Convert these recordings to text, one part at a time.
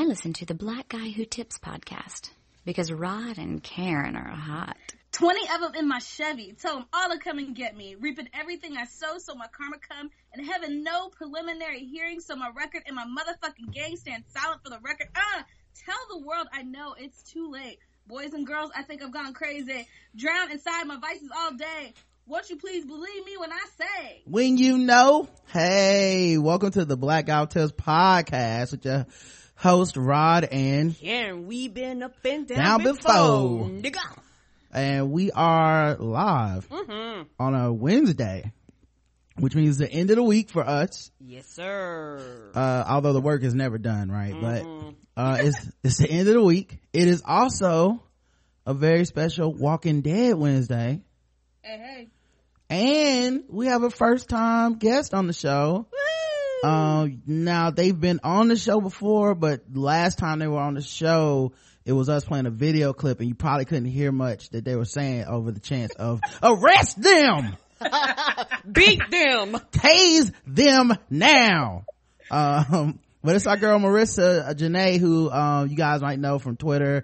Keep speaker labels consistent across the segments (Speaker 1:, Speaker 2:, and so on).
Speaker 1: I listen to the Black Guy Who Tips podcast because Rod and Karen are hot.
Speaker 2: 20 of them in my Chevy. Tell them all to come and get me. Reaping everything I sow so my karma come. And having no preliminary hearing so my record and my motherfucking gang stand silent for the record. Tell the world I know it's too late. Boys and girls, I think I've gone crazy. Drown inside my vices all day. Won't you please believe me when I say?
Speaker 3: When you know. Hey, welcome to the Black Guy Who Tips podcast with your host Rod and
Speaker 4: Karen. We been up and down before. Nigga.
Speaker 3: And we are live on a Wednesday, which means the end of the week for us.
Speaker 4: Yes, sir.
Speaker 3: Although the work is never done, right? But it's the end of the week. It is also a very special Walking Dead Wednesday.
Speaker 2: Hey.
Speaker 3: And we have a first time guest on the show. Now they've been on the show before, but last time they were on the show, it was us playing a video clip and you probably couldn't hear much that they were saying over the chance of arrest them,
Speaker 4: beat them,
Speaker 3: tase them now. But it's our girl Marissa Janae, who you guys might know from Twitter,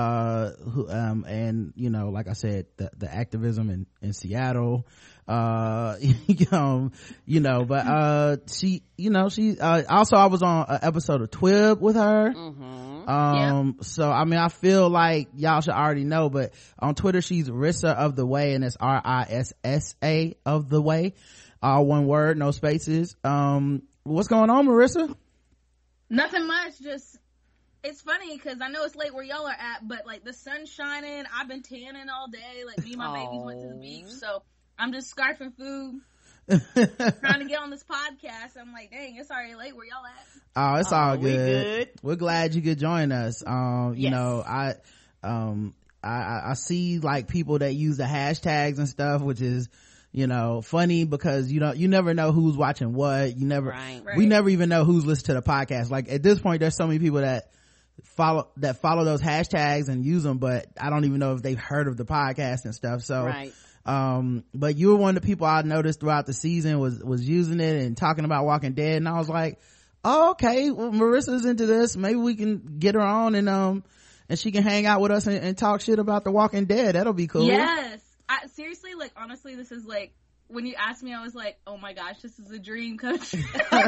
Speaker 3: and you know, like I said, the activism in Seattle, but she also, I was on an episode of Twib with her. So I mean, I feel like y'all should already know, but on Twitter she's Rissa of the Way, and it's RISSA of the Way, all one word, no spaces. What's going on, Marissa?
Speaker 2: Nothing much, just it's funny because I know it's late where y'all are at, but like the sun's shining, I've been tanning all day, like me and my babies went to the beach, so I'm just scarfing food trying to get on this podcast. I'm like, dang, it's already late where y'all at.
Speaker 3: Oh, it's all good.
Speaker 4: We
Speaker 3: We're glad you could join us. You know, I see like people that use the hashtags and stuff, which is, you know, funny because you never know who's watching what. We never even know who's listening to the podcast. Like at this point, there's so many people that follow those hashtags and use them, but I don't even know if they've heard of the podcast and stuff. So, but you were one of the people I noticed throughout the season was using it and talking about Walking Dead, and I was like, oh, okay, well, Marissa's into this. Maybe we can get her on and she can hang out with us and talk shit about the Walking Dead. That'll be cool.
Speaker 2: Yes. Seriously, like, honestly, this is like, when you asked me, I was like, oh my gosh, this is a dream come true.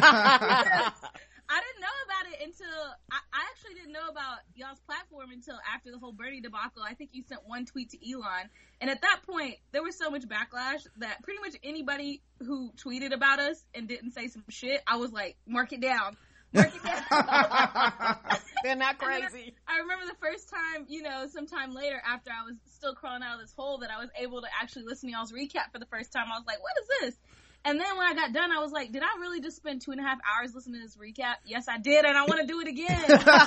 Speaker 2: I didn't know about it until, I actually didn't know about y'all's platform until after the whole Bernie debacle. I think you sent one tweet to Elon. And at that point, there was so much backlash that pretty much anybody who tweeted about us and didn't say some shit, I was like, mark it down. Mark it down.
Speaker 4: They're not crazy.
Speaker 2: I remember the first time, you know, sometime later after I was still crawling out of this hole, that I was able to actually listen to y'all's recap for the first time. I was like, what is this? And then when I got done, I was like, did I really just spend 2.5 hours listening to this recap? Yes, I did, and I want to do it again.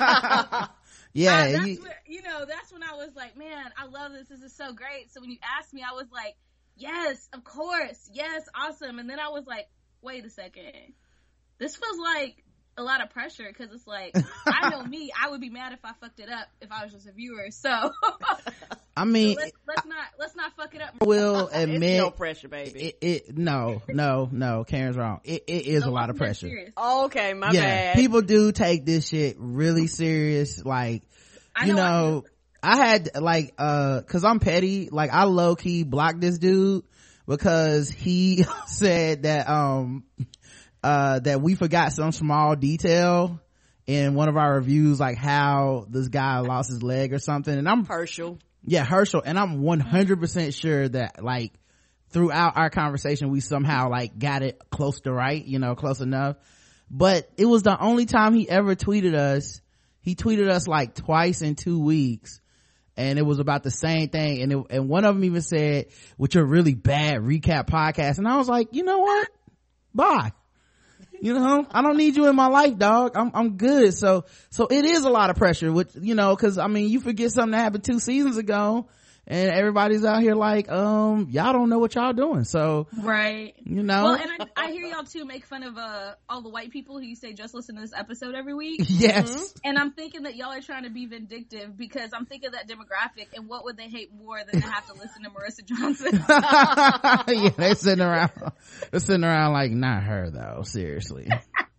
Speaker 2: That's when I was like, man, I love this. This is so great. So when you asked me, I was like, yes, of course. Yes, awesome. And then I was like, wait a second. This feels like a lot of pressure, because it's like, I know me, I would be mad if I fucked it up if I was just a viewer. So
Speaker 3: I mean,
Speaker 2: so let's not fuck it up.
Speaker 3: I will admit,
Speaker 4: it's no pressure, baby.
Speaker 3: No, Karen's wrong. It is a lot of pressure.
Speaker 2: Serious.
Speaker 4: Okay, my bad.
Speaker 3: People do take this shit really serious. Like, I had like, cause I'm petty. Like, I low key blocked this dude because he said that, that we forgot some small detail in one of our reviews, like how this guy lost his leg or something. And I'm
Speaker 4: Herschel.
Speaker 3: And I'm 100% sure that like throughout our conversation we somehow like got it close to right, close enough. But it was the only time he ever tweeted us. He tweeted us like twice in 2 weeks, and it was about the same thing. And one of them even said, with your really bad recap podcast. And I was like, you know what? Bye. I don't need you in my life, dog. I'm good. So it is a lot of pressure, which, cause I mean, you forget something that happened 2 seasons ago and everybody's out here like, y'all don't know what y'all doing. So,
Speaker 2: right. Well, and I hear y'all too make fun of, all the white people who you say just listen to this episode every week.
Speaker 3: Yes.
Speaker 2: Mm-hmm. And I'm thinking that y'all are trying to be vindictive, because I'm thinking that demographic, and what would they hate more than to have to listen to Marissa Johnson?
Speaker 3: Yeah, they're sitting around like, not her though, seriously.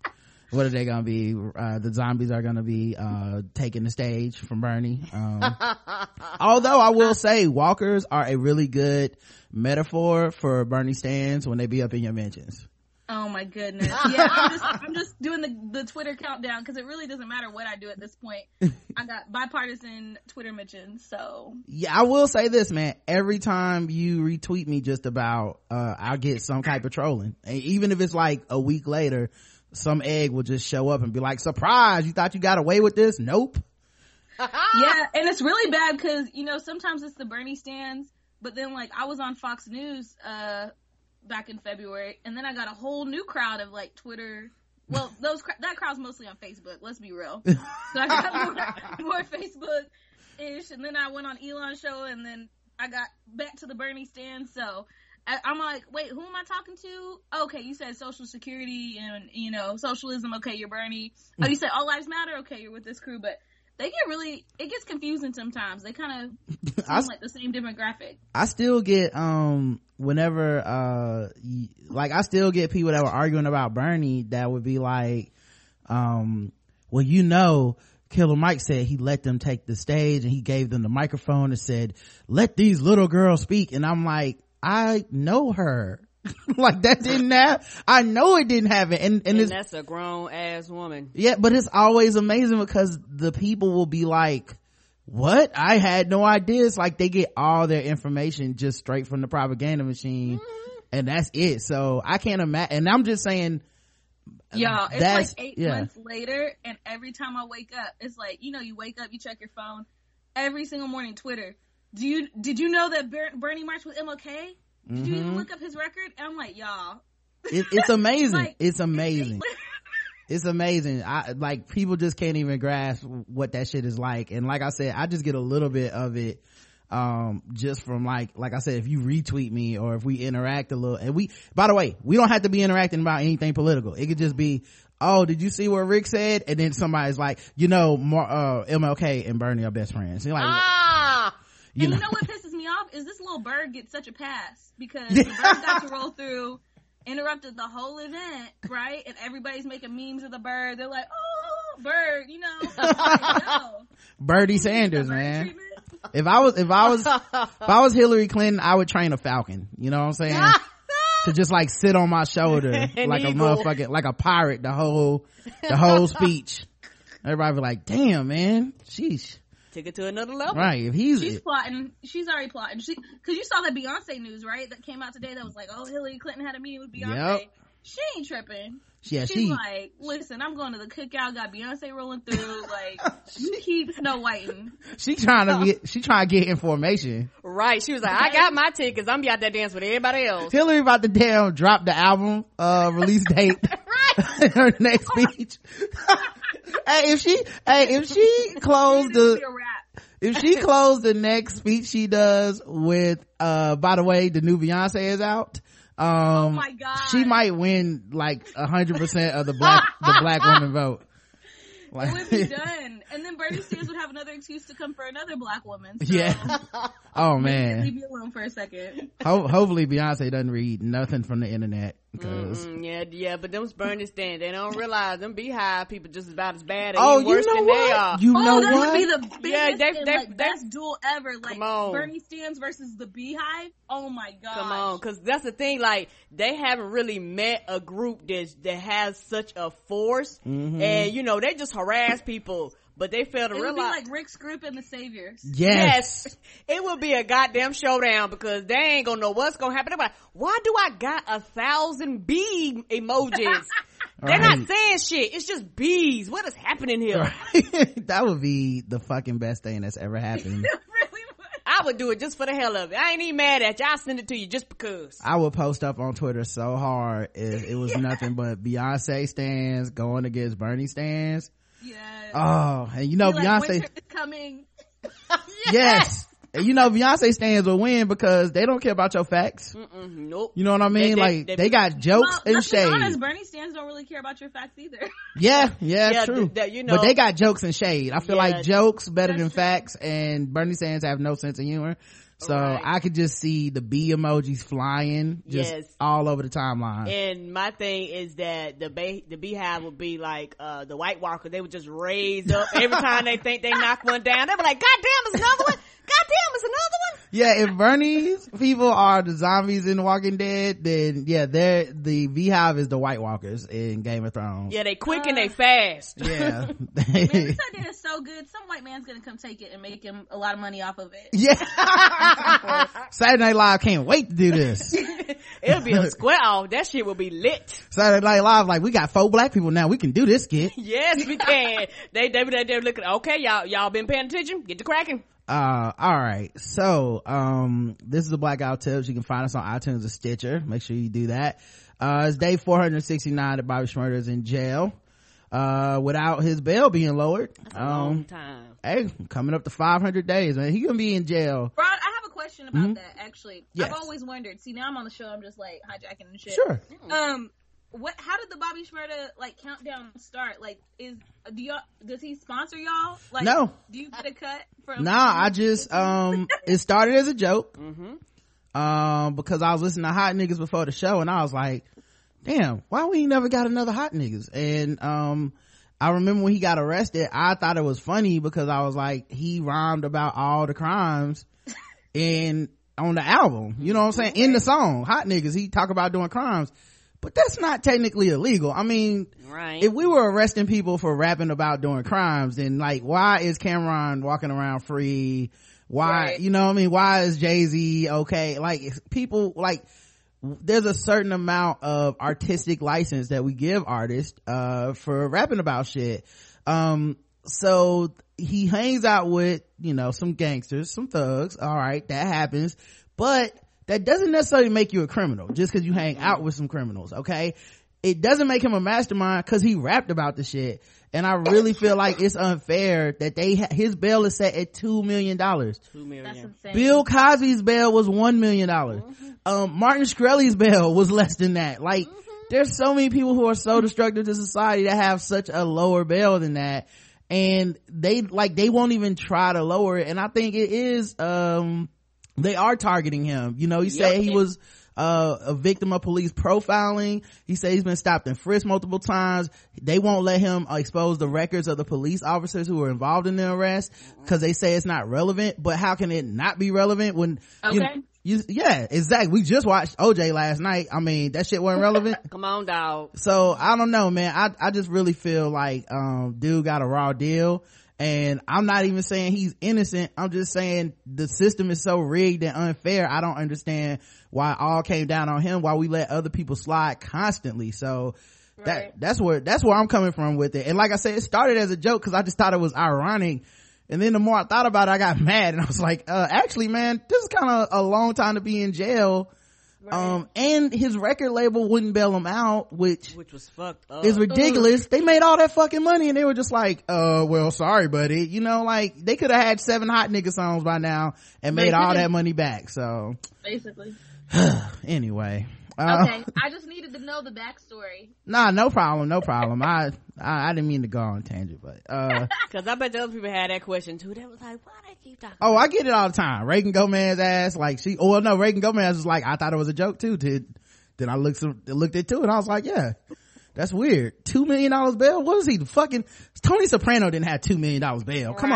Speaker 3: What are they gonna be? The zombies are gonna be taking the stage from Bernie. Although I will say walkers are a really good metaphor for Bernie stands when they be up in your mentions.
Speaker 2: Oh my goodness. Yeah, I'm just doing the Twitter countdown because it really doesn't matter what I do at this point. I got bipartisan Twitter mentions, so.
Speaker 3: Yeah, I will say this, man. Every time you retweet me just about, I'll get some type of trolling. And even if it's like a week later, some egg will just show up and be like, surprise, you thought you got away with this? Nope.
Speaker 2: Yeah, and it's really bad because, sometimes it's the Bernie stands, but then like I was on Fox News, back in February, and then I got a whole new crowd of like Twitter. Well, that crowd's mostly on Facebook. Let's be real. So I got more Facebook-ish, and then I went on Elon's show, and then I got back to the Bernie stand. So I'm like, wait, who am I talking to? Okay, you said Social Security and socialism. Okay, you're Bernie. Oh, you said All Lives Matter. Okay, you're with this crew, but. It gets confusing sometimes. They kind of seem like the same demographic. I still get,
Speaker 3: whenever, I still get people that were arguing about Bernie that would be like, well, Killer Mike said he let them take the stage and he gave them the microphone and said, let these little girls speak. And I'm like, I know her. Like that didn't happen. I know it didn't happen. And
Speaker 4: that's a grown ass woman.
Speaker 3: Yeah, but it's always amazing because the people will be like, what? I had no idea. It's like they get all their information just straight from the propaganda machine, and that's it. So I can't imagine. And I'm just saying,
Speaker 2: yeah, it's like 8 months later, and every time I wake up, it's like, you wake up, you check your phone every single morning. Twitter. Did you know that Bernie marched with MLK? Did you even look up his record? And I'm like, y'all.
Speaker 3: It's amazing. It's amazing. It's amazing. People just can't even grasp what that shit is like. And like I said, I just get a little bit of it, just from like I said, if you retweet me or if we interact a little. And by the way, we don't have to be interacting about anything political. It could just be, oh, did you see what Rick said? And then somebody's like, MLK and Bernie are best friends. And you're like,
Speaker 2: you know what pisses me off is this little bird gets such a pass because the bird got to roll through, interrupted the whole event, right? And everybody's making memes of the bird. They're like, oh, bird,
Speaker 3: Birdie Sanders, man. Treatment. If I was Hillary Clinton, I would train a falcon. You know what I'm saying? To just like sit on my shoulder like a motherfucking, like a pirate the whole speech. Everybody be like, damn, man, sheesh.
Speaker 4: Take it to another level.
Speaker 3: Right. If
Speaker 2: she's plotting. She's already plotting. Cause you saw that Beyonce news, right? That came out today that was like, oh, Hillary Clinton had a meeting with Beyonce. Yep. She ain't tripping.
Speaker 3: Yeah,
Speaker 2: she's like, listen, I'm going to the cookout, got Beyonce rolling through, like, you keep Snow Whiting.
Speaker 3: She trying to get information.
Speaker 4: Right. She was like, I got my tickets. I'm be out there dancing with everybody else.
Speaker 3: Hillary about to drop the album, release date. Right. Her next speech. If she closed the next speech she does with, by the way, the new Beyonce is out.
Speaker 2: Oh my God.
Speaker 3: She might win like 100% of the black woman vote.
Speaker 2: Like, it would be done. And then Bernie Sanders would have another excuse to come for another black woman. So
Speaker 3: yeah. Oh man.
Speaker 2: Leave me alone for a second.
Speaker 3: Hopefully Beyonce doesn't read nothing from the internet.
Speaker 4: Yeah, but them Bernie stands, they don't realize them Beehive people just about as bad or worse than they are.
Speaker 3: You know
Speaker 2: that
Speaker 3: what?
Speaker 2: would be the biggest best duel ever. Like Bernie stands versus the Beehive. Oh my God.
Speaker 4: Come on, because that's the thing. Like they haven't really met a group that has such a force, and they just harass people. But they fail to realize. It would be
Speaker 2: like Rick's group and the Saviors.
Speaker 3: Yes.
Speaker 4: It would be a goddamn showdown because they ain't gonna know what's gonna happen. They're like, why do I got 1,000 bee emojis? They're not saying shit. It's just bees. What is happening here?
Speaker 3: Right. That would be the fucking best thing that's ever happened.
Speaker 2: Really would.
Speaker 4: I would do it just for the hell of it. I ain't even mad at you. I'll send it to you just because.
Speaker 3: I would post up on Twitter so hard if it was nothing but Beyonce stands going against Bernie stands.
Speaker 2: Yes.
Speaker 3: Oh, and Beyonce
Speaker 2: winter is coming.
Speaker 3: Yes. And Beyonce stands will win because they don't care about your facts.
Speaker 4: Nope.
Speaker 3: You know what I mean? They got jokes and shade.
Speaker 2: Let's be honest, Bernie stands don't really care about your facts either.
Speaker 3: Yeah, true. But they got jokes and shade. I feel like jokes better than facts, and Bernie stands have no sense of humor. So
Speaker 4: Right.
Speaker 3: I could just see the bee emojis flying just
Speaker 4: Yes.
Speaker 3: all over the timeline.
Speaker 4: And my thing is that the beehive would be like the White Walker. They would just raise up every time they think they knock one down. They'd be like, "God damn, it's another one! God damn, it's another one!"
Speaker 3: Yeah, if Bernie's people are the zombies in Walking Dead, then yeah, the beehive is the White Walkers in Game of Thrones.
Speaker 4: Yeah, they quick and they fast.
Speaker 3: Yeah.
Speaker 2: Man, this idea is so good. Some white man's gonna come take it and make him a lot of money off of it.
Speaker 3: Yeah. Saturday Night Live can't wait to do this.
Speaker 4: It'll be a square off. That shit will be lit.
Speaker 3: Saturday Night Live, like, we got 4 black people now. We can do this skit.
Speaker 4: Yes, we can. They're looking. Okay, y'all been paying attention? Get to cracking.
Speaker 3: All right. So, this is the Blackout Tips. You can find us on iTunes and Stitcher. Make sure you do that. It's day 469 that Bobby Shmurda is in jail, without his bail being lowered.
Speaker 4: That's a long time.
Speaker 3: Hey, coming up to 500 days, man. He gonna be in jail.
Speaker 2: Rod, I have a question about that, actually.
Speaker 3: Yes.
Speaker 2: I've always wondered. See, now I'm on the show, I'm just like hijacking and shit.
Speaker 3: Sure.
Speaker 2: How did the Bobby Shmurda like countdown start? Like, does he sponsor y'all? Like,
Speaker 3: No.
Speaker 2: Do you get a cut from?
Speaker 3: Nah, I just, it started as a joke. Because I was listening to Hot Niggas before the show and I was like, damn, why we ain't never got another Hot Niggas? And, I remember when he got arrested, I thought it was funny because I was like, he rhymed about all the crimes on the album. You know what I'm saying? In the song, Hot Niggas, he talk about doing crimes. But that's not technically illegal. I mean,
Speaker 4: right.
Speaker 3: If we were arresting people for rapping about doing crimes, then like, why is Cameron walking around free? Why,
Speaker 2: right.
Speaker 3: You know what I mean? Why is Jay-Z okay? Like, people, like, there's a certain amount of artistic license that we give artists, for rapping about shit. So he hangs out with, some gangsters, some thugs. All right, that happens. But that doesn't necessarily make you a criminal just because you hang out with some criminals, okay? It doesn't make him a mastermind because he rapped about the shit. And I really feel like it's unfair that his bail is set at $2 million.
Speaker 4: $2 million.
Speaker 2: That's insane.
Speaker 3: Bill Cosby's bail was $1 million. Martin Shkreli's bail was less than that. Like, there's so many people who are so destructive to society that have such a lower bail than that. And they won't even try to lower it. And I think it is, they are targeting him. He said he was a victim of police profiling. He said he's been stopped and frisked multiple times. They won't let him expose the records of the police officers who were involved in the arrest because they say it's not relevant. But how can it not be relevant when yeah, exactly. We just watched OJ last night. I mean, that shit wasn't relevant.
Speaker 4: Come on, dog.
Speaker 3: So I don't know, man. I just really feel like dude got a raw deal. And I'm not even saying he's innocent. I'm just saying the system is so rigged and unfair. I don't understand why it all came down on him, why we let other people slide constantly. So that's where I'm coming from with it. And like I said, it started as a joke because I just thought it was ironic. And then the more I thought about it, I got mad and I was like, actually, man, this is kind of a long time to be in jail. Right. And his record label wouldn't bail him out, which
Speaker 4: was fucked up.
Speaker 3: Is ridiculous. They made all that fucking money and they were just like, well, sorry, buddy. Like, they could have had 7 Hot Nigga songs by now and made all that money back. So
Speaker 2: basically.
Speaker 3: Anyway.
Speaker 2: Okay, I just needed to know the backstory.
Speaker 3: Nah, no problem. I didn't mean to go on a tangent, but
Speaker 4: because I bet the other people had that question too. They was like, why they keep talking?
Speaker 3: Oh, I get it all the time. Reagan Gomez asked, like, Reagan Gomez was like, I thought it was a joke too. Then I looked into it and I was like, yeah, that's weird. $2 million bail. What was he? Tony Soprano didn't have $2 million bail. Come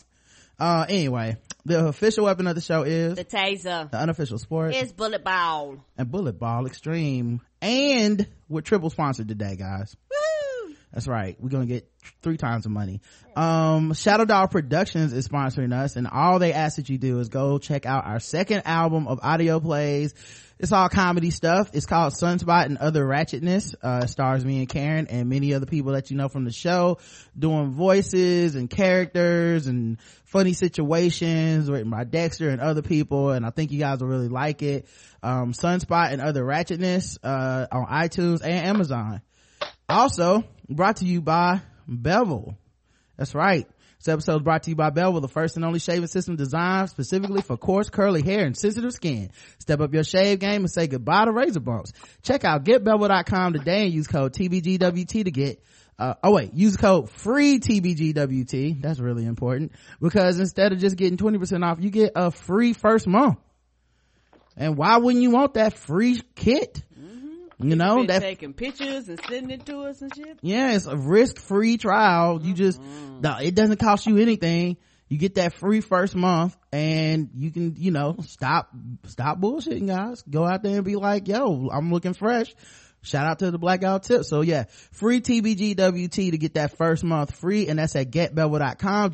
Speaker 3: on. Anyway, the official weapon of the show is
Speaker 4: the taser.
Speaker 3: The unofficial sport
Speaker 4: is bullet ball
Speaker 3: and bullet ball extreme. And we're triple sponsored today, guys.
Speaker 4: Woo!
Speaker 3: That's right. We're gonna get 3 times the money. Shadow Dog Productions is sponsoring us, and all they ask that you do is go check out our second album of audio plays. It's all comedy stuff. It's called Sunspot and Other Ratchetness. It stars me and Karen and many other people that you know from the show doing voices and characters and funny situations written by Dexter and other people, and I think you guys will really like it. Sunspot and Other Ratchetness on iTunes and Amazon. Also brought to you by Bevel. That's right. This episode is brought to you by Bevel, the first and only shaving system designed specifically for coarse, curly hair and sensitive skin. Step up your shave game and say goodbye to razor bumps. Check out getbevel.com today and use code TBGWT to get use the code free TBGWT. That's really important, because instead of just getting 20% off, you get a free first month. And why wouldn't you want that free kit? You know, that
Speaker 4: taking pictures and sending it to us and shit.
Speaker 3: Yeah, it's a risk-free trial. You just, it doesn't cost you anything. You get that free first month, and you can, you know, stop bullshitting, guys. Go out there and be like, yo, I'm looking fresh. Shout out to the Blackout Tip. So yeah, free TBGWT to get that first month free, and that's at getbevel.com,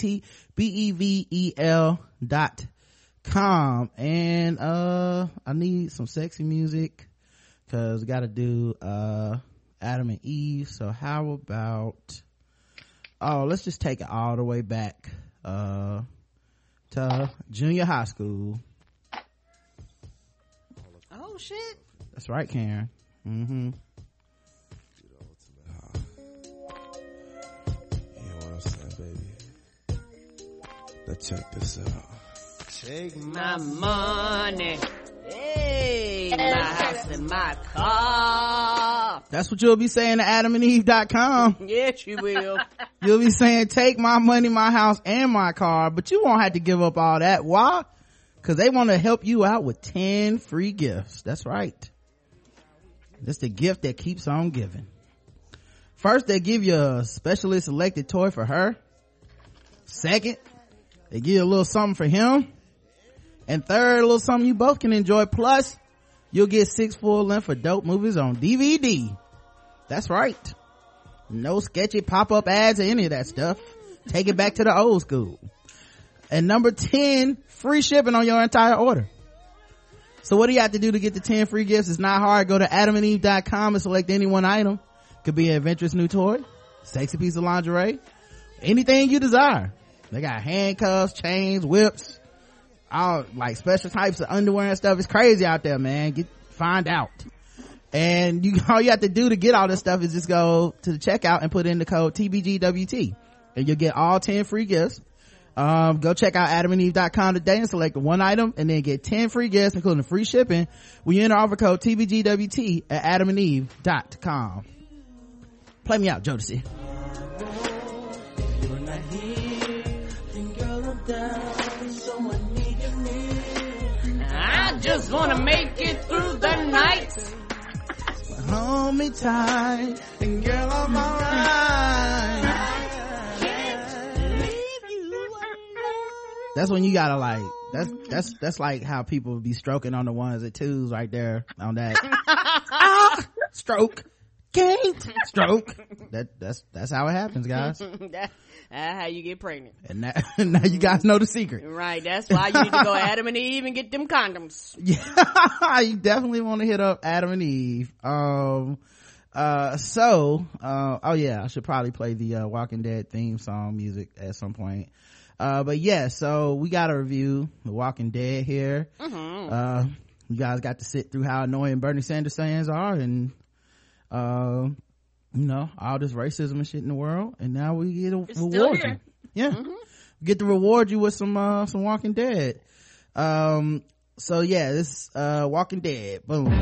Speaker 3: GETBEVEL.com. And I need some sexy music, cause we gotta do Adam and Eve. So how about, let's just take it all the way back to junior high school.
Speaker 4: Oh shit,
Speaker 3: that's right, Karen. You
Speaker 5: know what I'm saying, baby? Now check this out.
Speaker 4: Take my money, hey, my house and my car.
Speaker 3: That's what you'll be saying to adamandeve.com.
Speaker 4: Yes, you will.
Speaker 3: You'll be saying, take my money, my house, and my car, but you won't have to give up all that. Why? Because they want to help you out with 10 free gifts. That's right. That's the gift that keeps on giving. First, they give you a specially selected toy for her. Second, they give you a little something for him. And third, a little something you both can enjoy. Plus, you'll get 6 full-length adult movies on DVD. That's right. No sketchy pop-up ads or any of that stuff. Take it back to the old school. And number 10, free shipping on your entire order. So what do you have to do to get the 10 free gifts? It's not hard. Go to adamandeve.com and select any one item. Could be an adventurous new toy, sexy piece of lingerie, anything you desire. They got handcuffs, chains, whips, all like special types of underwear and stuff. It's crazy out there, man. Find out. And all you have to do to get all this stuff is just go to the checkout and put in the code TBGWT, and you'll get all 10 free gifts. Go check out adamandeve.com today and select one item, and then get 10 free gifts, including free shipping, when you enter offer code TBGWT at adamandeve.com. Play me out, Jodeci.
Speaker 4: I just wanna make it through the night.
Speaker 3: Hold me tight, and girl, I'm alright. That's when you gotta like, that's like how people be stroking on the ones and twos right there on that. Stroke. Can't stroke. That's how it happens, guys.
Speaker 4: That's how you get pregnant.
Speaker 3: And now you guys know the secret.
Speaker 4: Right. That's why you need to go Adam and Eve and get them condoms.
Speaker 3: Yeah. You definitely want to hit up Adam and Eve. Oh yeah, I should probably play the Walking Dead theme song music at some point. But yeah, so we got a review The Walking Dead here. You guys got to sit through how annoying Bernie Sanders fans are, and you know, all this racism and shit in the world, and now we get to reward you. Yeah. We get to reward you with some Walking Dead. So yeah, this Walking Dead, boom.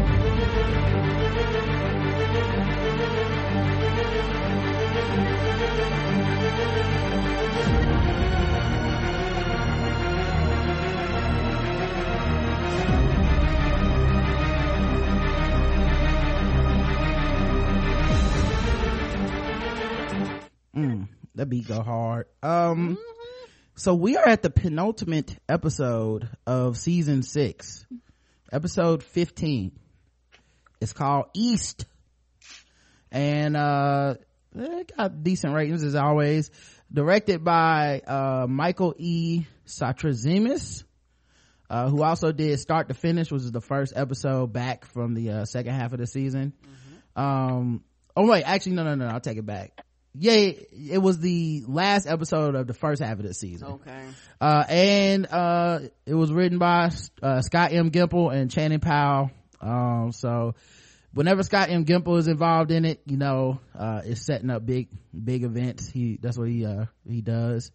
Speaker 3: That beat go hard. So we are at the penultimate episode of season 6, episode 15. It's called East, and it got decent ratings as always. Directed by Michael E. Satrazemis, who also did Start to Finish, which is the first episode back from the second half of the season. Oh wait, actually no, I'll take it back. Yeah, it was the last episode of the first half of the season.
Speaker 4: Okay.
Speaker 3: And it was written by Scott M. Gimple and Channing Powell. So whenever Scott M. Gimple is involved in it, you know, it's setting up big events. That's what he does.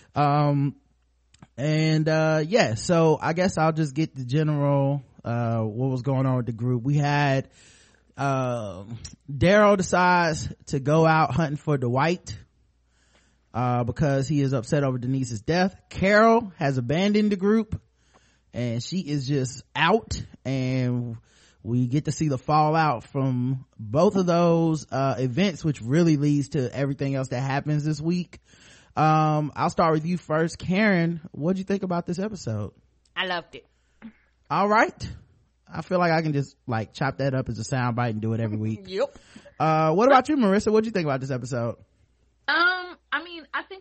Speaker 3: Yeah, so I guess I'll just get the general what was going on with the group. We had Daryl decides to go out hunting for Dwight because he is upset over Denise's death. Carol has abandoned the group and she is just out, and we get to see the fallout from both of those events, which really leads to everything else that happens this week. I'll start with you first. Karen, what'd you think about this episode?
Speaker 4: I loved it.
Speaker 3: All right. I feel like I can just like chop that up as a soundbite and do it every week.
Speaker 4: Yep.
Speaker 3: What about you, Marissa? What'd you think about this episode?
Speaker 2: I mean, I think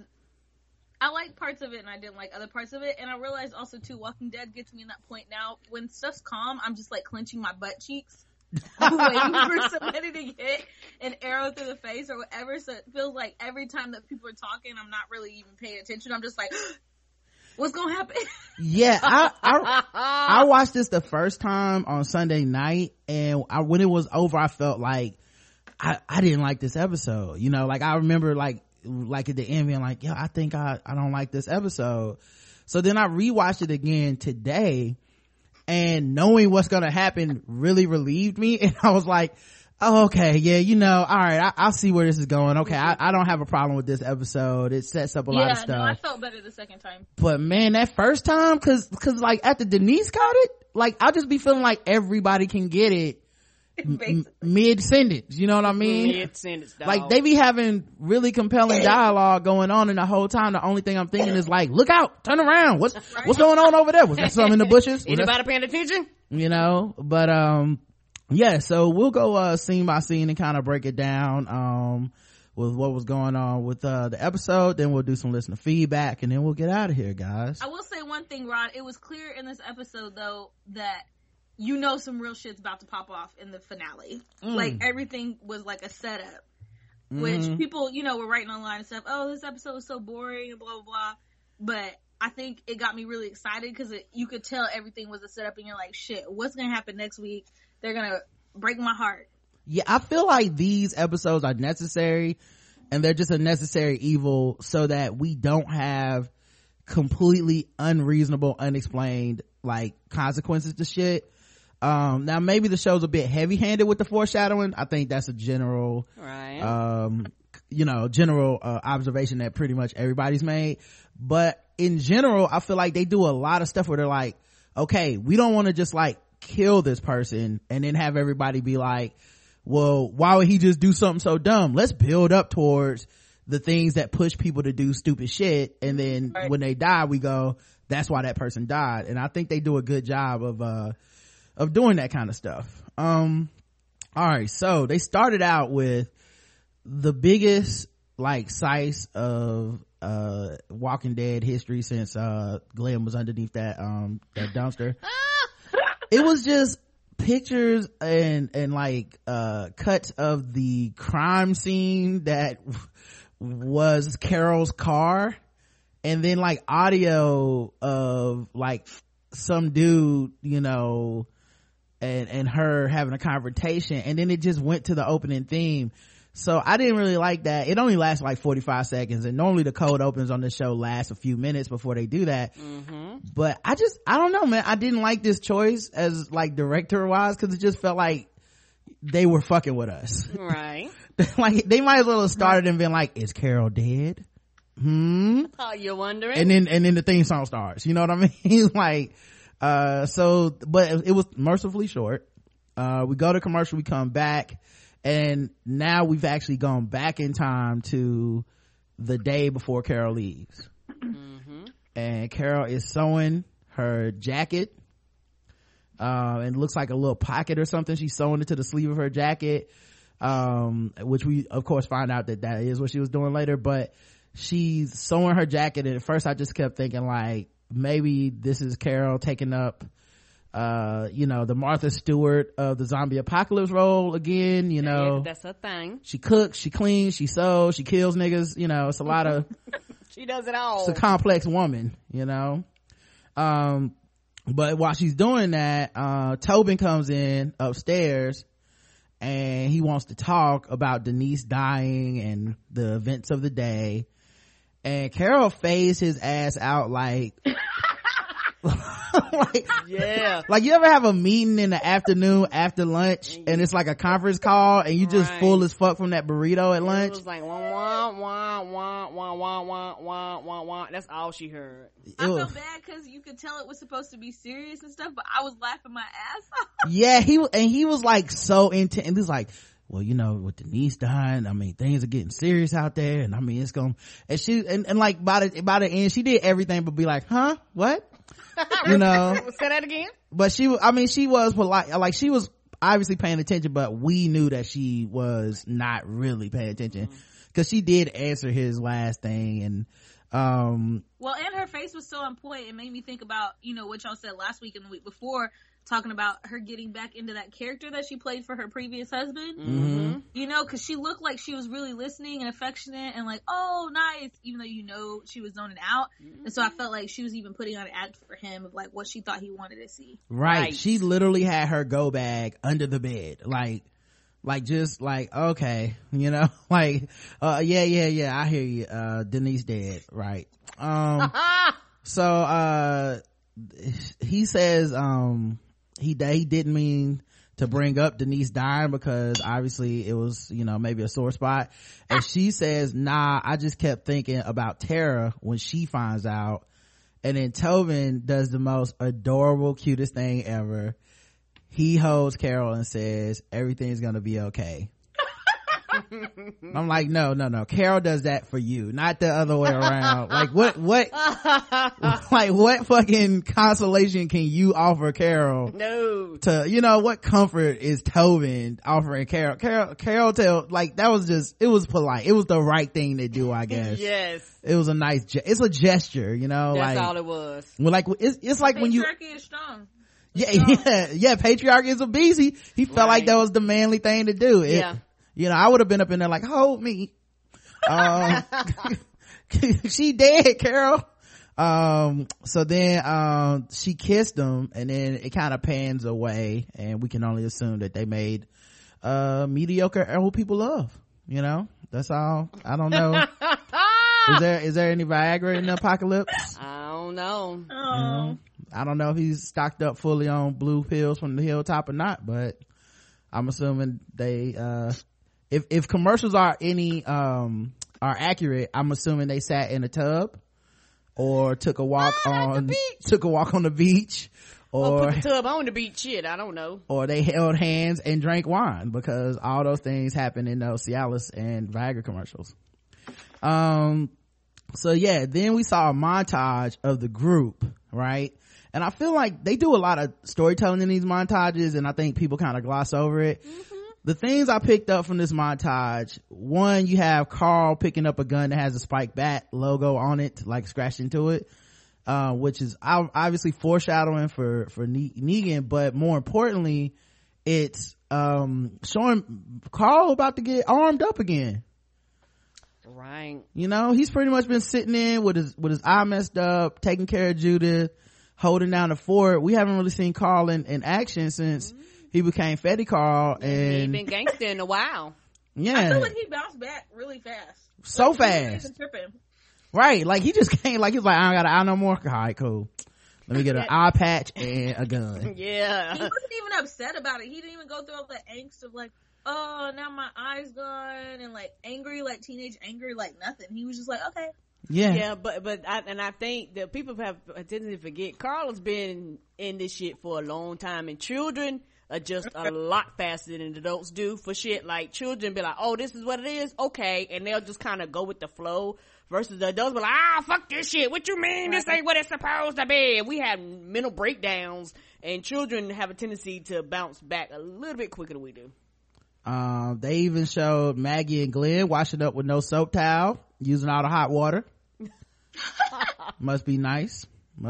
Speaker 2: I liked parts of it and I didn't like other parts of it, and I realized also too, Walking Dead gets me in that point now when stuff's calm, I'm just like clenching my butt cheeks waiting for somebody to get an arrow through the face or whatever. So it feels like every time that people are talking, I'm not really even paying attention. I'm just like, what's gonna happen?
Speaker 3: Yeah, I watched this the first time on Sunday night, and when it was over, I felt like I didn't like this episode. You know, like I remember like at the end being like, yeah, I think I don't like this episode. So then I rewatched it again today, and knowing what's gonna happen really relieved me, and I was like, oh, okay, yeah, you know, all right, I'll see where this is going. Okay, I don't have a problem with this episode. It sets up a lot of stuff.
Speaker 2: No, I felt better the second time.
Speaker 3: But man, that first time, cause like after Denise got it, like I'll just be feeling like everybody can get it mid-sentence, you know what I mean?
Speaker 4: Mid-sentence, dog.
Speaker 3: Like they be having really compelling dialogue going on, and the whole time the only thing I'm thinking is like, look out, turn around, what's going on over there? Was that something in the bushes?
Speaker 4: Anybody paying attention?
Speaker 3: You know, but yeah, so we'll go scene by scene and kind of break it down with what was going on with the episode. Then we'll do some listener feedback, and then we'll get out of here, guys.
Speaker 2: I will say one thing, Rod. It was clear in this episode though that you know some real shit's about to pop off in the finale. Like everything was like a setup, which people, you know, were writing online and stuff. Oh, this episode was so boring and blah blah blah. But I think it got me really excited because you could tell everything was a setup, and you're like, shit, what's gonna happen next week? They're gonna break my heart.
Speaker 3: Yeah, I feel like these episodes are necessary, and they're just a necessary evil so that we don't have completely unreasonable, unexplained like consequences to shit. Now maybe the show's a bit heavy-handed with the foreshadowing. I think that's a general observation that pretty much everybody's made. But in general, I feel like they do a lot of stuff where they're like, okay, we don't want to just like kill this person and then have everybody be like, well, why would he just do something so dumb? Let's build up towards the things that push people to do stupid shit, and then when they die, we go, that's why that person died. And I think they do a good job of doing that kind of stuff. All right, so they started out with the biggest like slice of Walking Dead history since Glenn was underneath that dumpster. It was just pictures and like cuts of the crime scene that was Carol's car, and then like audio of like some dude, you know, and her having a confrontation, and then it just went to the opening theme. So I didn't really like that. It only lasts like 45 seconds, and normally the cold opens on this show lasts a few minutes before they do that. But I don't know, man, I didn't like this choice as like director wise, because it just felt like they were fucking with us,
Speaker 4: right?
Speaker 3: Like they might as well have started and been like, is Carol dead?
Speaker 4: Oh, you're wondering?
Speaker 3: And then the theme song starts, you know what I mean? Like so, but it was mercifully short. We go to commercial, we come back, and now we've actually gone back in time to the day before Carol leaves. And Carol is sewing her jacket, and it looks like a little pocket or something. She's sewing it to the sleeve of her jacket, which we of course find out that is what she was doing later. But she's sewing her jacket, and at first I just kept thinking like, maybe this is Carol taking up the Martha Stewart of the zombie apocalypse role again, you know.
Speaker 4: Yeah, that's her thing.
Speaker 3: She cooks, she cleans, she sews, she kills niggas, you know. It's a lot of
Speaker 4: she does it all.
Speaker 3: It's a complex woman, you know. But while she's doing that, Tobin comes in upstairs, and he wants to talk about Denise dying and the events of the day, and Carol fades his ass out like like,
Speaker 4: yeah.
Speaker 3: like you ever have a meeting in the afternoon after lunch and it's like a conference call and you just full as fuck from that burrito at lunch?
Speaker 4: It was like, wah, wah, wah, wah, wah, wah, wah, wah, wah, wah. That's all she heard.
Speaker 2: I felt bad because you could tell it was supposed to be serious and stuff, but I was laughing my ass off.
Speaker 3: Yeah, he was like so intense. And he's like, well, you know, with Denise dying, I mean, things are getting serious out there, and I mean, it's gonna, and she, and like by the end, she did everything but be like, huh, what? You know?
Speaker 4: Say that again?
Speaker 3: But she was polite, like she was obviously paying attention, but we knew that she was not really paying attention, because she did answer his last thing, and
Speaker 2: well, and her face was so on point, it made me think about, you know, what y'all said last week and the week before, talking about her getting back into that character that she played for her previous husband. You know, because she looked like she was really listening and affectionate and like, oh, nice, even though, you know, she was zoning out. And so I felt like she was even putting on an act for him of like what she thought he wanted to see.
Speaker 3: Right. She literally had her go bag under the bed, like just like, okay, you know, like yeah, I hear you, Denise dead, right? So he says he didn't mean to bring up Denise dying because obviously it was, you know, maybe a sore spot. And she says, nah, I just kept thinking about Tara when she finds out. And then Tobin does the most adorable, cutest thing ever. He holds Carol and says, everything's gonna be okay. I'm like, no, Carol does that for you, not the other way around. Like what like what fucking consolation can you offer Carol?
Speaker 4: No.
Speaker 3: To, you know, what comfort is Tobin offering Carol? Carol tell, like, that was just, it was polite, it was the right thing to do, I guess.
Speaker 4: Yes,
Speaker 3: it was a nice it's a gesture, you know.
Speaker 4: That's
Speaker 3: like,
Speaker 4: all it was.
Speaker 3: well, like it's like when you,
Speaker 2: patriarchy is strong.
Speaker 3: Yeah, patriarchy is a beast. He felt like that was the manly thing to do. You know, I would have been up in there like, hold me. She dead, Carol. So then she kissed him, and then it kind of pans away, and we can only assume that they made mediocre old people love, you know. That's all. I don't know. Is there any Viagra in the apocalypse?
Speaker 4: I don't know.
Speaker 2: Oh.
Speaker 3: You know? I don't know if he's stocked up fully on blue pills from the hilltop or not, but I'm assuming they if commercials are any are accurate, I'm assuming they sat in a tub or took a walk on the beach, or
Speaker 4: put the tub on the beach. Shit, I don't know. Or
Speaker 3: they held hands and drank wine, because all those things happen in those Cialis and Viagra commercials. So yeah, then we saw a montage of the group, right? And I feel like they do a lot of storytelling in these montages, and I think people kind of gloss over it. The things I picked up from this montage: one, you have Carl picking up a gun that has a Spike Bat logo on it, like scratched into it, which is obviously foreshadowing for Negan, but more importantly, it's showing Carl about to get armed up again.
Speaker 4: Right.
Speaker 3: You know, he's pretty much been sitting in with his eye messed up, taking care of Judith, holding down the fort. We haven't really seen Carl in action since he became Fetty Carl, and
Speaker 4: he's been gangster in a while.
Speaker 3: Yeah,
Speaker 2: I feel like he bounced back really fast.
Speaker 3: So
Speaker 2: like,
Speaker 3: fast. Right, like he just came, like he's like, I don't got an eye no more. All right, cool. Let me get an eye patch and a gun.
Speaker 4: Yeah.
Speaker 2: He wasn't even upset about it. He didn't even go through all the angst of like, oh, now my eye's gone, and like angry, like teenage anger, like nothing. He was just like, okay.
Speaker 4: Yeah, but I think that people have a tendency to forget Carl has been in this shit for a long time, and children adjust a lot faster than adults do for shit. Like, children be like, oh, this is what it is, okay, and they'll just kind of go with the flow, versus the adults be like, fuck this shit, what you mean this ain't what it's supposed to be? And we have mental breakdowns, and children have a tendency to bounce back a little bit quicker than we do.
Speaker 3: They even showed Maggie and Glenn washing up with no soap towel, using all the hot water. Must be nice.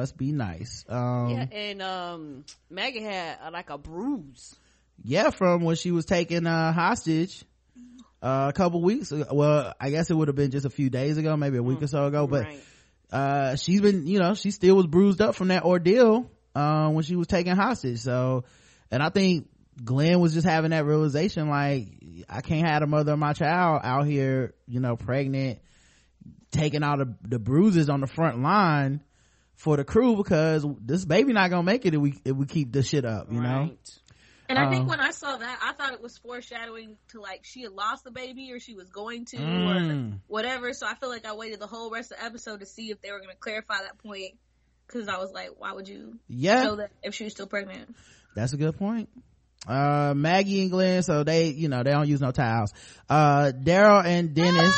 Speaker 3: Yeah,
Speaker 4: and Maggie had like a bruise.
Speaker 3: Yeah, from when she was taken hostage a couple weeks ago. Well, I guess it would have been just a few days ago, maybe a week or so ago, but right. She's been, you know, she still was bruised up from that ordeal when she was taken hostage. So, and I think Glenn was just having that realization, like, I can't have the mother of my child out here, you know, pregnant, taking all the bruises on the front line for the crew, because this baby not gonna make it if we keep this shit up, you know.
Speaker 2: And I think when I saw that, I thought it was foreshadowing to like she had lost the baby or she was going to or whatever. So I feel like I waited the whole rest of the episode to see if they were going to clarify that point, because I was like, why would you show that if she was still pregnant?
Speaker 3: That's a good point. Maggie and Glenn, so they don't use no towels. Daryl and Dennis.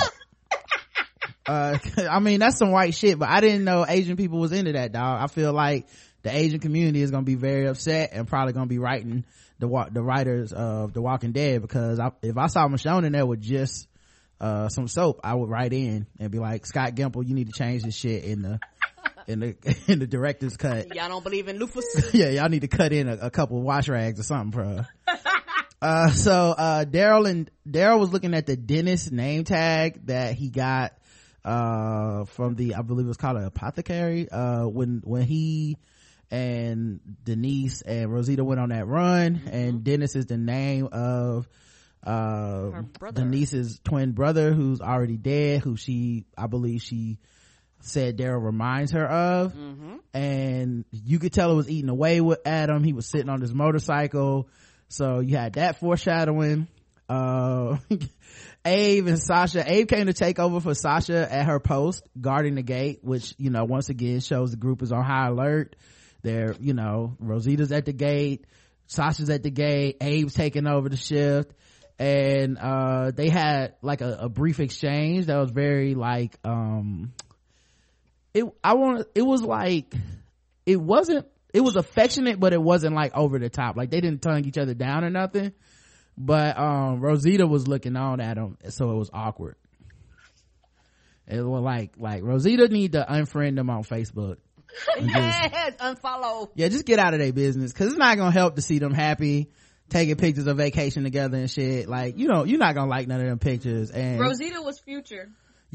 Speaker 3: I mean, that's some white shit, but I didn't know Asian people was into that, dog. I feel like the Asian community is gonna be very upset and probably gonna be writing the writers of The Walking Dead, because if I saw Michonne in there with just some soap, I would write in and be like, Scott Gimple, you need to change this shit in the director's cut.
Speaker 4: Y'all don't believe in loofahs?
Speaker 3: Yeah, y'all need to cut in a couple of wash rags or something, bro. So Daryl was looking at the Dennis name tag that he got from I believe it was called an apothecary, when he and Denise and Rosita went on that run. And Dennis is the name of Denise's twin brother, who's already dead, who I believe she said Daryl reminds her of. And you could tell it was eating away with Adam. He was sitting on his motorcycle, so you had that foreshadowing. Abe and Sasha. Abe came to take over for Sasha at her post guarding the gate, which once again shows the group is on high alert. They're Rosita's at the gate, Sasha's at the gate, Abe's taking over the shift, and they had like a brief exchange that was very like it was affectionate, but it wasn't like over the top. Like they didn't tongue each other down or nothing, but Rosita was looking on at him, so it was awkward. It was like Rosita need to unfriend them on Facebook.
Speaker 4: Yes, unfollow.
Speaker 3: Yeah, just get out of their business, because it's not gonna help to see them happy taking pictures of vacation together and shit. Like you're not gonna like none of them pictures. And
Speaker 2: Rosita was Future.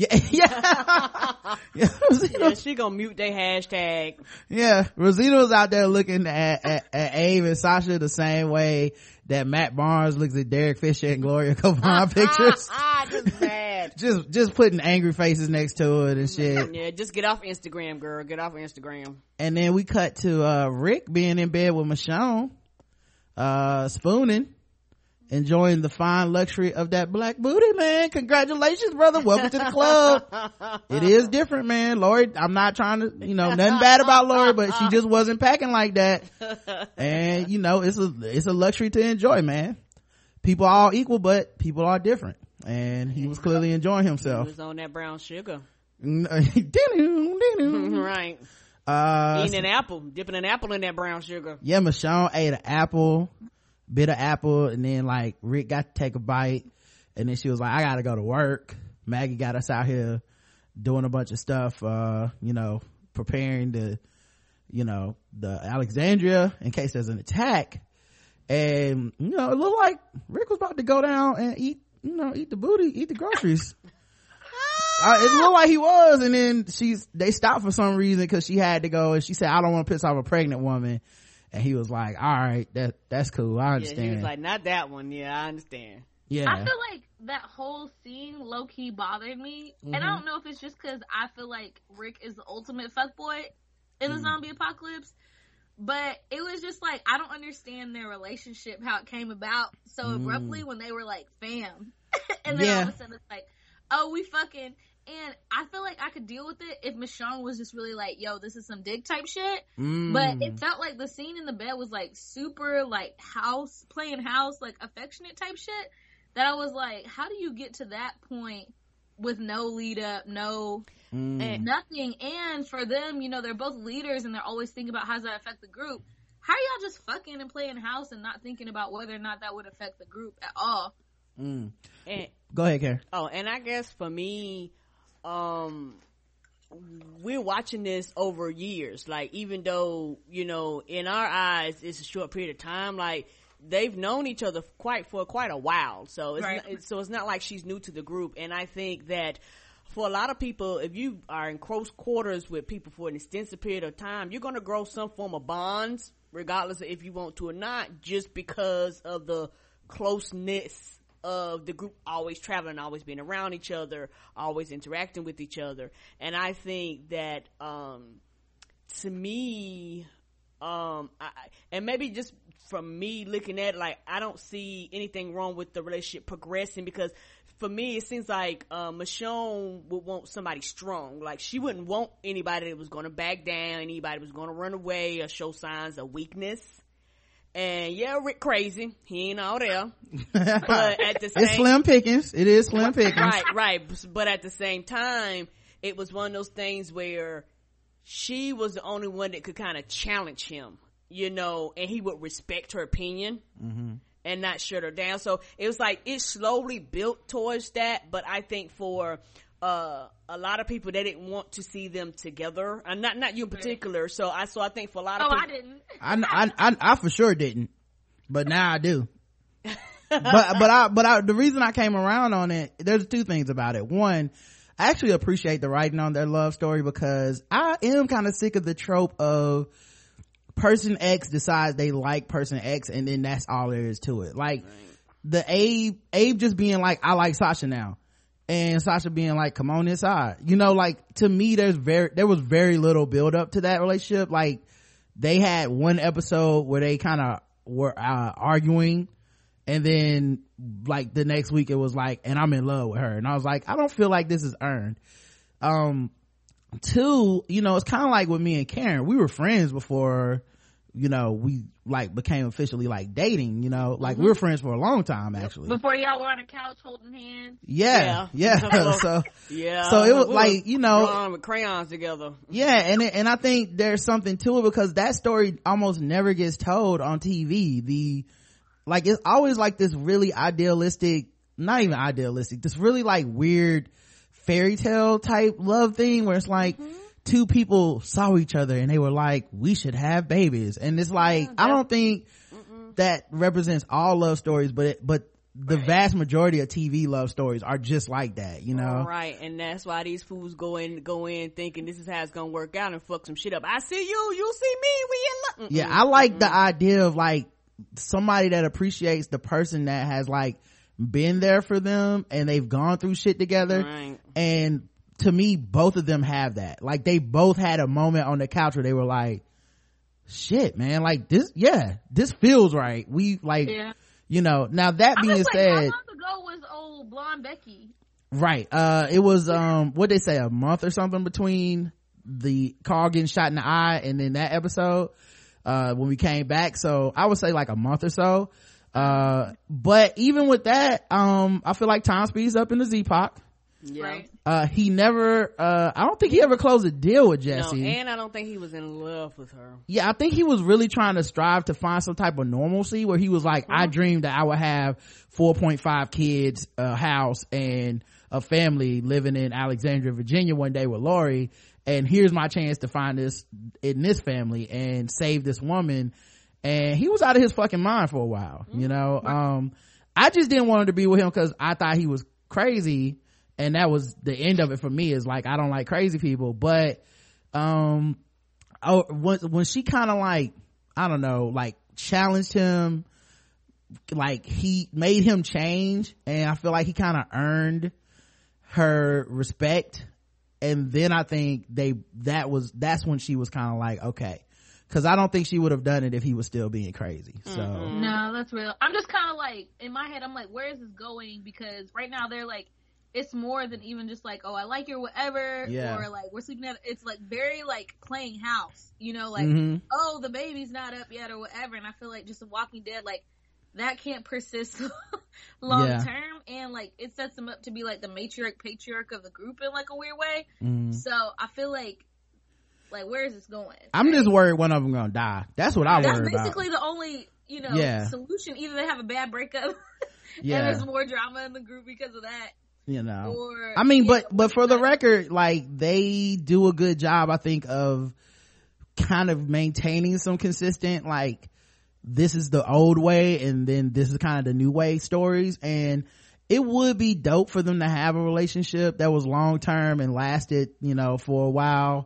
Speaker 3: Yeah,
Speaker 4: Rosita, she gonna mute their hashtag.
Speaker 3: Yeah, Rosita was out there looking at Abe and Sasha the same way that Matt Barnes looks at Derek Fisher and Gloria Covan pictures.
Speaker 4: Just mad.
Speaker 3: just putting angry faces next to it and shit.
Speaker 4: Yeah, just get off Instagram, girl. Get off Instagram.
Speaker 3: And then we cut to Rick being in bed with Michonne, spooning, enjoying the fine luxury of that black booty, man. Congratulations, brother. Welcome to the club. It is different, man. Lori, I'm not trying to, nothing bad about Lori, but she just wasn't packing like that. And, it's a luxury to enjoy, man. People are all equal, but people are different. And he was clearly enjoying himself.
Speaker 4: He was on that brown sugar.
Speaker 3: Right.
Speaker 4: Eating an apple, dipping an apple in that brown sugar.
Speaker 3: Yeah, Michonne ate an apple, bit of apple, and then like Rick got to take a bite, and then she was like, I gotta go to work. Maggie got us out here doing a bunch of stuff, preparing the Alexandria in case there's an attack. And it looked like Rick was about to go down and eat the booty, eat the groceries. It looked like he was, and then they stopped for some reason because she had to go, and she said, I don't want to piss off a pregnant woman. And he was like, all right, that's cool, I understand.
Speaker 4: Yeah, he was like, not that one. Yeah, I understand.
Speaker 3: Yeah,
Speaker 2: I feel like that whole scene low-key bothered me. And I don't know if it's just because I feel like Rick is the ultimate fuckboy in the zombie apocalypse, but it was just like, I don't understand their relationship, how it came about so abruptly when they were like fam. And then all of a sudden it's like, oh, we fucking. And I feel like I could deal with it if Michonne was just really like, yo, this is some dick type shit. But it felt like the scene in the bed was like super like playing house, like affectionate type shit, that I was like, how do you get to that point with no lead up, no nothing? And for them, they're both leaders and they're always thinking about how does that affect the group. How are y'all just fucking and playing house and not thinking about whether or not that would affect the group at all?
Speaker 4: And,
Speaker 3: go ahead, Karen.
Speaker 4: Oh, and I guess for me, we're watching this over years. Like, even though, in our eyes, it's a short period of time, like, they've known each other for quite a while. So it's not like she's new to the group. And I think that for a lot of people, if you are in close quarters with people for an extensive period of time, you're going to grow some form of bonds, regardless of if you want to or not, just because of the closeness of the group always traveling, always being around each other, always interacting with each other. And I think that to me, and maybe just from me looking at it, like, I don't see anything wrong with the relationship progressing, because for me, it seems like Michonne would want somebody strong. Like, she wouldn't want anybody that was going to back down, anybody that was going to run away or show signs of weakness. And yeah, Rick crazy. He ain't all there. But at the same,
Speaker 3: it's slim pickings. It is slim pickings.
Speaker 4: Right. But at the same time, it was one of those things where she was the only one that could kind of challenge him, you know, and he would respect her opinion. Mm-hmm. And not shut her down. So it was like, it slowly built towards that. But I think for a lot of people, they didn't want to see them together, and not you in particular. So I think for a lot of people,
Speaker 2: I didn't.
Speaker 3: I for sure didn't, but now I do. but the reason I came around on it, there's two things about it. One, I actually appreciate the writing on their love story, because I am kind of sick of the trope of person X decides they like person X and then that's all there is to it. Like, the Abe just being like, I like Sasha now, and Sasha being like, come on inside, you know. Like, to me, there was very little build up to that relationship. Like, they had one episode where they kind of were arguing, and then like the next week it was like, and I'm in love with her, and I was like, I don't feel like this is earned. Two, you know, it's kind of like with me and Karen, we were friends before, you know, we like became officially like dating, you know, like we were friends for a long time, actually,
Speaker 2: before y'all were on the couch holding hands.
Speaker 3: Yeah. so
Speaker 4: yeah,
Speaker 3: it was like, you know,
Speaker 4: drawing with crayons together.
Speaker 3: Yeah, and I think there's something to it, because that story almost never gets told on TV. Like, it's always like this really idealistic, not even idealistic, this really like weird fairy tale type love thing where it's like two people saw each other and they were like, we should have babies. And it's like, I don't think that represents all love stories, but the vast majority of TV love stories are just like that, you know.
Speaker 4: Right. And that's why these fools go in thinking this is how it's gonna work out and fuck some shit up. I see you see me, we in love.
Speaker 3: Yeah, I like the idea of like somebody that appreciates the person that has like been there for them and they've gone through shit together.
Speaker 4: Right.
Speaker 3: And to me, both of them have that. Like, they both had a moment on the couch where they were like, shit, man, like this feels right. We like, you know. Now that being said,
Speaker 2: how long ago was old blonde Becky?
Speaker 3: Right. It was what they say, a month or something between the Carl getting shot in the eye and then that episode when we came back. So I would say like a month or so. But even with that, I feel like time speeds up in the Z-Pac.
Speaker 4: Yeah.
Speaker 2: Right.
Speaker 3: He never I don't think he ever closed a deal with Jessie.
Speaker 4: No, and I don't think he was in love with her.
Speaker 3: Yeah, I think he was really trying to strive to find some type of normalcy where he was like, I dreamed that I would have 4.5 kids, a house, and a family living in Alexandria, Virginia one day with Lori, and here's my chance to find this in this family and save this woman. And he was out of his fucking mind for a while, you know. I just didn't want her to be with him because I thought he was crazy, and that was the end of it for me. Is like, I don't like crazy people. But when she kind of like, I don't know, like challenged him, like he made him change, and I feel like he kind of earned her respect. And then I think that's when she was kind of like, okay, because I don't think she would have done it if he was still being crazy. So
Speaker 2: no, that's real. I'm just kind of like, in my head, I'm like, where is this going? Because right now they're like, it's more than even just like, oh, I like you or whatever, or like we're sleeping at, it's like very like playing house, you know, like oh, the baby's not up yet or whatever. And I feel like just a Walking Dead, like that can't persist long term, and like it sets them up to be like the patriarch of the group in like a weird way. So I feel like where is this going?
Speaker 3: I'm just worried one of them gonna die. That's what I worry about.
Speaker 2: That's basically the only, you know, solution. Either they have a bad breakup and there's more drama in the group because of that, you know. Or,
Speaker 3: I mean, but for the record, like, they do a good job, I think, of kind of maintaining some consistent, like, this is the old way and then this is kind of the new way stories. And it would be dope for them to have a relationship that was long term and lasted, you know, for a while,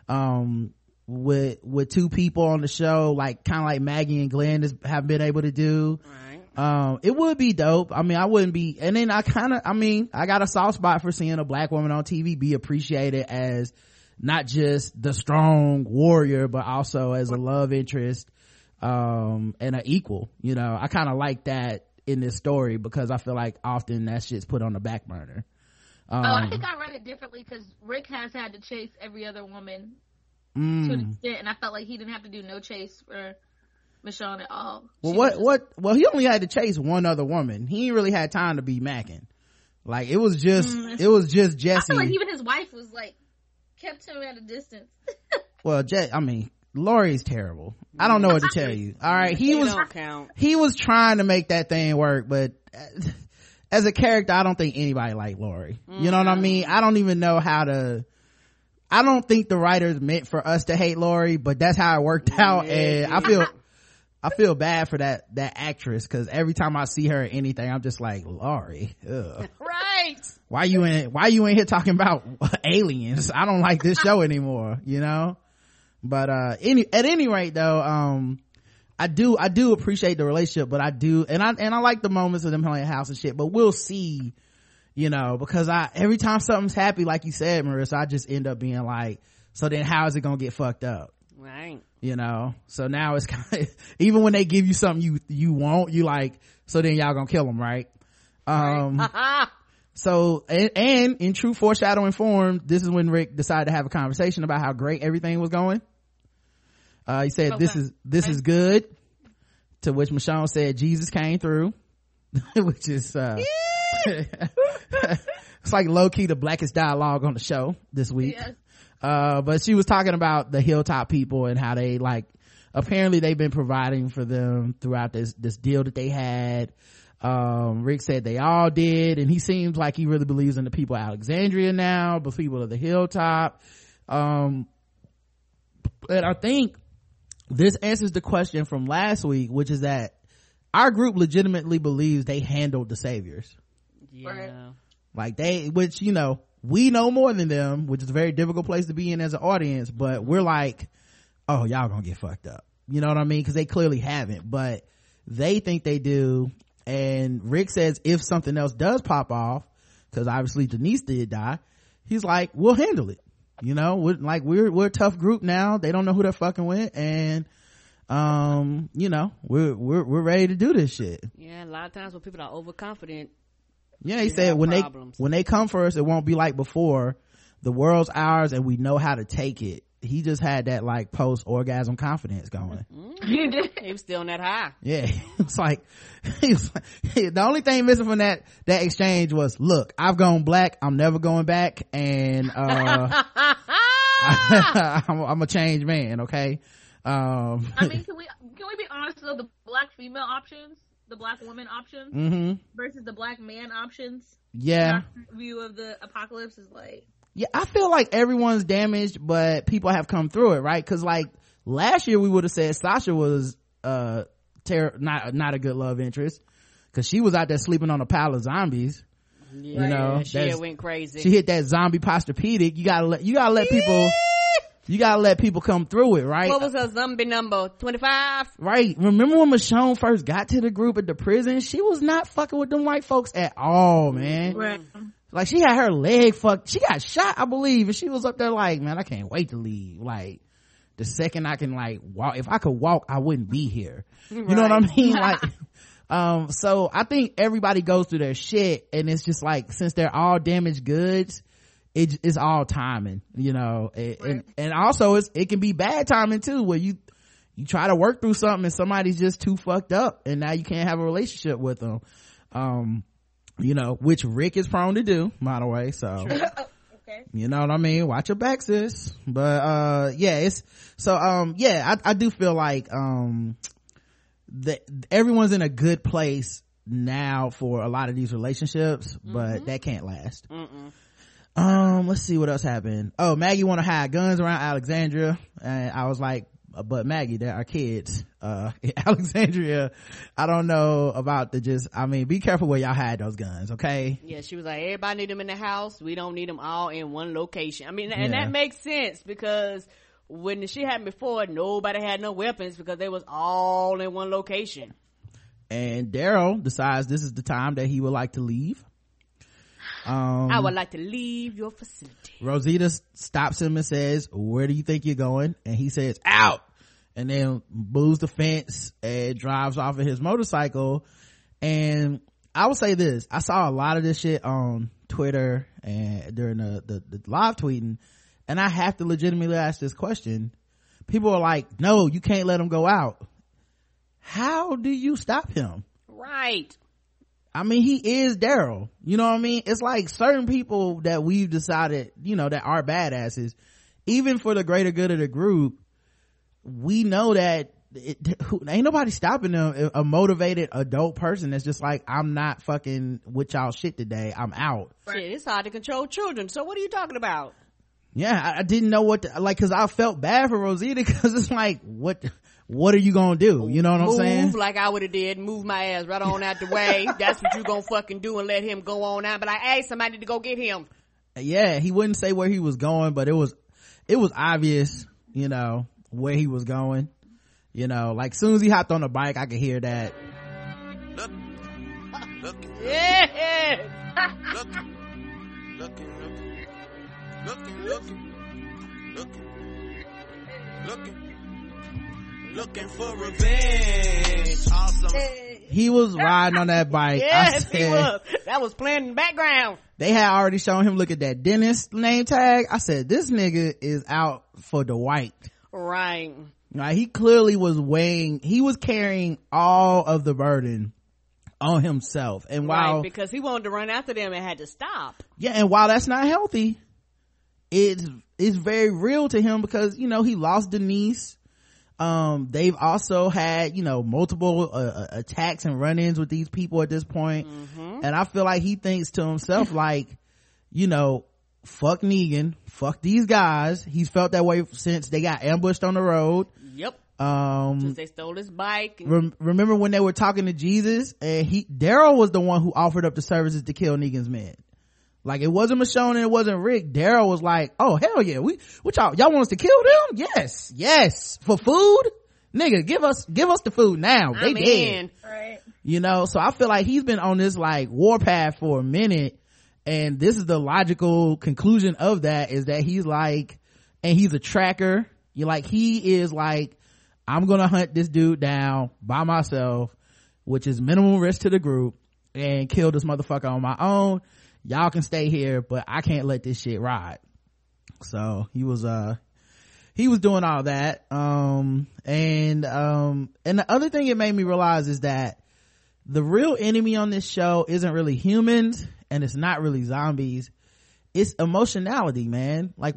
Speaker 3: with two people on the show, like kind of like Maggie and Glenn have been able to do. Right. It would be dope. I mean, I wouldn't be, and then I got a soft spot for seeing a black woman on TV be appreciated as not just the strong warrior, but also as a love interest, and an equal. You know, I kind of like that in this story because I feel like often that shit's put on the back burner.
Speaker 2: I think I read it differently because Rick has had to chase every other woman to an extent, and I felt like he didn't have to do no chase for Michonne at all.
Speaker 3: Well, he only had to chase one other woman. He ain't really had time to be macking. Like, it was just Jesse.
Speaker 2: I feel like even his wife was like, kept him at a distance.
Speaker 3: Well, Lori's terrible. I don't know what to tell you. All right. He was trying to make that thing work, but as a character, I don't think anybody liked Lori. You know what I mean? I don't even know I don't think the writers meant for us to hate Lori, but that's how it worked out. And I feel bad for that actress, because every time I see her in anything, I'm just like, Lori, ugh.
Speaker 4: Right.
Speaker 3: Why you in here talking about aliens? I don't like this show anymore, you know? But at any rate though, I do appreciate the relationship, but I do, and I like the moments of them playing house and shit, but we'll see, you know, because every time something's happy, like you said, Marissa, I just end up being like, so then how is it gonna get fucked up?
Speaker 4: Right.
Speaker 3: You know, so now it's kind of, even when they give you something you want, you like, so then y'all gonna kill them, right? So, and in true foreshadowing form, this is when Rick decided to have a conversation about how great everything was going. He said, okay, this is good, to which Michonne said Jesus came through, which is it's like low-key the blackest dialogue on the show this week. Yes. But she was talking about the Hilltop people and how they, like, apparently they've been providing for them throughout this deal that they had. Rick said they all did, and he seems like he really believes in the people of Alexandria now, the people of the Hilltop. And I think this answers the question from last week, which is that our group legitimately believes they handled the saviors.
Speaker 4: Yeah.
Speaker 3: Like which, you know, we know more than them, which is a very difficult place to be in as an audience, but we're like, oh, y'all gonna get fucked up. You know what I mean? Because they clearly haven't, but they think they do. And Rick says if something else does pop off, because obviously Denise did die, he's like, we'll handle it. You know, we're a tough group now. They don't know who they're fucking with, and you know, we're ready to do this shit.
Speaker 4: Yeah, a lot of times when people are overconfident,
Speaker 3: yeah, he said when they come for us, it won't be like before. The world's ours and we know how to take it. He just had that like post orgasm confidence going.
Speaker 4: He did. He was still on that high.
Speaker 3: Yeah. It's like, the only thing missing from that exchange was, look, I've gone black, I'm never going back, and I'm a changed man, okay?
Speaker 2: I mean, can we be honest though, the black female options, the black woman options versus the black man options,
Speaker 3: yeah,
Speaker 2: view of the apocalypse is like,
Speaker 3: yeah, I feel like everyone's damaged, but people have come through it, right? Because like last year we would have said Sasha was not a good love interest, because she was out there sleeping on a pile of zombies.
Speaker 4: Yeah,
Speaker 3: you know,
Speaker 4: she went crazy.
Speaker 3: She hit that zombie posturpedic. You gotta let people come through it, right?
Speaker 4: What was her zombie number? 25?
Speaker 3: Right. Remember when Michonne first got to the group at the prison? She was not fucking with them white folks at all, man.
Speaker 2: Right.
Speaker 3: Like, she had her leg fucked. She got shot, I believe, and she was up there like, man, I can't wait to leave. Like, the second I can like walk, if I could walk, I wouldn't be here. You know what I mean? Like, so I think everybody goes through their shit, and it's just like, since they're all damaged goods, it's all timing, you know. And also it can be bad timing too, where you try to work through something and somebody's just too fucked up, and now you can't have a relationship with them. You know, which Rick is prone to do, by the way, so okay. You know what I mean? Watch your back, sis. But yeah, I do feel like that everyone's in a good place now for a lot of these relationships, but that can't last. Let's see what else happened. Oh, Maggie want to hide guns around Alexandria, and I was like, but Maggie, there are kids in Alexandria. I don't know about be careful where y'all hide those guns, okay?
Speaker 4: Yeah, she was like, everybody need them in the house, we don't need them all in one location. I mean, and that makes sense, because when the shit happened before, nobody had no weapons because they was all in one location.
Speaker 3: And Daryl decides this is the time that he would like to leave.
Speaker 4: I would like to leave your facility.
Speaker 3: Rosita stops him and says, where do you think you're going? And he says, out, and then moves the fence and drives off of his motorcycle. And I will say this, I saw a lot of this shit on Twitter and during the live tweeting, and I have to legitimately ask this question. People are like, no, you can't let him go out. How do you stop him?
Speaker 4: Right.
Speaker 3: I mean, he is Daryl. You know what I mean? It's like certain people that we've decided, you know, that are badasses, even for the greater good of the group, we know that ain't nobody stopping them. A motivated adult person that's just like, I'm not fucking with y'all shit today, I'm out.
Speaker 4: Shit, it's hard to control children, so what are you talking about?
Speaker 3: Yeah, I didn't know what to, like, cause I felt bad for Rosita, cause it's like, what are you gonna do? You know what I'm saying?
Speaker 4: Move like I would have did, move my ass right on out the way. That's what you gonna fucking do, and let him go on out. But I asked somebody to go get him.
Speaker 3: Yeah, he wouldn't say where he was going, but it was obvious, you know, where he was going. You know, like soon as he hopped on the bike, I could hear that.
Speaker 5: Look,
Speaker 4: Yeah.
Speaker 5: looking for revenge. Awesome.
Speaker 3: He was riding on that bike.
Speaker 4: Yes, he was. That was playing in the background.
Speaker 3: They had already shown him look at that dentist name tag. I said, this nigga is out for Dwight.
Speaker 4: Right.
Speaker 3: Like, he clearly was he was carrying all of the burden on himself. And while,
Speaker 4: right, because he wanted to run after them and had to stop.
Speaker 3: Yeah, and while that's not healthy, it's very real to him because, you know, he lost Denise. They've also had, you know, multiple attacks and run-ins with these people at this point. Mm-hmm. And I feel like he thinks to himself, like, you know, fuck Negan, fuck these guys. He's felt that way since they got ambushed on the road.
Speaker 4: Yep. Since they stole his bike.
Speaker 3: Remember when they were talking to Jesus and Daryl was the one who offered up the services to kill Negan's men. Like, it wasn't Michonne and it wasn't Rick. Daryl was like, oh hell yeah, what y'all want us to kill them? Yes, for food, nigga, give us the food now. They dead.
Speaker 2: Right.
Speaker 3: You know, so I feel like he's been on this like warpath for a minute, and this is the logical conclusion of that, is that he's like, and he's a tracker. He is like, I'm gonna hunt this dude down by myself, which is minimal risk to the group, and kill this motherfucker on my own. Y'all can stay here, but I can't let this shit ride. So he was doing all that. And the other thing it made me realize is that the real enemy on this show isn't really humans, and it's not really zombies. It's emotionality, man. Like,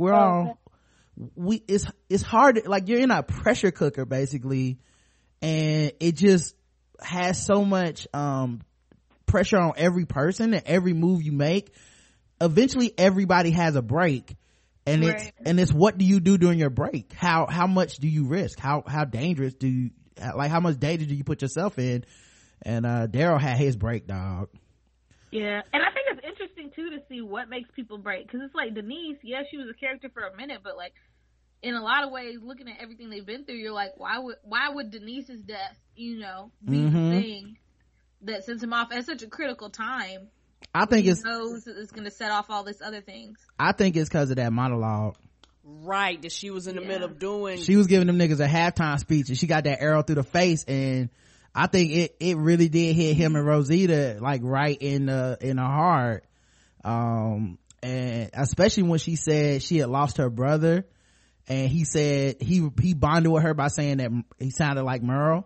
Speaker 3: it's hard, like, you're in a pressure cooker basically, and it just has so much pressure on every person, and every move you make, eventually everybody has a break, and
Speaker 2: right.
Speaker 3: it's what do you do during your break? How much do you risk? How dangerous do you, like, how much danger do you put yourself in? And Daryl had his break, dog.
Speaker 2: Yeah, and I think it's interesting too to see what makes people break, because it's like Denise, yes, she was a character for a minute, but like in a lot of ways, looking at everything they've been through, you're like, why would Denise's death, you know, be the thing that sends him off at such a critical time?
Speaker 3: I think
Speaker 2: he knows that it's going to set off all these other things.
Speaker 3: I think it's because of that monologue.
Speaker 4: Right, that she was in the middle of doing.
Speaker 3: She was giving them niggas a halftime speech, and she got that arrow through the face, and I think it really did hit him and Rosita like right in the heart. And especially when she said she had lost her brother, and he said he bonded with her by saying that he sounded like Merle.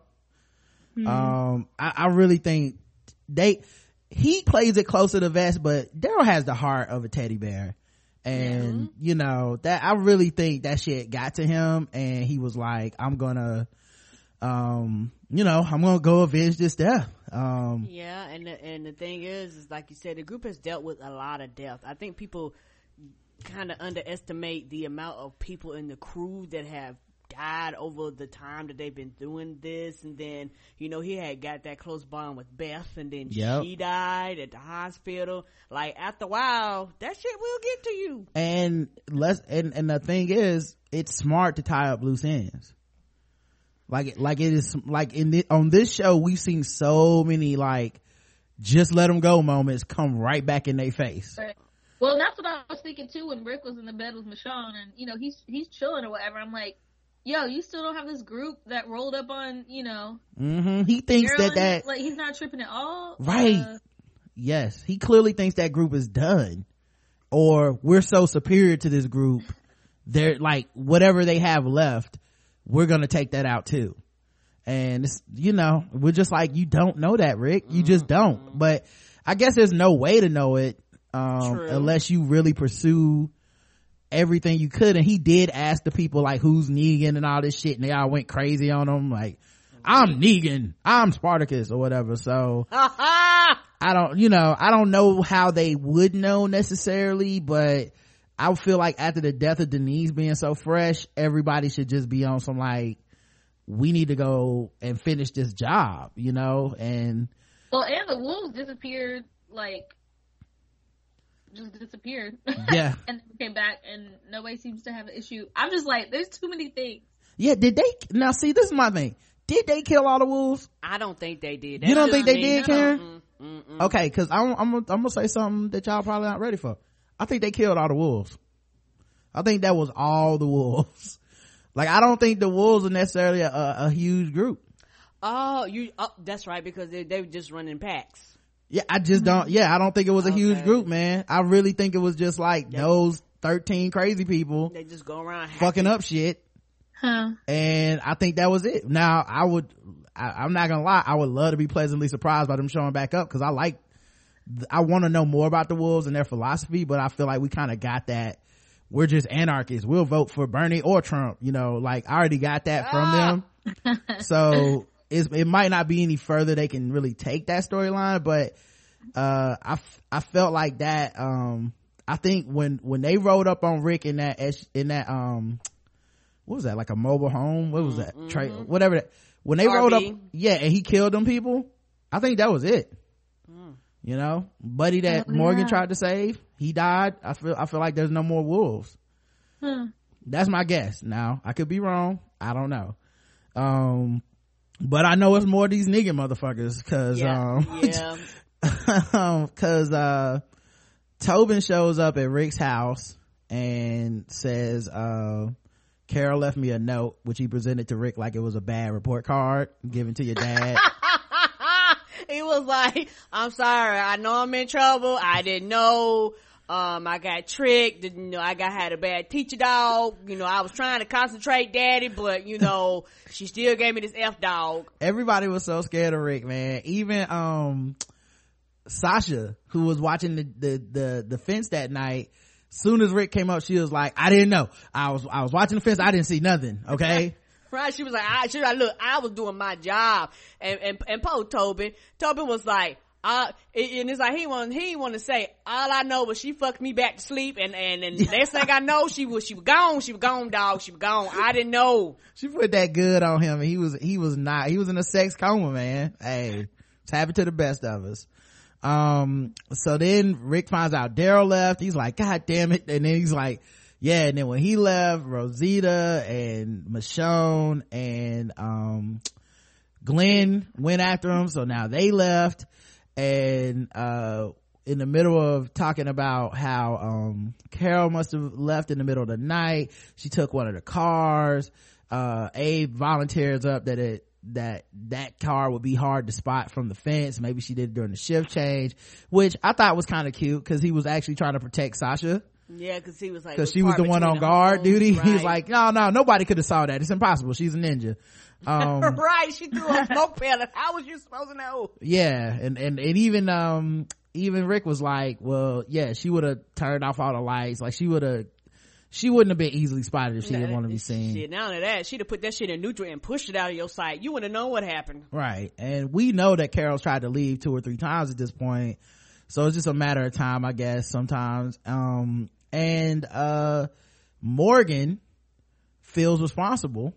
Speaker 3: I really think he plays it close to the vest, but Daryl has the heart of a teddy bear, and you know that I really think that shit got to him, and he was like, I'm gonna go avenge this death.
Speaker 4: Yeah, and the thing is like you said, the group has dealt with a lot of death. I think people kind of underestimate the amount of people in the crew that have died over the time that they've been doing this. And then, you know, he had got that close bond with Beth, and then she died at the hospital. Like, after a while, that shit will get to you. And
Speaker 3: the thing is, it's smart to tie up loose ends. Like it is, like on this show, we've seen so many like just let them go moments come right back in their face.
Speaker 2: Right. Well, that's what I was thinking too when Rick was in the bed with Michonne, and you know he's chilling or whatever. I'm like, yo, you still don't have this group that rolled up on, you know.
Speaker 3: He thinks
Speaker 2: Maryland,
Speaker 3: that
Speaker 2: like he's not tripping at all.
Speaker 3: Right. Yes, he clearly thinks that group is done, or we're so superior to this group, they're like whatever they have left, we're gonna take that out too. And it's, you know, we're just like, you don't know that, Rick. You just don't. But I guess there's no way to know it unless you really pursue everything you could. And he did ask the people like who's Negan and all this shit, and they all went crazy on him like, I'm Negan, I'm Spartacus or whatever. So I don't know how they would know necessarily, but I feel like after the death of Denise being so fresh, everybody should just be on some like, we need to go and finish this job, you know. And
Speaker 2: the wolves disappeared, like just disappeared.
Speaker 3: Yeah.
Speaker 2: And came back, and nobody seems to have an issue. I'm just like, there's too many things.
Speaker 3: Yeah, did they? Now see, this is my thing. Did they kill all the wolves?
Speaker 4: I don't think they did.
Speaker 3: You don't think they did, Karen? Okay, because I'm gonna say something that y'all probably not ready for. I think they killed all the wolves. I think that was all the wolves. Like, I don't think the wolves are necessarily a huge group.
Speaker 4: That's right, because they were just running packs.
Speaker 3: Yeah, I just don't. Yeah, I don't think it was a huge group, man. I really think it was just like those 13 crazy people.
Speaker 4: They just go around
Speaker 3: fucking up shit.
Speaker 2: Huh.
Speaker 3: And I think that was it. Now, I'm not gonna lie, I would love to be pleasantly surprised by them showing back up, because I want to know more about the wolves and their philosophy, but I feel like we kind of got that. We're just anarchists, we'll vote for Bernie or Trump, you know, like I already got that from them. So it might not be any further they can really take that storyline, but I felt like that. I think when they rolled up on Rick in that what was that, like a mobile home, what was that, whatever that, when they rolled up, and he killed them people, I think that was it. You know, buddy that Morgan tried to save, he died. I feel like there's no more wolves. That's my guess. Now I could be wrong, I don't know. But I know it's more of these nigga motherfuckers, cause Tobin shows up at Rick's house and says Carol left me a note, which he presented to Rick like it was a bad report card given to your dad.
Speaker 4: He was like, I'm sorry, I know I'm in trouble, I didn't know, I got tricked, didn't know, I had a bad teacher dog, you know, I was trying to concentrate, daddy, but you know, she still gave me this F dog.
Speaker 3: Everybody was so scared of Rick, man. Even Sasha, who was watching the fence that night, soon as Rick came up, she was like, I didn't know, I was watching the fence, I didn't see nothing. Okay.
Speaker 4: Right, she was like, look, I was doing my job, and poor Tobin was like, and it's like he didn't want to say, all I know was she fucked me back to sleep, and next thing I know, she was gone, dog, she was gone. I didn't know.
Speaker 3: She put that good on him, and he was in a sex coma, man. Hey, it's happened to the best of us. So then Rick finds out Daryl left. He's like, God damn it. And then he's like, yeah. And then when he left, Rosita and Michonne and Glenn went after him, so now they left. And in the middle of talking about how Carol must have left in the middle of the night, she took one of the cars. Abe volunteers up that car would be hard to spot from the fence. Maybe she did it during the shift change, which I thought was kind of cute, because he was actually trying to protect Sasha.
Speaker 4: Yeah, because he was like,
Speaker 3: because she was the one on guard duty. Right. He was like, no, nobody could have saw that, it's impossible, she's a ninja.
Speaker 4: Right, she threw a smoke pill. How was you supposed to know?
Speaker 3: Yeah, and even Rick was like, well, yeah, she would have turned off all the lights, like she wouldn't have been easily spotted if she didn't want to be seen.
Speaker 4: Shit, not only that, she'd have put that shit in neutral and pushed it out of your sight. You wouldn't have known what happened.
Speaker 3: Right. And we know that Carol's tried to leave 2 or 3 times at this point, so it's just a matter of time, I guess, sometimes. And Morgan feels responsible,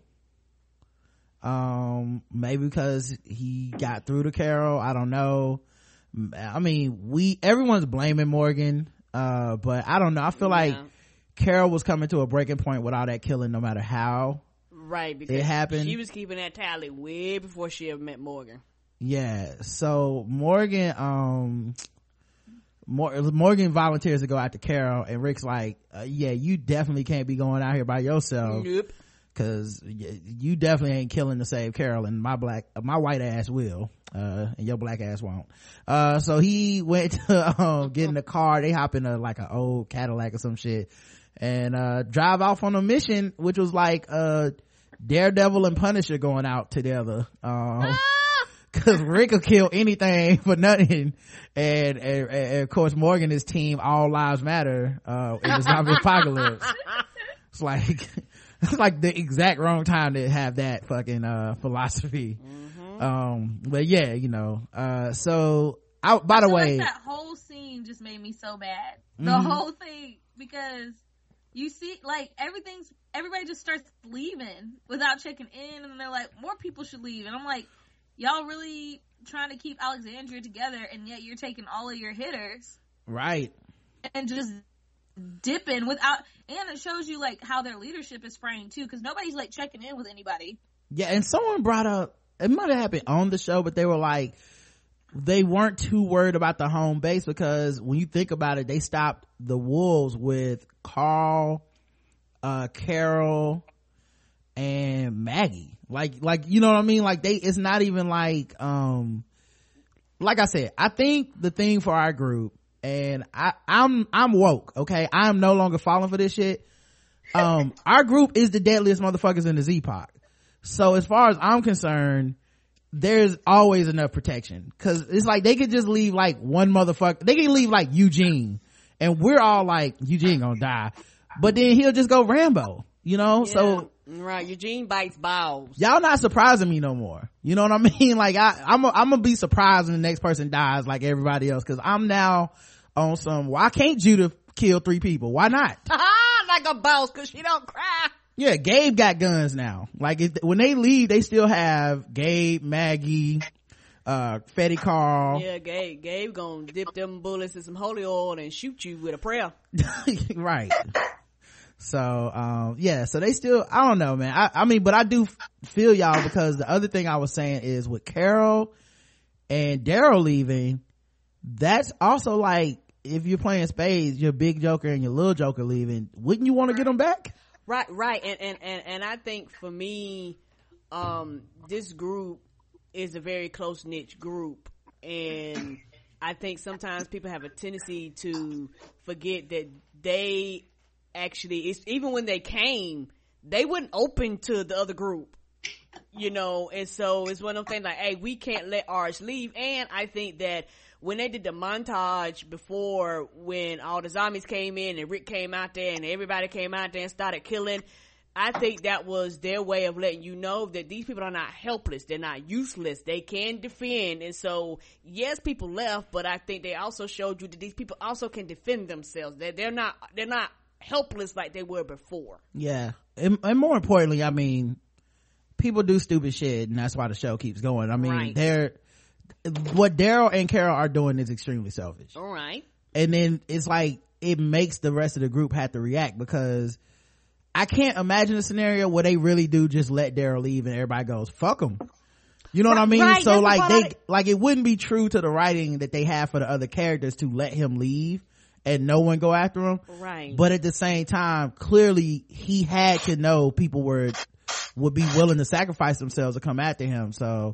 Speaker 3: maybe because he got through to Carol, I don't know. I mean, everyone's blaming Morgan, but I don't know, I feel like Carol was coming to a breaking point with all that killing, no matter how
Speaker 4: because
Speaker 3: it happened.
Speaker 4: She was keeping that tally way before she ever met Morgan.
Speaker 3: Yeah, so Morgan volunteers to go out to Carol, and Rick's like, yeah, you definitely can't be going out here by yourself.
Speaker 4: Nope.
Speaker 3: Cause you definitely ain't killing to save Carol, and my white ass will, and your black ass won't. So he went to get in the car. They hop in like an old Cadillac or some shit, and drive off on a mission, which was like Daredevil and Punisher going out together. Cause Rick will kill anything for nothing, and of course Morgan and his team, all lives matter in the zombie apocalypse. It's like the exact wrong time to have that fucking philosophy. But yeah, so by the way,
Speaker 2: like that whole scene just made me so bad. The whole thing, because you see, like, everybody just starts leaving without checking in, and they're like, more people should leave, and I'm like, y'all really trying to keep Alexandria together, and yet you're taking all of your hitters,
Speaker 3: right,
Speaker 2: and just dipping without. And it shows you like how their leadership is framed too, because nobody's like checking in with anybody.
Speaker 3: Yeah, and someone brought up, it might have happened on the show, but they were like, they weren't too worried about the home base, because when you think about it, they stopped the wolves with Carl, Carol, and Maggie. Like you know what I mean? Like it's not even like I said, I think the thing for our group, and I'm woke, okay? I am no longer falling for this shit. Our group is the deadliest motherfuckers in the Z-Pod. So as far as I'm concerned, there's always enough protection, because it's like they could just leave like one motherfucker. They can leave like Eugene, and we're all like, Eugene gonna die, but then he'll just go Rambo,
Speaker 4: Yeah,
Speaker 3: so
Speaker 4: right, Eugene bites balls.
Speaker 3: Y'all not surprising me no more, you know what I mean? Like I'm gonna be surprised when the next person dies like everybody else, because I'm now on some, why can't Judith kill 3 people? Why not?
Speaker 4: Like a boss, because she don't cry.
Speaker 3: Yeah, Gabe got guns now. Like when they leave, they still have Gabe, Maggie, Fetty Carl.
Speaker 4: Yeah, Gabe gonna dip them bullets in some holy oil and shoot you with a prayer.
Speaker 3: Right. So yeah, so they still, I don't know, man. I mean, but I do feel y'all, because the other thing I was saying is with Carol and Daryl leaving, that's also like, if you're playing spades, your big joker and your little joker leaving, wouldn't you want to get them back?
Speaker 4: Right. And I think for me, this group is a very close knit group, and I think sometimes people have a tendency to forget that they actually, it's even when they came, they weren't open to the other group, and so it's one of those things like, hey, we can't let ours leave. And I think that when they did the montage before, when all the zombies came in and Rick came out there and everybody came out there and started killing, I think that was their way of letting you know that these people are not helpless. They're not useless. They can defend. And so, yes, people left, but I think they also showed you that these people also can defend themselves. That they're not helpless like they were before.
Speaker 3: Yeah. And more importantly, I mean, people do stupid shit, and that's why the show keeps going. I mean,
Speaker 4: right.
Speaker 3: What Daryl and Carol are doing is extremely selfish.
Speaker 4: All right.
Speaker 3: And then it's like, it makes the rest of the group have to react, because I can't imagine a scenario where they really do just let Daryl leave and everybody goes, fuck him. You know what I mean?
Speaker 4: Right,
Speaker 3: so like it wouldn't be true to the writing that they have for the other characters to let him leave and no one go after him.
Speaker 4: Right.
Speaker 3: But at the same time, clearly he had to know people would be willing to sacrifice themselves to come after him. So,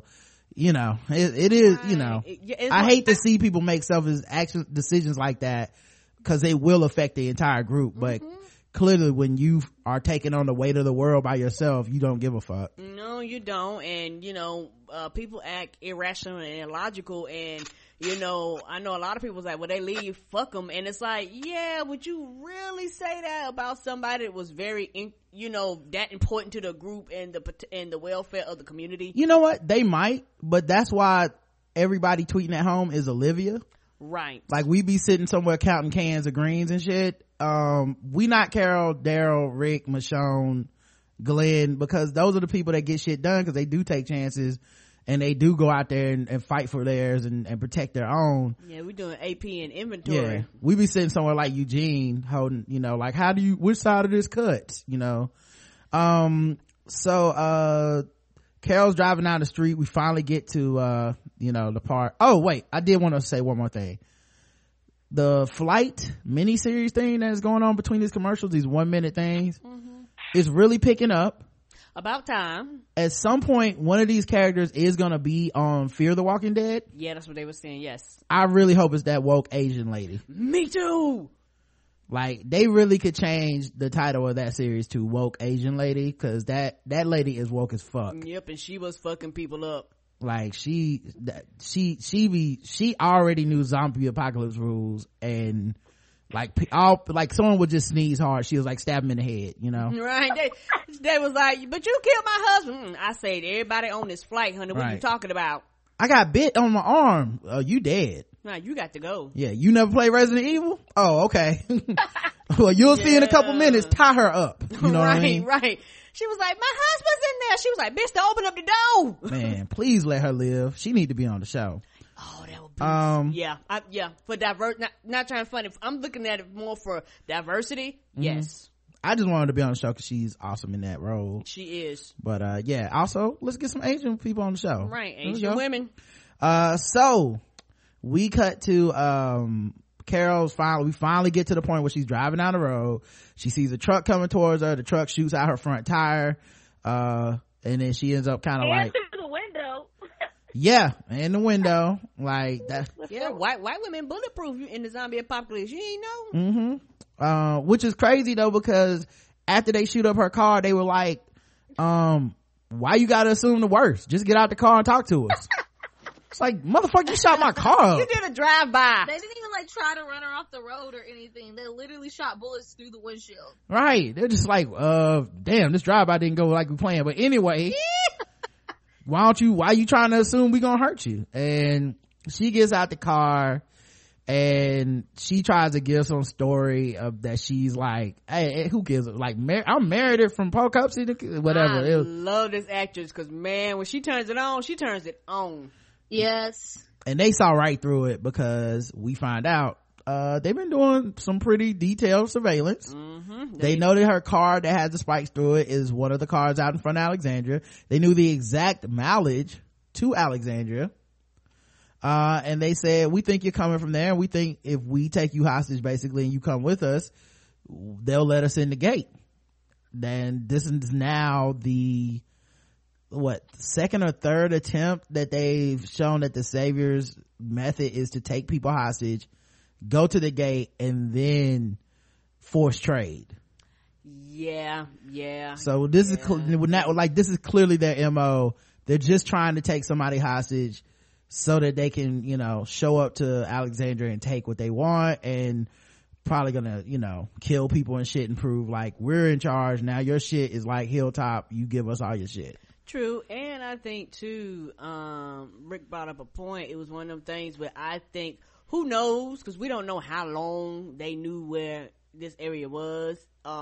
Speaker 3: it is, I hate to see people make selfish decisions like that, because they will affect the entire group. But clearly when you are taking on the weight of the world by yourself, you don't give a fuck.
Speaker 4: No, you don't. And people act irrational and illogical, and I know a lot of people like, well, they leave, fuck them. And it's like, yeah, would you really say that about somebody that was very that important to the group and the welfare of the community? You know
Speaker 3: what, they might, but that's why everybody tweeting at home is Olivia.
Speaker 4: Right.
Speaker 3: Like, we be sitting somewhere counting cans of greens and shit. We not Carol, Daryl, Rick, Michonne, Glenn, because those are the people that get shit done, because they do take chances and they do go out there and fight for theirs and protect their own.
Speaker 4: Yeah, we're doing AP and inventory.
Speaker 3: Yeah, we be sitting somewhere like Eugene holding, like, which side of this cut, So Carol's driving down the street. We finally get to the part. Oh wait, I did want to say one more thing. The Flight miniseries thing that is going on between these commercials, these 1 minute things, is really picking up.
Speaker 4: About time.
Speaker 3: At some point, one of these characters is gonna be on Fear the Walking Dead.
Speaker 4: Yeah, that's what they were saying. Yes,
Speaker 3: I really hope it's that woke Asian lady.
Speaker 4: me too.
Speaker 3: Like, they really could change the title of that series to Woke Asian Lady, because that lady is woke as fuck.
Speaker 4: Yep, and she was fucking people up.
Speaker 3: Like, she already knew zombie apocalypse rules, and like someone would just sneeze hard, she was like, stab him in the head,
Speaker 4: Right. They was like, but you killed my husband. I said, everybody on this flight, honey, what you talking about?
Speaker 3: I got bit on my arm. You dead.
Speaker 4: Nah, you got to go.
Speaker 3: Yeah, you never play Resident Evil? Oh, okay. Well, you'll see in a couple minutes. Tie her up. You know what I mean?
Speaker 4: Right. She was like, my husband's in there. She was like, bitch, open up the door.
Speaker 3: Man, please let her live. She need to be on the show.
Speaker 4: Oh, that would be yeah. For not trying to find it. I'm looking at it more for diversity. Yes.
Speaker 3: I just wanted to be on the show because she's awesome in that role.
Speaker 4: She is.
Speaker 3: But also let's get some Asian people on the show.
Speaker 4: Right, Asian women.
Speaker 3: So we cut to Carol's we finally get to the point where she's driving down the road. She sees a truck coming towards her. The truck shoots out her front tire, and then she ends up kind of like
Speaker 2: through the window.
Speaker 3: Yeah, in the window, like that.
Speaker 4: Yeah, white women bulletproof in the zombie apocalypse. You ain't know.
Speaker 3: Which is crazy though, because after they shoot up her car, they were like, why you gotta assume the worst? Just get out the car and talk to us. It's like, motherfucker, you shot my car up.
Speaker 4: You did a drive-by.
Speaker 2: They didn't even like try to run her off the road or anything. They literally shot bullets through the windshield.
Speaker 3: Right. They're just like, damn, this drive-by didn't go like we planned. But anyway, why you trying to assume we gonna hurt you? And she gets out the car and she tries to give some story of that she's like, hey, who gives it? Like, I'm married from Poughkeepsie to whatever.
Speaker 4: I love this actress because, man, when she turns it on, she turns it on.
Speaker 2: Yes.
Speaker 3: And they saw right through it because we find out they've been doing some pretty detailed surveillance. They know that her car that has the spikes through it is one of the cars out in front of Alexandria. They knew the exact mileage to Alexandria. And they said, we think you're coming from there, and we think if we take you hostage basically and you come with us, they'll let us in the gate. Then this is now the second or third attempt that they've shown that the Savior's method is to take people hostage, go to the gate, and then force trade.
Speaker 4: Yeah.
Speaker 3: So this is this is clearly their MO. They're just trying to take somebody hostage so that they can, show up to Alexandria and take what they want, and probably gonna, kill people and shit and prove like we're in charge now. Your shit is like Hilltop. You give us all your shit.
Speaker 4: True. And I think too, Rick brought up a point. It was one of them things where I think, who knows, because we don't know how long they knew where this area was,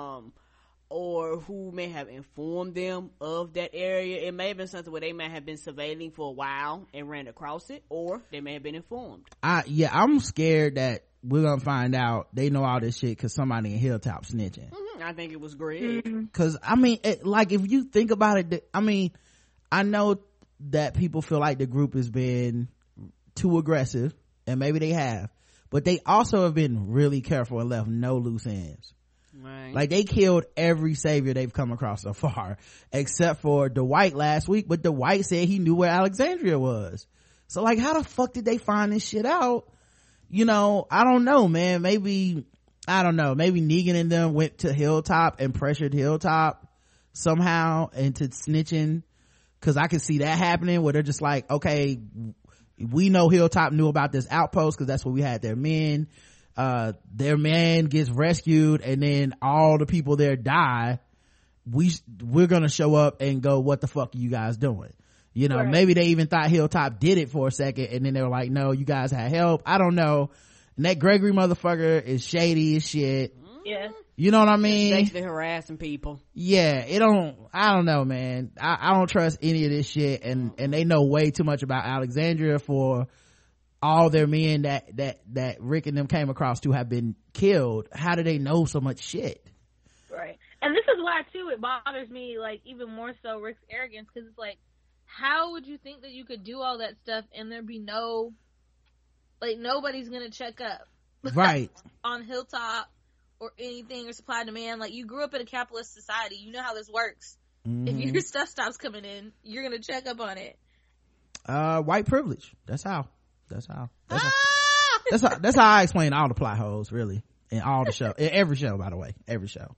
Speaker 4: or who may have informed them of that area. It may have been something where they may have been surveilling for a while and ran across it, or they may have been informed.
Speaker 3: I'm scared that we're gonna find out they know all this shit because somebody in Hilltop snitching.
Speaker 4: I think it was Greg.
Speaker 3: Because if you think about it, I know that people feel like the group has been too aggressive, and maybe they have, but they also have been really careful and left no loose ends.
Speaker 4: Right.
Speaker 3: Like, they killed every Savior they've come across so far, except for Dwight last week, but Dwight said he knew where Alexandria was. So like, how the fuck did they find this shit out? I don't know, man. Maybe Negan and them went to Hilltop and pressured Hilltop somehow into snitching, because I could see that happening, where they're just like, okay, we know Hilltop knew about this outpost because that's where we had their men. Their man gets rescued, and then all the people there die. We're gonna show up and go, what the fuck are you guys doing? Right. Maybe they even thought Hilltop did it for a second, and then they were like, no, you guys had help. I don't know. And that Gregory motherfucker is shady as shit.
Speaker 2: Yeah.
Speaker 3: You know what I mean?
Speaker 4: Sexually harassing people.
Speaker 3: Yeah, I don't know, man. I don't trust any of this shit, and they know way too much about Alexandria for all their men that Rick and them came across to have been killed. How do they know so much shit?
Speaker 2: Right. And this is why too it bothers me, like, even more so, Rick's arrogance, because it's like,
Speaker 6: how would you think that you could do all that stuff and there be no, like, nobody's gonna check up
Speaker 3: Right.
Speaker 6: on Hilltop or anything or supply and demand? Like, you grew up in a capitalist society, you know how this works. If your stuff stops coming in, you're gonna check up on it.
Speaker 3: White privilege. That's how I explain all the plot holes, really, in all the show, in every show, by the way, every show.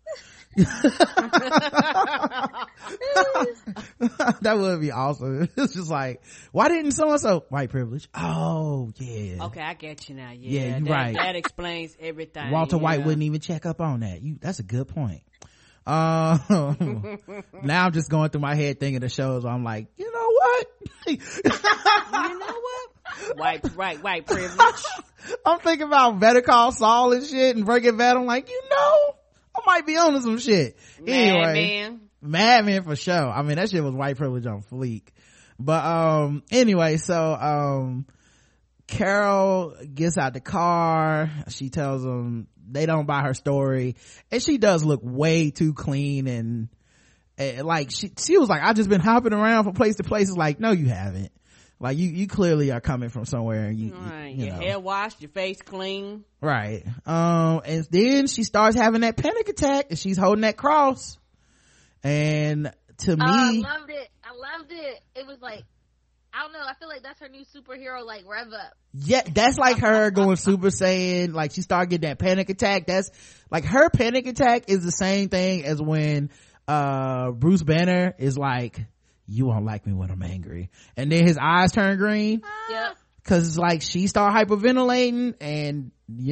Speaker 3: That would be awesome. It's just like, why didn't so and so? White privilege. Oh yeah.
Speaker 4: Okay, I get you now.
Speaker 3: Yeah, you're right.
Speaker 4: That explains everything.
Speaker 3: Walter White wouldn't even check up on that. That's a good point. Now I'm just going through my head thinking of shows where I'm like, you know what?
Speaker 4: You know what? White privilege.
Speaker 3: I'm thinking about Better Call Saul and shit and Breaking Bad. I'm like, I might be on to some shit. Anyway, Mad Men for sure. I mean, that shit was white privilege on fleek. But anyway, so Carol gets out the car. She tells them they don't buy her story, and she does look way too clean, and like she was like, I've just been hopping around from place to place. It's like, no, you haven't. Like, you clearly are coming from somewhere, and you
Speaker 4: your
Speaker 3: know.
Speaker 4: hair washed, your face clean,
Speaker 3: right? And then she starts having that panic attack, and she's holding that cross, and to me,
Speaker 6: I loved it. It was like, I don't know, I feel like that's her new superhero, like, rev up.
Speaker 3: Yeah, that's like her going Super Saiyan. Like, she started getting that panic attack. That's like, her panic attack is the same thing as when Bruce Banner is like, you won't like me when I'm angry, and then his eyes turn green.
Speaker 6: Yep.
Speaker 3: Cause it's like she started hyperventilating, and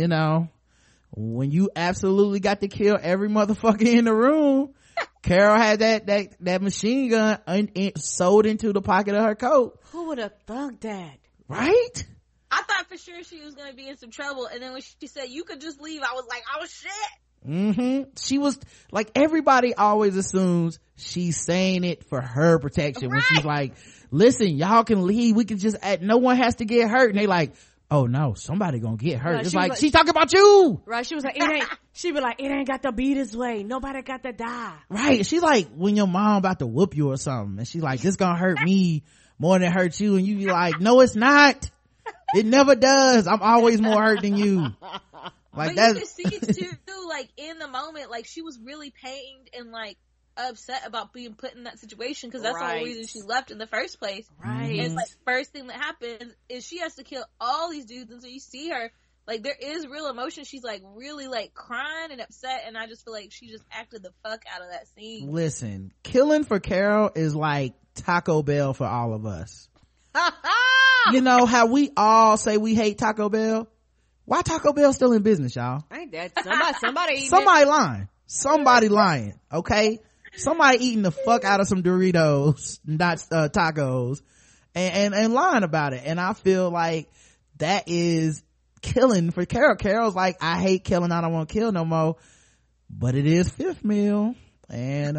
Speaker 3: when you absolutely got to kill every motherfucker in the room, Carol had that machine gun sewed into the pocket of her coat.
Speaker 4: Who would have thought that?
Speaker 3: Right?
Speaker 6: I thought for sure she was gonna be in some trouble, and then when she said you could just leave, I was like, oh shit.
Speaker 3: She was like, everybody always assumes she's saying it for her protection. Right. When she's like, listen, y'all can leave, we can just no one has to get hurt, and they like, oh no, somebody gonna get hurt. Right, it's like, she's talking about you.
Speaker 4: Right. She was like, she be like, it ain't got to be this way, nobody got to die.
Speaker 3: Right. She's like, when your mom about to whoop you or something, and she's like, this gonna hurt me more than it hurts you, and you be like, no, it's not, it never does, I'm always more hurt than you. Like,
Speaker 6: but you can see it too, like, in the moment, like, she was really pained and like upset about being put in that situation, because that's the whole reason she left in the first place.
Speaker 4: Right.
Speaker 6: And it's like, first thing that happens is she has to kill all these dudes, and so you see her, like, there is real emotion. She's like really like crying and upset, and I just feel like she just acted the fuck out of that scene.
Speaker 3: Listen, killing for Carol is like Taco Bell for all of us. You know how we all say we hate Taco Bell? Why Taco Bell still in business, y'all?
Speaker 4: Ain't that somebody
Speaker 3: lying. Somebody lying, okay? Somebody eating the fuck out of some Doritos, not tacos, and lying about it. And I feel like that is killing for Carol. Carol's like, I hate killing, I don't want to kill no more. But it is fifth meal, and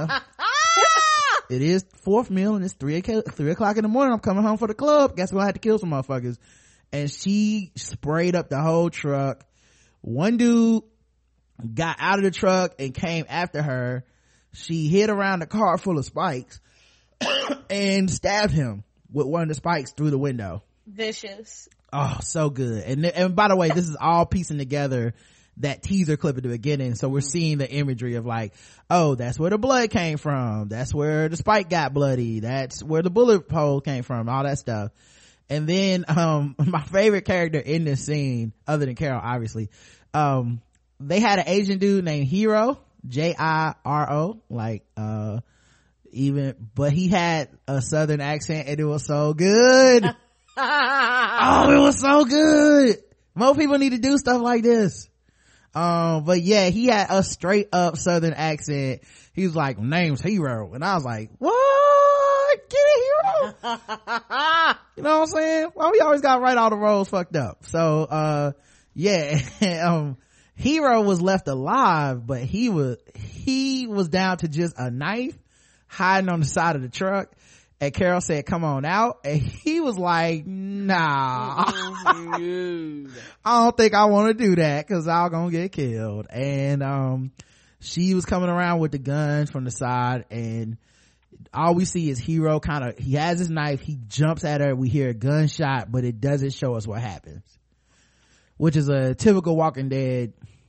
Speaker 3: it is fourth meal, and it's 3 o'clock in the morning. I'm coming home for the club. Guess we're gonna have to kill some motherfuckers. And she sprayed up the whole truck. One dude got out of the truck and came after her. She hid around the car full of spikes and stabbed him with one of the spikes through the window.
Speaker 6: Vicious.
Speaker 3: Oh, so good. And by the way, this is all piecing together that teaser clip at the beginning, so we're seeing the imagery of like, oh, that's where the blood came from, that's where the spike got bloody, that's where the bullet hole came from, all that stuff. And then my favorite character in this scene, other than Carol obviously, they had an Asian dude named Hiro, Jiro, like but he had a southern accent, and it was so good. Oh, it was so good. More people need to do stuff like this. But yeah, he had a straight up southern accent. He was like, name's Hero, and I was like, what? Get it, Hero. You know what I'm saying? Well, we always got to write all the roles fucked up. So yeah. Hero was left alive, but he was down to just a knife hiding on the side of the truck, and Carol said, come on out, and he was like, nah. I don't think I want to do that, because I'm gonna get killed. And she was coming around with the guns from the side, and all we see is Hero he has his knife, he jumps at her, we hear a gunshot, but it doesn't show us what happens, which is a typical Walking Dead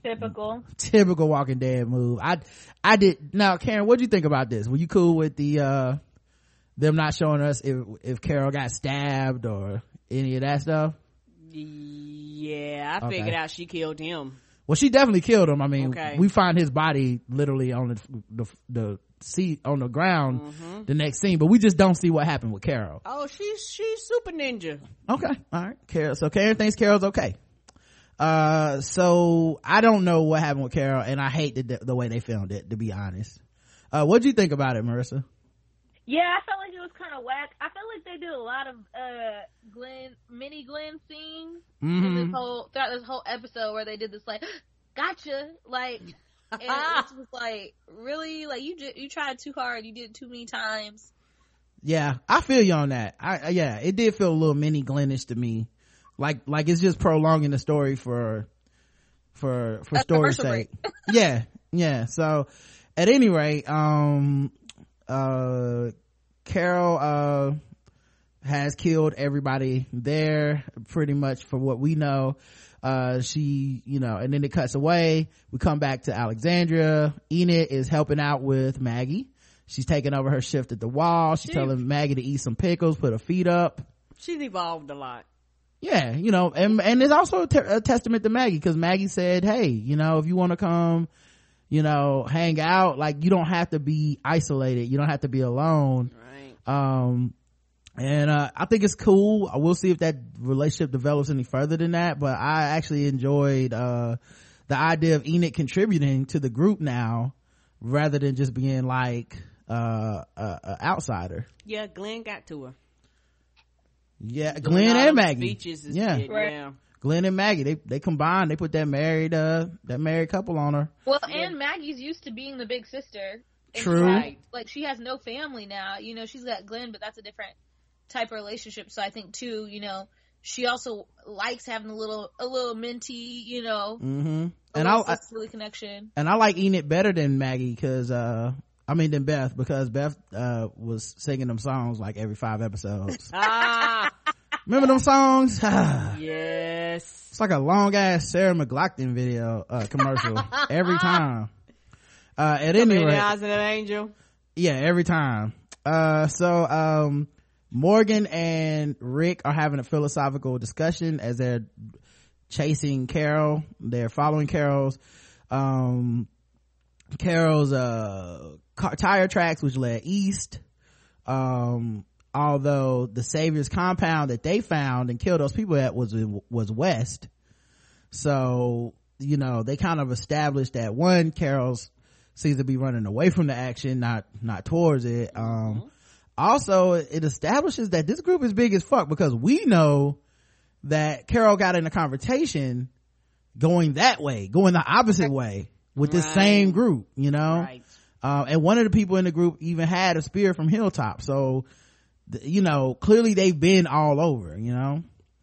Speaker 3: move. I did. Now, Karen, what'd you think about this? Were you cool with the them not showing us if Carol got stabbed or any of that stuff?
Speaker 4: Yeah, I figured out she killed him.
Speaker 3: Well, she definitely killed him. I mean, we find his body literally on the seat on the ground, the next scene, but we just don't see what happened with Carol.
Speaker 4: Oh, she's super ninja.
Speaker 3: Okay, all right. Carol. So Karen thinks Carol's okay. So I don't know what happened with Carol, and I hate the way they filmed it, to be honest. What'd you think about it, Marissa?
Speaker 6: Yeah, I felt like it was kind of whack. I felt like they did a lot of mini Glenn scenes in throughout this whole episode, where they did this like, gotcha, like, and it was like, really, like you tried too hard, you did it too many times.
Speaker 3: Yeah, I feel you on that. Yeah, it did feel a little mini Glennish to me, like it's just prolonging the story for story's sake. yeah. So at any rate, Carol has killed everybody there pretty much, for what we know. She, and then it cuts away. We come back to Alexandria. Enid is helping out with Maggie. She's taking over her shift at the wall. She's telling Maggie to eat some pickles, put her feet up.
Speaker 4: She's evolved a lot.
Speaker 3: Yeah, and it's also a testament to Maggie, because Maggie said, hey, if you want to come, hang out, like, you don't have to be isolated, you don't have to be alone.
Speaker 4: Right.
Speaker 3: And I think it's cool. We'll see if that relationship develops any further than that, but I actually enjoyed the idea of Enid contributing to the group now, rather than just being like a outsider.
Speaker 4: Yeah, Glenn got to her.
Speaker 3: Yeah, Glenn and Maggie.
Speaker 4: Yeah.
Speaker 3: Glenn and Maggie, they combined, they put that married couple on her.
Speaker 6: Well, and Maggie's used to being the big sister.
Speaker 3: True.
Speaker 6: She has no family now. She's got Glenn, but that's a different type of relationship. So I think too, she also likes having a little minty,
Speaker 3: and
Speaker 6: sisterly connection.
Speaker 3: And I like Enid better than Maggie, than Beth, because Beth was singing them songs like every 5 episodes. Remember them songs?
Speaker 4: Yes.
Speaker 3: It's like a long ass Sarah McLachlan video commercial every time. At any rate,
Speaker 4: Eyes of an Angel.
Speaker 3: Yeah, every time. So Morgan and Rick are having a philosophical discussion as they're chasing Carol. They're following Carol's tire tracks, which led east. Although the Savior's compound that they found and killed those people at was west. So, they kind of established that, one, Carol seems to be running away from the action, not towards it. Also, it establishes that this group is big as fuck, because we know that Carol got in a confrontation going that way, going the opposite way with this same group,
Speaker 4: Right.
Speaker 3: And one of the people in the group even had a spear from Hilltop. So, clearly they've been all over, and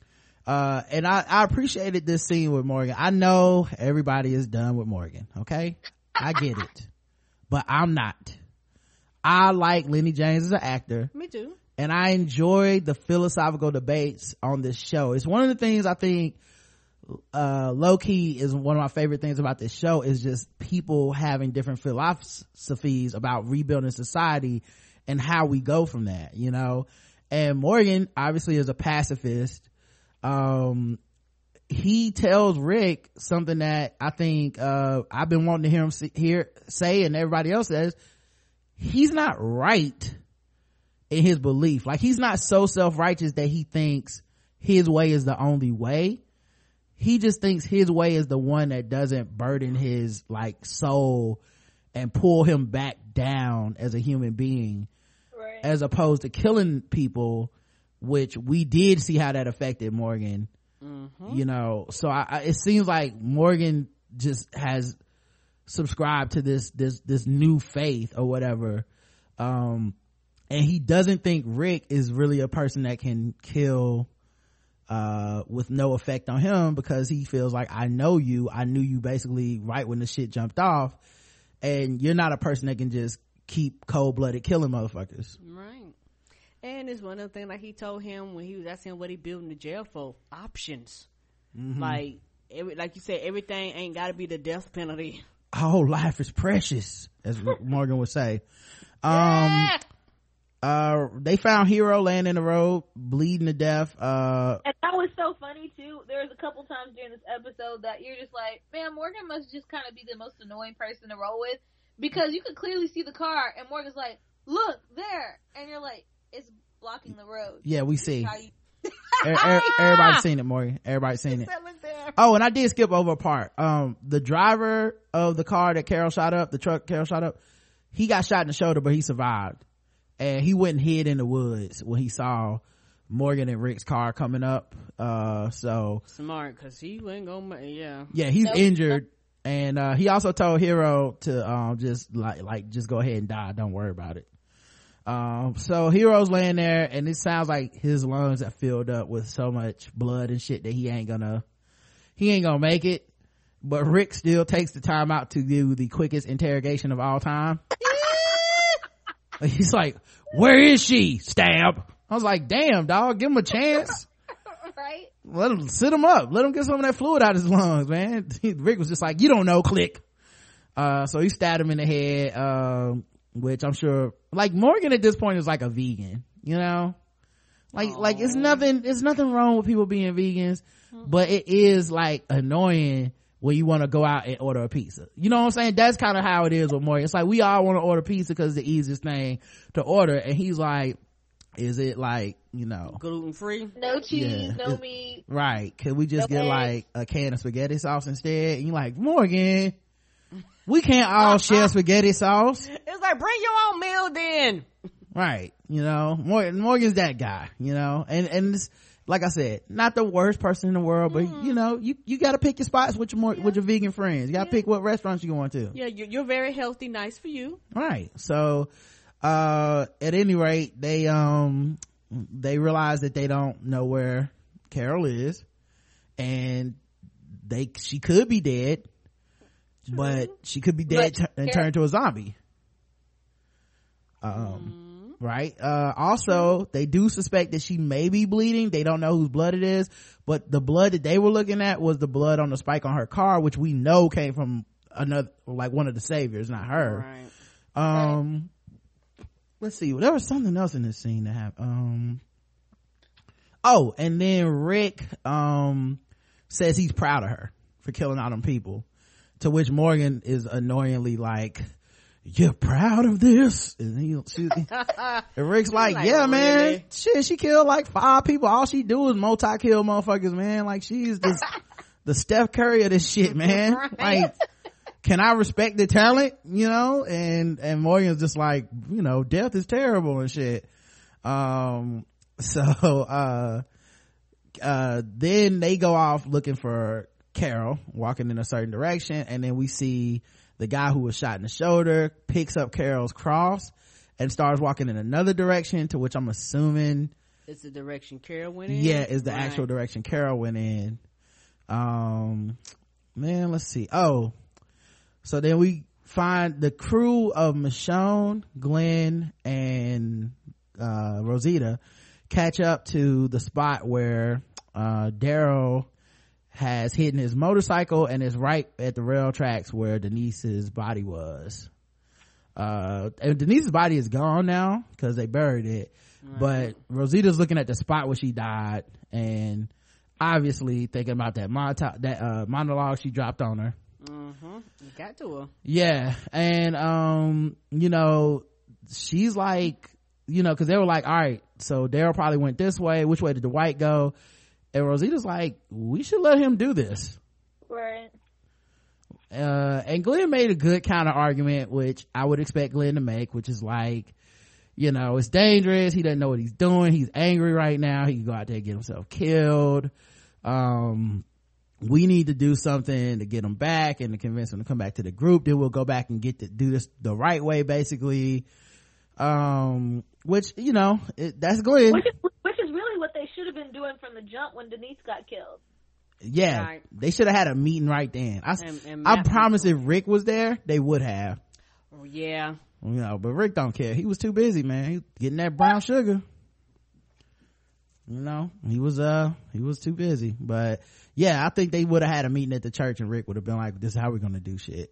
Speaker 3: I appreciated this scene with Morgan. I know everybody is done with Morgan, okay? I get it, but I'm not. I like Lenny James as an actor.
Speaker 4: Me too.
Speaker 3: And I enjoyed the philosophical debates on this show. It's one of the things I think low-key is one of my favorite things about this show, is just people having different philosophies about rebuilding society and how we go from that, and Morgan obviously is a pacifist. He tells Rick something that I think I've been wanting to hear him say, and everybody else says, he's not right in his belief. Like, he's not so self-righteous that he thinks his way is the only way. He just thinks his way is the one that doesn't burden his soul and pull him back down as a human being, as opposed to killing people, which we did see how that affected Morgan. So it seems like Morgan just has subscribed to this new faith or whatever, and he doesn't think Rick is really a person that can kill with no effect on him, because he feels like, I knew you basically right when the shit jumped off, and you're not a person that can just keep cold-blooded killing motherfuckers.
Speaker 4: Right. And it's one of the things, like he told him when he was asking what he building the jail for, options. Like you said, everything ain't gotta be the death penalty.
Speaker 3: Oh, life is precious, as Morgan would say. They found Hero laying in the road, bleeding to death.
Speaker 6: And that was so funny too. There was a couple times during this episode that you're just like, man, Morgan must just kind of be the most annoying person to roll with, because you could clearly see the car, and Morgan's like, look there, and you're like, it's blocking the road.
Speaker 3: Yeah, we see. Everybody's seen it, Morgan. Everybody's seen it. Oh, and I did skip over a part. The driver of the car that Carol shot up, the truck Carol shot up, he got shot in the shoulder, but he survived. And he went and hid in the woods when he saw Morgan and Rick's car coming up. So
Speaker 4: smart, because he wasn't gonna,
Speaker 3: yeah, he's injured. And he also told Hero to just just go ahead and die, don't worry about it. So Hero's laying there, and it sounds like his lungs are filled up with so much blood and shit that he ain't gonna make it. But Rick still takes the time out to do the quickest interrogation of all time. He's like, where is she? Stab. I was like, damn, dog, give him a chance.
Speaker 6: Right?
Speaker 3: Let him sit him up, let him get some of that fluid out of his lungs, man. Rick was just like, you don't know, click. So he stabbed him in the head, which I'm sure, like, Morgan at this point is like a vegan, you know, like it's nothing wrong with people being vegans, but it is like annoying when you want to go out and order a pizza. You know what I'm saying? That's kind of how it is with Morgan. It's like, we all want to order pizza because it's the easiest thing to order, and he's like, is it like, you know,
Speaker 4: gluten free,
Speaker 6: no cheese, no meat,
Speaker 3: right? Could we just get like a can of spaghetti sauce instead? And you're like, Morgan, we can't all share spaghetti sauce.
Speaker 4: It's like, bring your own meal then.
Speaker 3: Right. You know, Morgan's that guy, you know, and it's, like I said, not the worst person in the world, but you know, you gotta pick your spots with your vegan friends. You gotta pick what restaurants you going to.
Speaker 4: Yeah, you're very healthy, nice for you.
Speaker 3: Right. So, at any rate, they realize that they don't know where Carol is, and she could be dead, but she could be dead and turn into a zombie. Right. Also, they do suspect that she may be bleeding. They don't know whose blood it is, but the blood that they were looking at was the blood on the spike on her car, which we know came from another, like one of the saviors, not her. Right. Let's see. There was something else in this scene that happened. Oh, and then Rick, says he's proud of her for killing all them people, to which Morgan is annoyingly like, you're proud of this? And and Rick's like, yeah, man, really? Shit, she killed like 5 people. All she do is multi-kill motherfuckers, man. Like, she's just the Steph Curry of this shit, man. Right. Like, can I respect the talent, you know? And Morgan's just like, you know, death is terrible and shit. Then they go off looking for Carol, walking in a certain direction, and then we see the guy who was shot in the shoulder picks up Carol's cross and starts walking in another direction, to which I'm assuming
Speaker 4: it's the direction Carol went in.
Speaker 3: Yeah, is the actual direction Carol went in. Man, let's see. Oh, so then we find the crew of Michonne, Glenn, and Rosita catch up to the spot where Daryl has hidden his motorcycle, and is right at the rail tracks where Denise's body was. And Denise's body is gone now because they buried it. Right. But Rosita's looking at the spot where she died, and obviously thinking about that monologue she dropped on her.
Speaker 4: You got to her.
Speaker 3: Yeah. And you know, she's like, you know, because they were like, all right, so Daryl probably went this way, which way did Dwight go? And Rosita's like, we should let him do this.
Speaker 6: Right.
Speaker 3: And Glenn made a good kind of argument, which I would expect Glenn to make, which is like, you know, it's dangerous. He doesn't know what he's doing. He's angry right now. He can go out there and get himself killed. We need to do something to get him back and to convince him to come back to the group. Then we'll go back and do this the right way, basically. Which, you know, that's Glenn.
Speaker 6: Which is really what they should have been doing from the jump when Denise got killed.
Speaker 3: Yeah, right. They should have had a meeting right then. I promise if Rick was there, they would have.
Speaker 4: Oh, yeah.
Speaker 3: but Rick don't care. He was too busy, man. He getting that brown sugar. He was too busy. But yeah, I think they would have had a meeting at the church and Rick would have been like, this is how we're gonna do shit.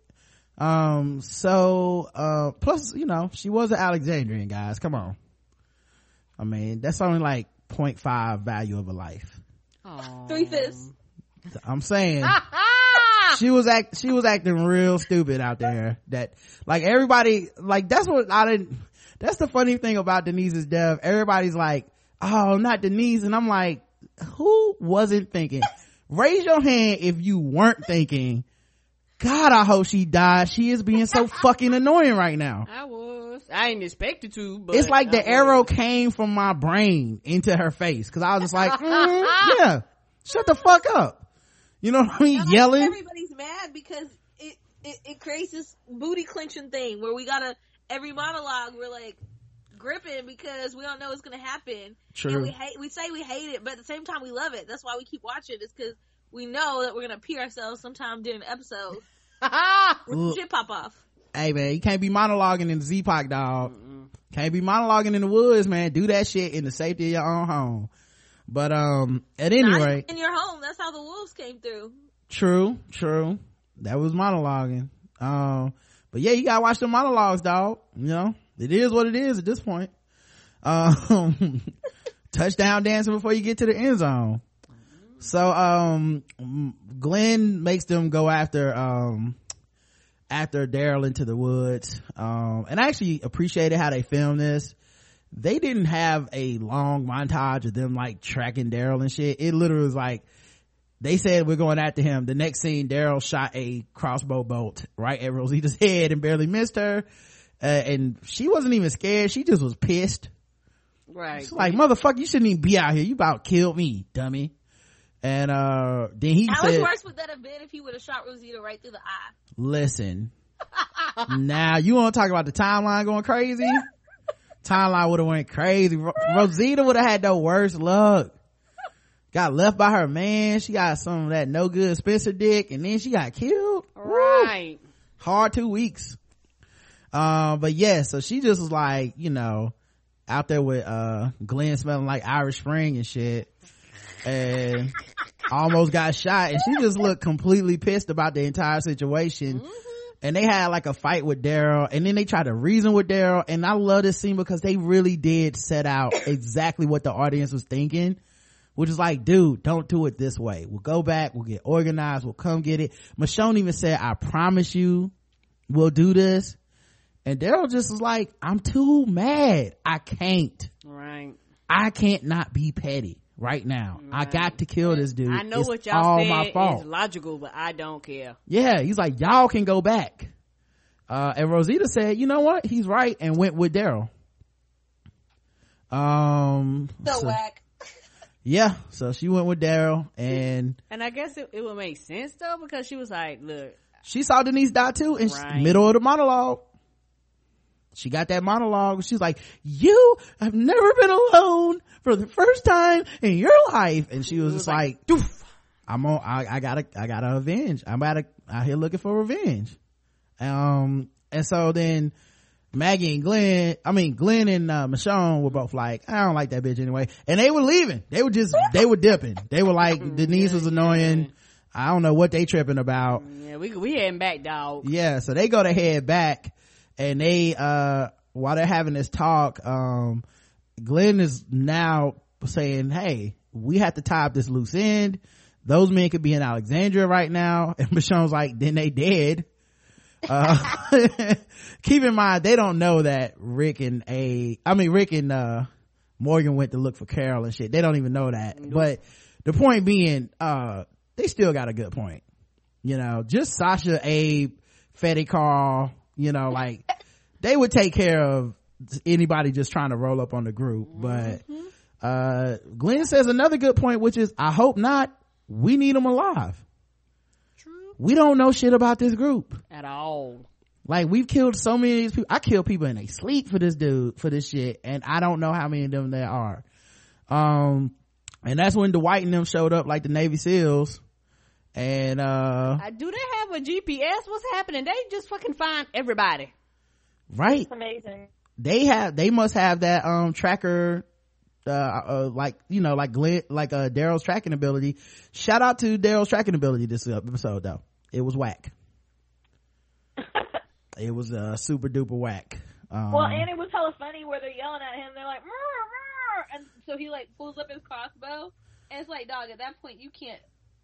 Speaker 3: Plus, she was an Alexandrian, guys. Come on. I mean, that's only like 0.5 value of a life.
Speaker 4: Aww.
Speaker 2: 3/5.
Speaker 3: I'm saying she was acting real stupid out there. That like everybody, like that's the funny thing about Denise's death. Everybody's like, oh, not Denise. And I'm like, who wasn't thinking? Raise your hand if you weren't thinking, God, I hope she died. She is being so fucking annoying right now.
Speaker 4: I didn't expect it to, but
Speaker 3: it's like the arrow came from my brain into her face. Cause I was just like, yeah, shut the fuck up. You know what I mean? Yelling.
Speaker 6: Everybody's mad because it creates this booty clenching thing where we gotta, every monologue, we're like gripping because we don't know what's gonna happen.
Speaker 3: True.
Speaker 6: And we say we hate it, but at the same time we love it. That's why we keep watching. It's cause we know that we're gonna pee ourselves sometime during the episode. When shit pop off.
Speaker 3: Hey man, you can't be monologuing in the Z-Pac, dog. Can't be monologuing in the woods, man. Do that shit in the safety of your own home. But at any rate,
Speaker 6: in your home, that's how the wolves came through.
Speaker 3: True. That was monologuing. But yeah, you gotta watch the monologues, dog. It is what it is at this point. Touchdown dancing before you get to the end zone. So Glenn makes them go after Daryl into the woods. And I actually appreciated how they filmed this. They didn't have a long montage of them like tracking Daryl and shit. It literally was like they said we're going after him. The next scene, Daryl shot a crossbow bolt right at Rosita's head and barely missed her. And she wasn't even scared. She just was pissed.
Speaker 4: Right.
Speaker 3: She's like, motherfucker, you shouldn't even be out here. You about killed me, dummy. And then he
Speaker 6: How
Speaker 3: said,
Speaker 6: much worse would that have been if he would have shot Rosita right through the eye?
Speaker 3: Listen, now you want to talk about the timeline going crazy? Timeline would have went crazy. Rosita would have had the worst luck. Got left by her man. She got some of that no good Spencer dick, and then she got killed.
Speaker 4: Right.
Speaker 3: Woo. Hard 2 weeks. But yeah, so she just was like, out there with Glenn smelling like Irish Spring and shit, and almost got shot, and she just looked completely pissed about the entire situation. And they had like a fight with Daryl, and then they tried to reason with Daryl. And I love this scene because they really did set out exactly what the audience was thinking, which is like, dude, don't do it this way. We'll go back, we'll get organized, we'll come get it. Michonne even said, I promise you we'll do this. And Daryl just was like, I'm too mad. I can't.
Speaker 4: Right.
Speaker 3: I can't not be petty right now. Right. I got to kill this dude.
Speaker 4: I know
Speaker 3: it's
Speaker 4: what y'all
Speaker 3: said my fault.
Speaker 4: is logical, but I don't care.
Speaker 3: Yeah, he's like, y'all can go back. And Rosita said, you know what? He's right, and went with Daryl.
Speaker 6: So whack.
Speaker 3: Yeah, so she went with Daryl, and
Speaker 4: I guess it would make sense though, because she was like, look,
Speaker 3: she saw Denise die too, and
Speaker 4: right.
Speaker 3: Middle of the monologue. She got that monologue. She's like, you have never been alone for the first time in your life. And she was just like, doof, I gotta avenge. I'm out here looking for revenge. And so then Maggie and Glenn and Michonne were both like, I don't like that bitch anyway. And they were leaving. They were dipping. They were like, Denise was annoying. I don't know what they tripping about.
Speaker 4: Yeah, we heading back, dog.
Speaker 3: Yeah, so they go to head back. And they while they're having this talk, Glenn is now saying, hey, we have to tie up this loose end. Those men could be in Alexandria right now. And Michonne's like, then they dead. Keep in mind, they don't know that Rick and Morgan went to look for Carol and shit. They don't even know that. Nope. But the point being, they still got a good point. Just Sasha, Abe, Fetty, Carl, like they would take care of anybody just trying to roll up on the group. But Glenn says another good point, which is, I hope not. We need them alive. True. We don't know shit about this group
Speaker 4: at all. Like,
Speaker 3: we've killed so many of these people. I kill people in their sleep for this shit, and I don't know how many of them there are. And that's when Dwight and them showed up like the Navy SEALs. And
Speaker 4: do they have a GPS? What's happening? They just fucking find everybody.
Speaker 3: Right.
Speaker 6: It's amazing.
Speaker 3: They must have that tracker like Glenn, like Daryl's tracking ability. Shout out to Daryl's tracking ability this episode though. It was whack. It was super duper whack.
Speaker 6: Well, and it was hella funny where they're yelling at him. They're like, "Murr, murr," and so he like pulls up his crossbow, and it's like, dog, at that point you can't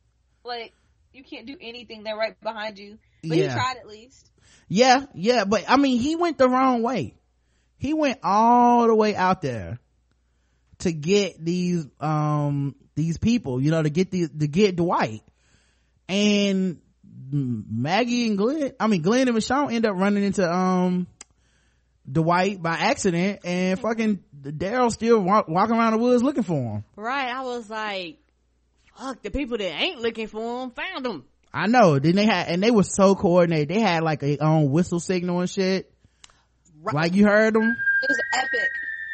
Speaker 6: do anything. They're right behind you. But he tried at least.
Speaker 3: Yeah, but I mean, he went the wrong way. He went all the way out there to get these people, to get Dwight. And Maggie and Glenn and Michonne end up running into Dwight by accident, and fucking Daryl still walking around the woods looking for him.
Speaker 4: Right. I was like, fuck, the people that ain't looking for him found him.
Speaker 3: I know. Then they were so coordinated. They had like a own whistle signal and shit. Right. Like, you heard them?
Speaker 2: It was epic.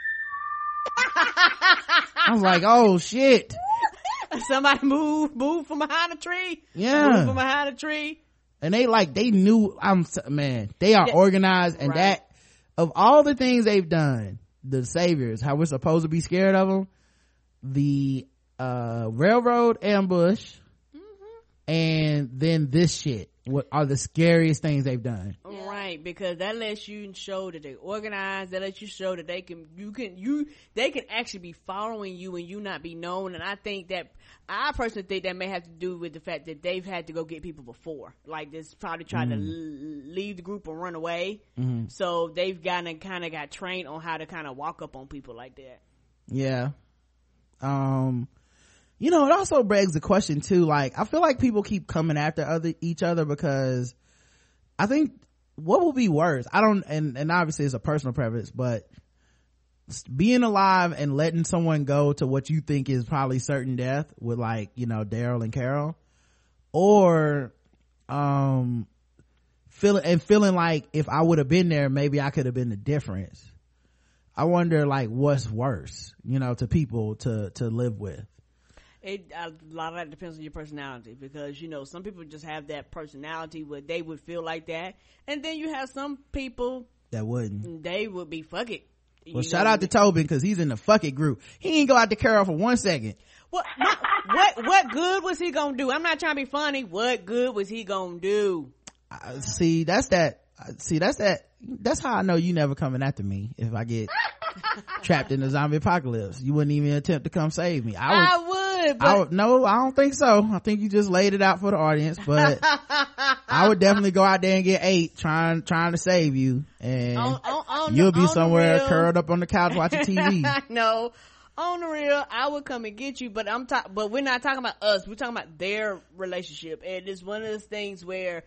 Speaker 3: I was like, oh shit.
Speaker 4: Somebody move from behind a tree.
Speaker 3: Yeah.
Speaker 4: Move from behind a tree.
Speaker 3: And they knew, they are organized, and that, of all the things they've done, the Saviors, how we're supposed to be scared of them, the railroad ambush, and then this shit, what are the scariest things they've done.
Speaker 4: Right, because that lets you show that they organized. That lets you show that they can actually be following you and you not be known. And I personally think that may have to do with the fact that they've had to go get people before, like this, probably tried to leave the group or run away. So they've kind of got trained on how to kind of walk up on people like that.
Speaker 3: Yeah. It also begs the question too, like, I feel like people keep coming after each other because I think what will be worse, and obviously it's a personal preference, but being alive and letting someone go to what you think is probably certain death with, like, Daryl and Carol, or feeling like if I would have been there, maybe I could have been the difference. I wonder, like, what's worse, to people to live with.
Speaker 4: A lot of that depends on your personality, because some people just have that personality where they would feel like that, and then you have some people
Speaker 3: that wouldn't.
Speaker 4: They would be fuck it.
Speaker 3: Well, shout out to Tobin, because he's in the fuck it group. He ain't go out to Carol for 1 second.
Speaker 4: What good was he gonna do? I'm not trying to be funny. What good was he gonna do? That's how I know you never coming after me if I get trapped in the zombie apocalypse. You wouldn't even attempt to come save me. I would.
Speaker 3: No, I don't think so. I think you just laid it out for the audience, but I would definitely go out there and get 8 trying to save you, and you'll be somewhere curled up on the couch watching TV.
Speaker 4: No, on the real, I would come and get you, but but we're not talking about us. We're talking about their relationship, and it's one of those things where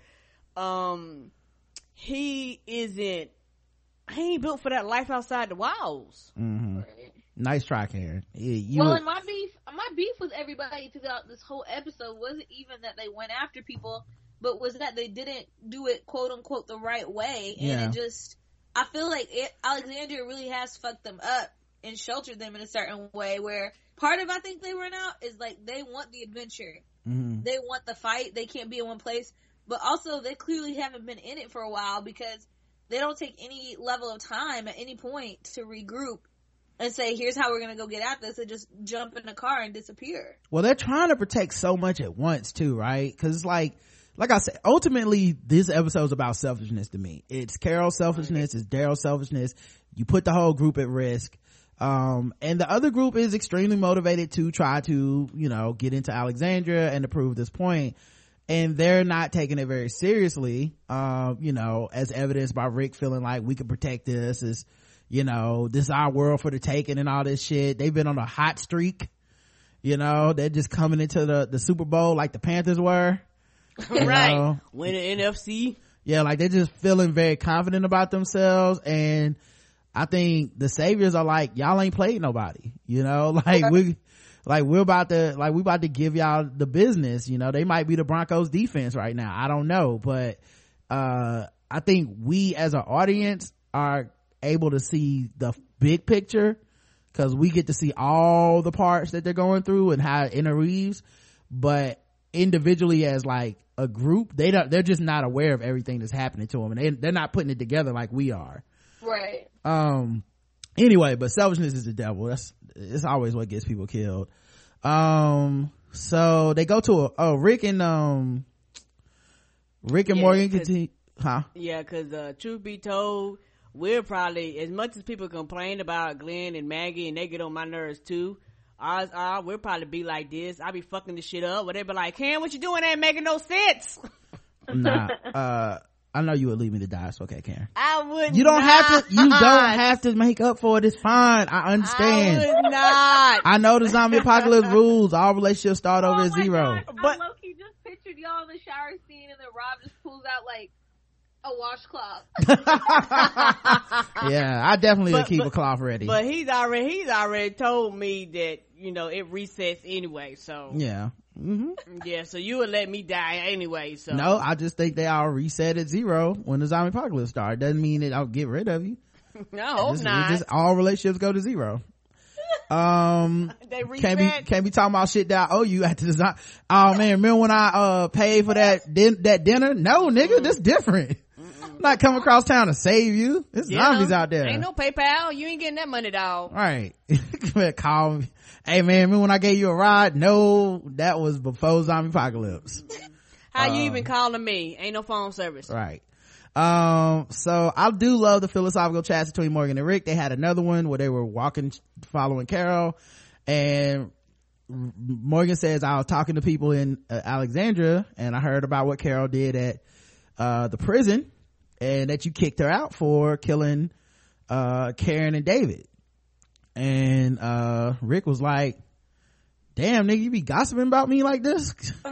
Speaker 4: he ain't built for that life outside the walls.
Speaker 3: Nice try, Karen.
Speaker 6: And my beef with everybody throughout this whole episode wasn't even that they went after people, but was that they didn't do it, quote unquote, the right way. And I feel like Alexandria really has fucked them up and sheltered them in a certain way, where part of, I think, they run out is like they want the adventure. They want the fight. They can't be in one place, but also they clearly haven't been in it for a while, because they don't take any level of time at any point to regroup and say, here's how we're gonna go get at this, and just jump in a car and disappear.
Speaker 3: Well, they're trying to protect so much at once too, right? Because it's like I said, ultimately this episode's about selfishness to me. It's Carol's selfishness, it's Daryl's selfishness. You put the whole group at risk, and the other group is extremely motivated to try to get into Alexandria and to prove this point, and they're not taking it very seriously, as evidenced by Rick feeling like we can protect this, is this is our world for the taking and all this shit. They've been on a hot streak, they're just coming into the Super Bowl like the Panthers were,
Speaker 4: right, winning NFC.
Speaker 3: Like they're just feeling very confident about themselves, and I think the Saviors are like, y'all ain't played nobody, we're about to give y'all the business. They might be the Broncos defense right now, I don't know, but I think we as an audience are able to see the big picture, because we get to see all the parts that they're going through and how it interweaves, but individually as like a group, they're just not aware of everything that's happening to them, and they're not putting it together like we are.
Speaker 6: Right.
Speaker 3: Anyway, but selfishness is the devil. It's always what gets people killed. So they go to Rick and Morgan continue. Huh?
Speaker 4: Yeah, because truth be told, we're probably, as much as people complain about Glenn and Maggie and they get on my nerves too, ours are, we'll probably be like this. I'll be fucking this shit up, where they be like, Karen, what you doing? That ain't making no sense.
Speaker 3: Nah, I know you would leave me to die. It's okay, Karen.
Speaker 4: I would
Speaker 3: You don't
Speaker 4: not.
Speaker 3: have to make up for it. It's fine. I understand.
Speaker 4: I would not.
Speaker 3: I know the zombie apocalypse rules. All relationships start over at
Speaker 6: my
Speaker 3: 0.
Speaker 6: gosh,
Speaker 4: But-
Speaker 6: I low-key just pictured y'all in the shower scene and then Rob just pulls out like a washcloth.
Speaker 3: Yeah, I definitely would keep a cloth ready.
Speaker 4: But he's already told me that, it resets anyway, so.
Speaker 3: Yeah.
Speaker 4: Yeah, so you would let me die anyway, so.
Speaker 3: No, I just think they all reset at 0 when the zombie apocalypse starts. Doesn't mean that I'll get rid of you.
Speaker 4: No, not.
Speaker 3: Just all relationships go to 0.
Speaker 4: They reset.
Speaker 3: Can't be talking about shit that I owe you after the oh man, remember when I paid for that dinner? No, nigga, that's different. I'm not coming across town to save you. There's zombies out there.
Speaker 4: Ain't no PayPal. You ain't getting that money, dog.
Speaker 3: Right. Call me. Hey man, remember when I gave you a ride? No, that was before zombie apocalypse.
Speaker 4: How you even calling me? Ain't no phone service.
Speaker 3: Right. So I do love the philosophical chats between Morgan and Rick. They had another one where they were following Carol, and Morgan says, I was talking to people in Alexandria and I heard about what Carol did at the prison, and that you kicked her out for killing Karen and David. And Rick was like, damn nigga, you be gossiping about me like this?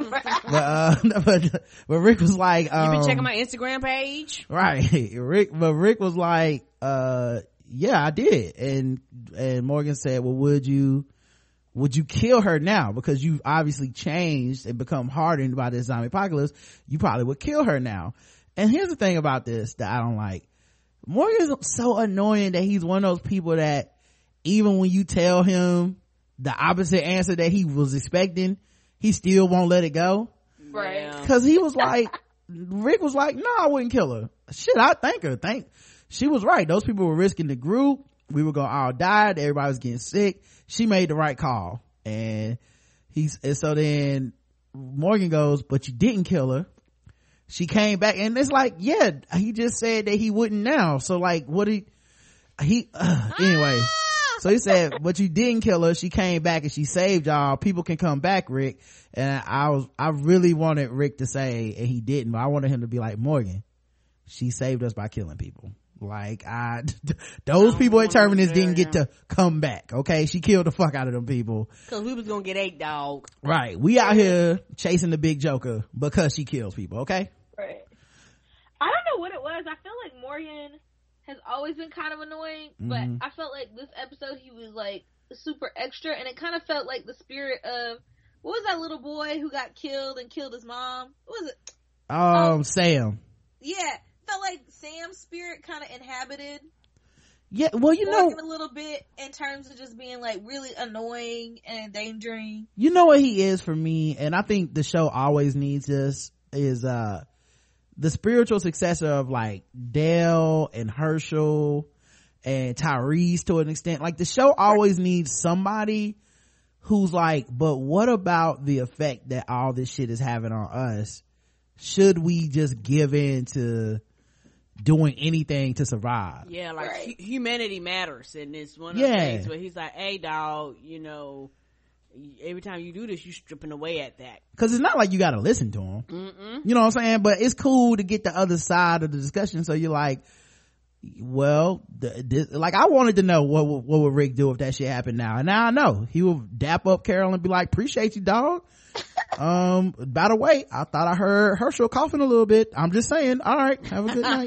Speaker 3: but Rick was like,
Speaker 4: you been checking my Instagram page?
Speaker 3: Right. Rick was like, yeah, I did. And Morgan said, well, would you kill her now? Because you've obviously changed and become hardened by this zombie apocalypse. You probably would kill her now. And here's the thing about this that I don't like. Morgan's so annoying that he's one of those people that even when you tell him the opposite answer that he was expecting, he still won't let it go.
Speaker 6: Right.
Speaker 3: Cause he was like, Rick was like, no, I wouldn't kill her. Shit, I thank her. She was right. Those people were risking the group. We were gonna all die. Everybody was getting sick. She made the right call. And so then Morgan goes, but you didn't kill her. She came back, and it's like, yeah, he just said that he wouldn't now. So like, anyway. So he said, but you didn't kill her. She came back and she saved y'all. People can come back, Rick. And I really wanted Rick to say, and he didn't, but I wanted him to be like, Morgan, she saved us by killing people. Like those people at Terminus didn't get to come back. Okay. She killed the fuck out of them people.
Speaker 4: Cause we was gonna get 8, dog.
Speaker 3: Right. We out here chasing the big joker because she kills people. Okay.
Speaker 6: Right. I don't know what it was. I feel like Morgan has always been kind of annoying, but I felt like this episode he was like super extra, and it kind of felt like the spirit of, what was that little boy who got killed and killed his mom? What was it?
Speaker 3: Sam.
Speaker 6: Yeah, felt like Sam's spirit kind of inhabited.
Speaker 3: Yeah, well, you know,
Speaker 6: a little bit in terms of just being like really annoying and endangering.
Speaker 3: You know what he is for me, and I think the show always needs this, is the spiritual successor of like Dale and Herschel and Tyrese to an extent. Like the show always needs somebody who's like, but what about the effect that all this shit is having on us? Should we just give in to doing anything to survive?
Speaker 4: Yeah, like humanity matters, and it's one of the things where he's like, hey dog, every time you do this, you stripping away at that.
Speaker 3: Cause it's not like you gotta listen to him. You know what I'm saying? But it's cool to get the other side of the discussion. So you're like, well, like I wanted to know what would Rick do if that shit happened now. And now I know. He will dap up Carol and be like, appreciate you, dog. By the way, I thought I heard Herschel coughing a little bit. I'm just saying. All right. Have a good night.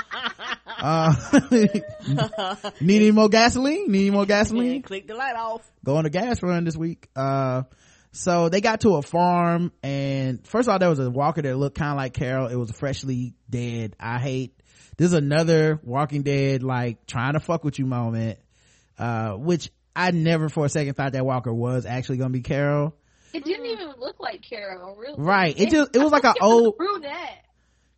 Speaker 3: Need any more gasoline?
Speaker 4: Click the light off.
Speaker 3: Go on a gas run this week. So they got to a farm, and first of all, there was a walker that looked kind of like Carol. It was freshly dead. This is another Walking Dead, like trying to fuck with you moment, which I never for a second thought that walker was actually gonna be Carol.
Speaker 6: It didn't even look like Carol, really.
Speaker 3: Right. It was like an old
Speaker 6: brunette.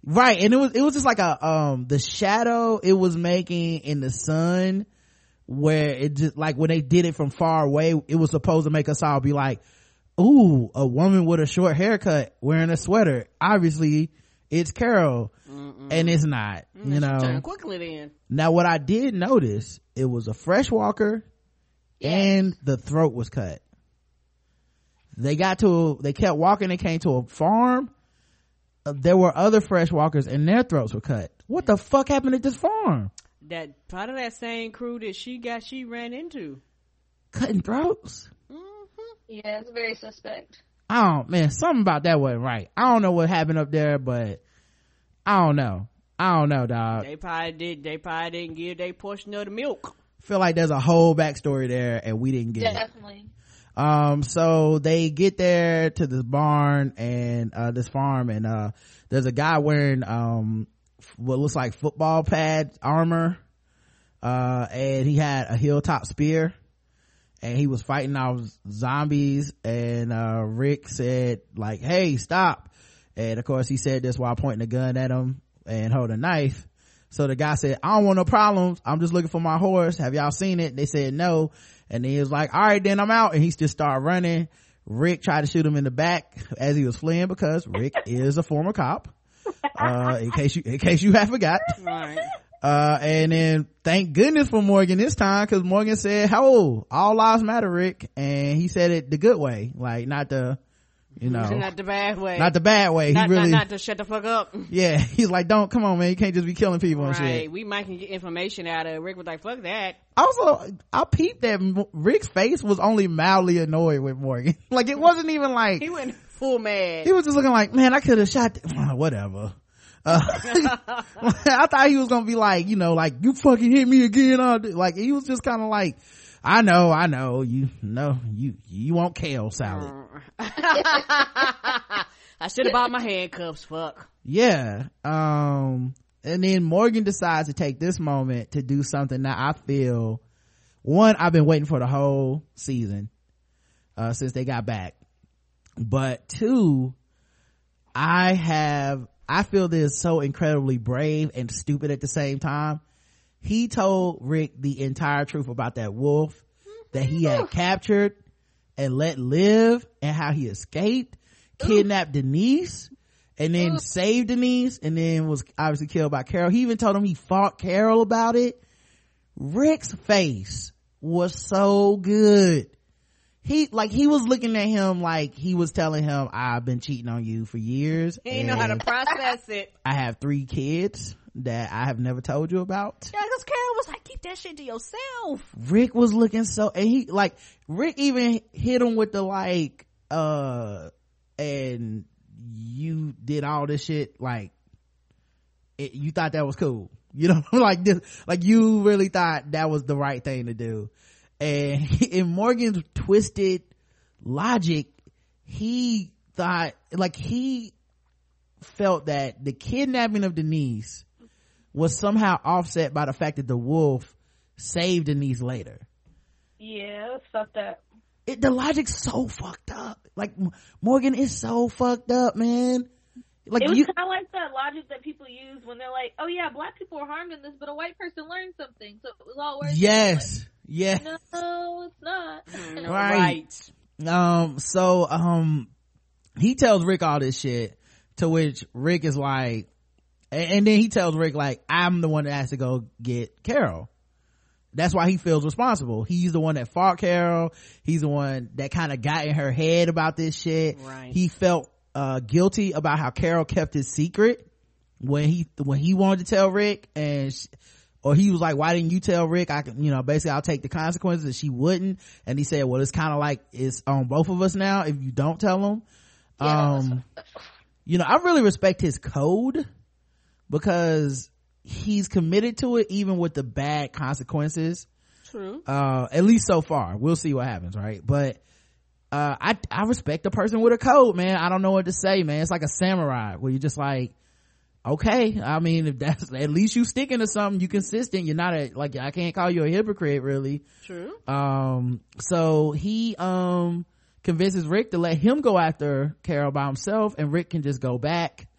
Speaker 3: Right, and it was just like the shadow it was making in the sun, where it just like when they did it from far away, it was supposed to make us all be like, ooh, a woman with a short haircut wearing a sweater, obviously it's Carol. And it's not, you know.
Speaker 4: Turn quickly then.
Speaker 3: Now what I did notice, it was a fresh walker, and the throat was cut. They kept walking, they came to a farm. There were other fresh walkers and their throats were cut. What the fuck happened at this farm?
Speaker 4: That part of that same crew that she ran into.
Speaker 3: Cutting throats?
Speaker 6: Yeah, it's very suspect.
Speaker 3: Oh man, something about that wasn't right. I don't know what happened up there, but I don't know, dog.
Speaker 4: They probably didn't give their portion of the milk.
Speaker 3: Feel like there's a whole backstory there and we didn't get
Speaker 6: Definitely.
Speaker 3: it. So they get there to this barn and this farm, and there's a guy wearing what looks like football pad armor, and he had a hilltop spear, and he was fighting off zombies, and Rick said like, hey, stop. And of course he said this while pointing a gun at him and holding a knife. So the guy said, I don't want no problems, I'm just looking for my horse, have y'all seen it? They said no. And then he was like, all right then, I'm out. And he just started running. Rick tried to shoot him in the back as he was fleeing, because Rick is a former cop, in case you have forgot.
Speaker 4: Right.
Speaker 3: And then thank goodness for Morgan this time, because Morgan said, all lives matter, Rick. And he said it the good way, like not the, you know,
Speaker 4: not the bad way.
Speaker 3: Not
Speaker 4: to shut the fuck up.
Speaker 3: Yeah, he's like, come on man, you can't just be killing people and shit.
Speaker 4: We might can get information out of Rick. Was like, fuck that.
Speaker 3: Also, I peeped that Rick's face was only mildly annoyed with Morgan. Like it wasn't even like
Speaker 4: he went full mad.
Speaker 3: He was just looking like, man, I could have shot whatever. I thought he was gonna be like, you know, like, you fucking hit me again. Like he was just kind of like, I know, you know, you want kale salad.
Speaker 4: I should have bought my handcuffs, fuck.
Speaker 3: Yeah. And then Morgan decides to take this moment to do something that I feel, one, I've been waiting for the whole season, since they got back. But two, I feel this so incredibly brave and stupid at the same time. He told Rick the entire truth about that wolf that he had captured and let live, and how he escaped, kidnapped Denise, and then saved Denise, and then was obviously killed by Carol. He even told him he fought Carol about it. Rick's face was so good. He was looking at him like he was telling him, I've been cheating on you for years.
Speaker 4: He didn't know how to process it.
Speaker 3: I have 3 kids that I have never told you about.
Speaker 4: Yeah, because Carol was like, keep that shit to yourself.
Speaker 3: Rick was looking so, and Rick even hit him with the like, and you did all this shit, like, you thought that was cool. You know, like this, like you really thought that was the right thing to do. And in Morgan's twisted logic, he thought, like, he felt that the kidnapping of Denise was somehow offset by the fact that the wolf saved Denise later.
Speaker 6: Yeah, it's fucked up.
Speaker 3: The logic's so fucked up. Like, Morgan is so fucked up, man. Like,
Speaker 6: it was kind of like that logic that people use when they're like, oh yeah, black people were harmed in this, but a white person learned something, so it was all worth it.
Speaker 3: Yes. Yeah.
Speaker 6: No, it's not.
Speaker 3: Right. So he tells Rick all this shit, to which Rick is like, and then he tells Rick like, I'm the one that has to go get Carol. That's why he feels responsible. He's the one that fought Carol. He's the one that kind of got in her head about this shit.
Speaker 4: Right.
Speaker 3: He felt guilty about how Carol kept his secret when he wanted to tell Rick, or he was like, why didn't you tell Rick? I can, basically I'll take the consequences. And she wouldn't. And he said, well, it's kind of like it's on both of us now if you don't tell him.
Speaker 6: Yeah,
Speaker 3: I really respect his code, because he's committed to it even with the bad consequences.
Speaker 4: True.
Speaker 3: At least so far. We'll see what happens, right? But I respect a person with a code, man. I don't know what to say, man. It's like a samurai where you're just like, okay, I mean, if that's, at least you sticking to something, you consistent, you're not like, I can't call you a hypocrite, really.
Speaker 4: True.
Speaker 3: So he convinces Rick to let him go after Carol by himself, and Rick can just go back.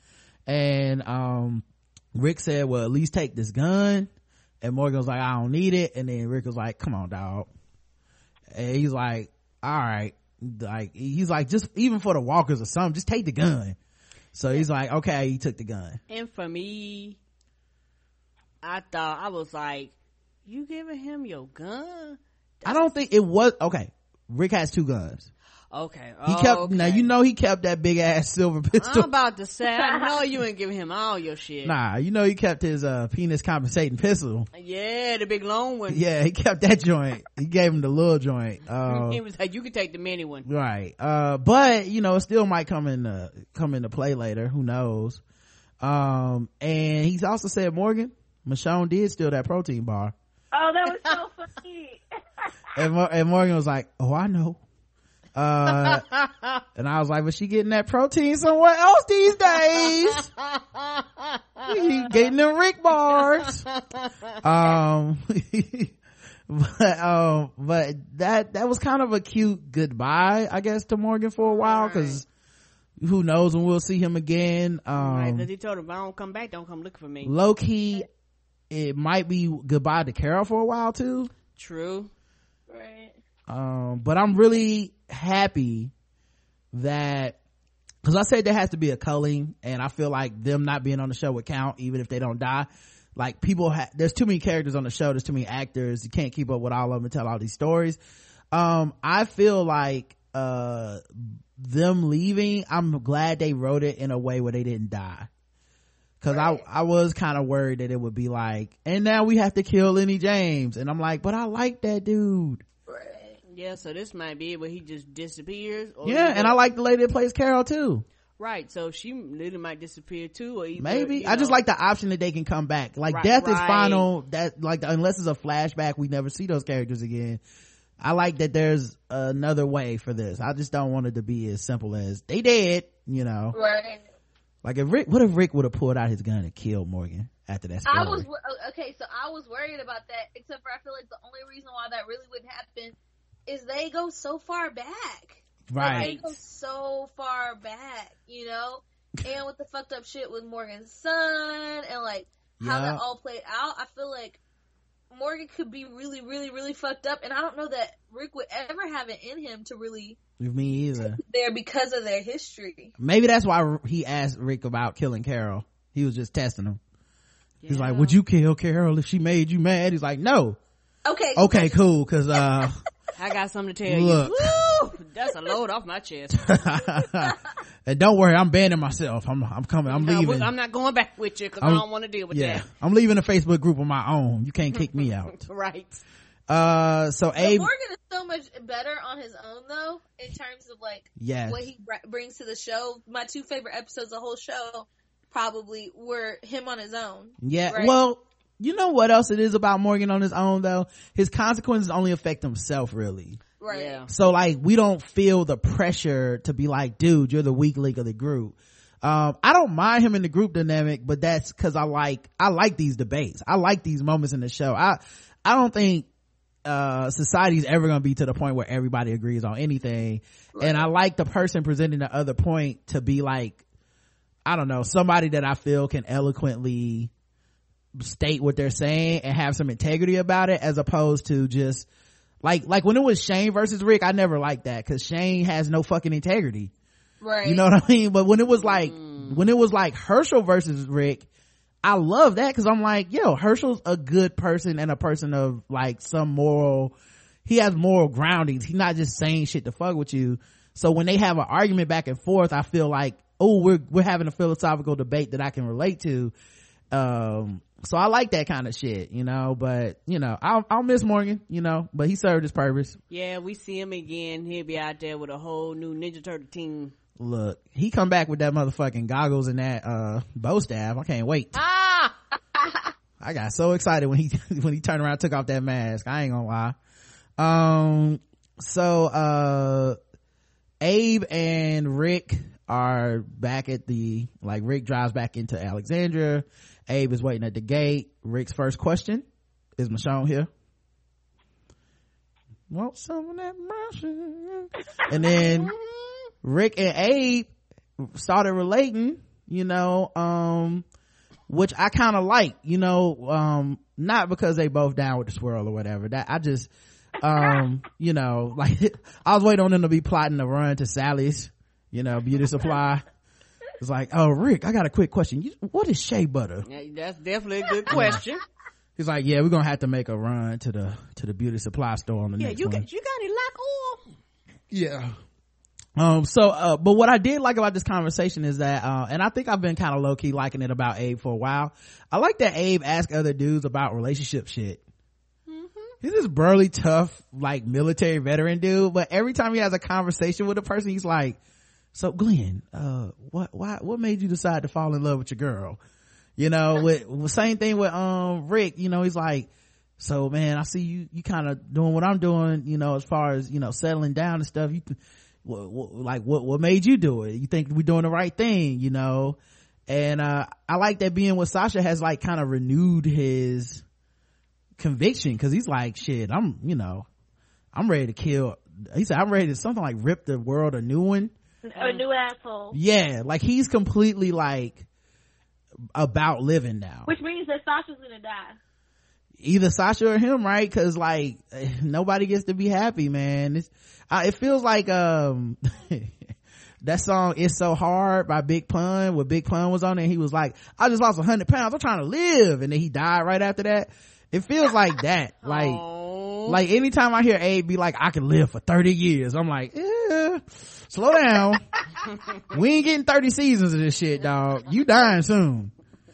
Speaker 3: And Rick said, well, at least take this gun. And Morgan was like, I don't need it. And then Rick was like, come on, dog. And he's like, all right. Like, he's like, just even for the walkers or something, just take the gun. So he's like, okay, he took the gun.
Speaker 4: And for me, I thought, I was like, you giving him your gun?
Speaker 3: I don't think it was, okay, Rick has 2 guns.
Speaker 4: Okay.
Speaker 3: He kept,
Speaker 4: okay.
Speaker 3: now you know he kept that big ass silver pistol.
Speaker 4: I'm about to say, I know you ain't giving him all your shit.
Speaker 3: Nah, you know he kept his penis compensating pistol.
Speaker 4: Yeah, the big long one.
Speaker 3: Yeah, he kept that joint. He gave him the little joint.
Speaker 4: He was like, you can take the mini one.
Speaker 3: Right. But you know, it still might come into play later. Who knows? And he's also said, Morgan, Michonne did steal that protein bar.
Speaker 6: Oh, that was so funny.
Speaker 3: And Morgan was like, oh, I know. And I was like, but she getting that protein somewhere else these days. He getting them Rick bars. But that was kind of a cute goodbye, I guess, to Morgan for a while, because who knows when we'll see him again.
Speaker 4: Right, because he told him, if I don't come back, don't come look for me.
Speaker 3: Low key, it might be goodbye to Carol for a while too.
Speaker 4: True.
Speaker 6: Right.
Speaker 3: But I'm really happy that, because I said there has to be a culling, and I feel like them not being on the show would count even if they don't die. Like, people there's too many characters on the show, there's too many actors, you can't keep up with all of them and tell all these stories. I feel like them leaving, I'm glad they wrote it in a way where they didn't die, because I was kind of worried that it would be like, and now we have to kill Lenny James, and I'm like, but I like that dude.
Speaker 4: Yeah, so this might be it where he just disappears. Or
Speaker 3: Yeah, and I like the lady that plays Carol too.
Speaker 4: Right, so she literally might disappear too, or either,
Speaker 3: maybe. I just like the option that they can come back. Like, death is final. That, like, unless it's a flashback, we never see those characters again. I like that there's another way for this. I just don't want it to be as simple as they dead, you know.
Speaker 6: Right.
Speaker 3: Like, what if Rick would have pulled out his gun and killed Morgan after that story?
Speaker 6: I was worried about that, except for I feel like the only reason why that really wouldn't happen is they go so far back.
Speaker 3: Right.
Speaker 6: Like, they go so far back, you know? And with the fucked up shit with Morgan's son and like how that all played out, I feel like Morgan could be really, really, really fucked up, and I don't know that Rick would ever have it in him to really
Speaker 3: me either
Speaker 6: there because of their history.
Speaker 3: Maybe that's why he asked Rick about killing Carol. He was just testing him. He's like, would you kill Carol if she made you mad? He's like, no. Okay, cool, because
Speaker 4: I got something to tell
Speaker 3: look,
Speaker 4: you. Woo! That's a load off my chest.
Speaker 3: And don't worry, I'm banning myself. I'm coming. I'm leaving.
Speaker 4: I'm not going back with you because I don't want to deal with that.
Speaker 3: I'm leaving a Facebook group of my own. You can't kick me out.
Speaker 4: Right.
Speaker 3: So Abe,
Speaker 6: Morgan is so much better on his own though, in terms of like what he brings to the show. My 2 favorite episodes of the whole show probably were him on his own.
Speaker 3: Yeah.
Speaker 6: Right?
Speaker 3: Well, you know what else it is about Morgan on his own though? His consequences only affect himself, really.
Speaker 6: Right.
Speaker 4: Yeah.
Speaker 3: So like, we don't feel the pressure to be like, dude, you're the weak link of the group. I don't mind him in the group dynamic, but that's because I like these debates. I like these moments in the show. I don't think society's ever gonna be to the point where everybody agrees on anything. Right. And I like the person presenting the other point to be like, I don't know, somebody that I feel can eloquently state what they're saying and have some integrity about it, as opposed to just like when it was Shane versus Rick, I never liked that because Shane has no fucking integrity.
Speaker 6: Right.
Speaker 3: You know what I mean? But when it was like Herschel versus Rick, I love that because I'm like, yo, Herschel's a good person and a person of like some moral, he has moral groundings. He's not just saying shit to fuck with you. So when they have an argument back and forth, I feel like, oh, we're having a philosophical debate that I can relate to. So I like that kind of shit, you know, but you know, I'll miss Morgan, you know, but he served his purpose.
Speaker 4: Yeah, we see him again. He'll be out there with a whole new Ninja Turtle team.
Speaker 3: Look, he come back with that motherfucking goggles and that bow staff. I can't wait. I got so excited when he turned around and took off that mask. I ain't gonna lie. So Abe and Rick are back at Rick drives back into Alexandria. Abe is waiting at the gate. Rick's first question, is Michonne here? Want some of that Michonne? And then Rick and Abe started relating, you know, which I kind of like, you know, not because they both down with the swirl or whatever. That I just, you know, like I was waiting on them to be plotting a run to Sally's, you know, beauty supply. It's like, oh, Rick, I got a quick question. What is shea butter?
Speaker 4: Yeah, that's definitely a good question.
Speaker 3: He's like, yeah, we're gonna have to make a run to the beauty supply store on the next one.
Speaker 4: You got any lock oil?
Speaker 3: Yeah. But what I did like about this conversation is that, and I think I've been kind of low key liking it about Abe for a while. I like that Abe asks other dudes about relationship shit. He's this burly, tough, like military veteran dude, but every time he has a conversation with a person, he's like, so Glenn, what made you decide to fall in love with your girl? You know, with same thing with, Rick, you know, he's like, so man, I see you kind of doing what I'm doing, you know, as far as, you know, settling down and stuff. What made you do it? You think we're doing the right thing, you know? And, I like that being with Sasha has like kind of renewed his conviction, cause he's like, shit, I'm ready to kill. He said, I'm ready to something like rip the world a new one.
Speaker 6: A new asshole.
Speaker 3: Yeah, like he's completely like about living now.
Speaker 6: Which means that Sasha's gonna die.
Speaker 3: Either Sasha or him, right? Cause like nobody gets to be happy, man. It feels like that song "It's So Hard" by Big Pun, where Big Pun was on it, and he was like, I just lost 100 pounds, I'm trying to live, and then he died right after that. It feels like that. Like anytime I hear Abe be like, I can live for 30 years, I'm like, slow down. We ain't getting 30 seasons of this shit, dog. You dying soon.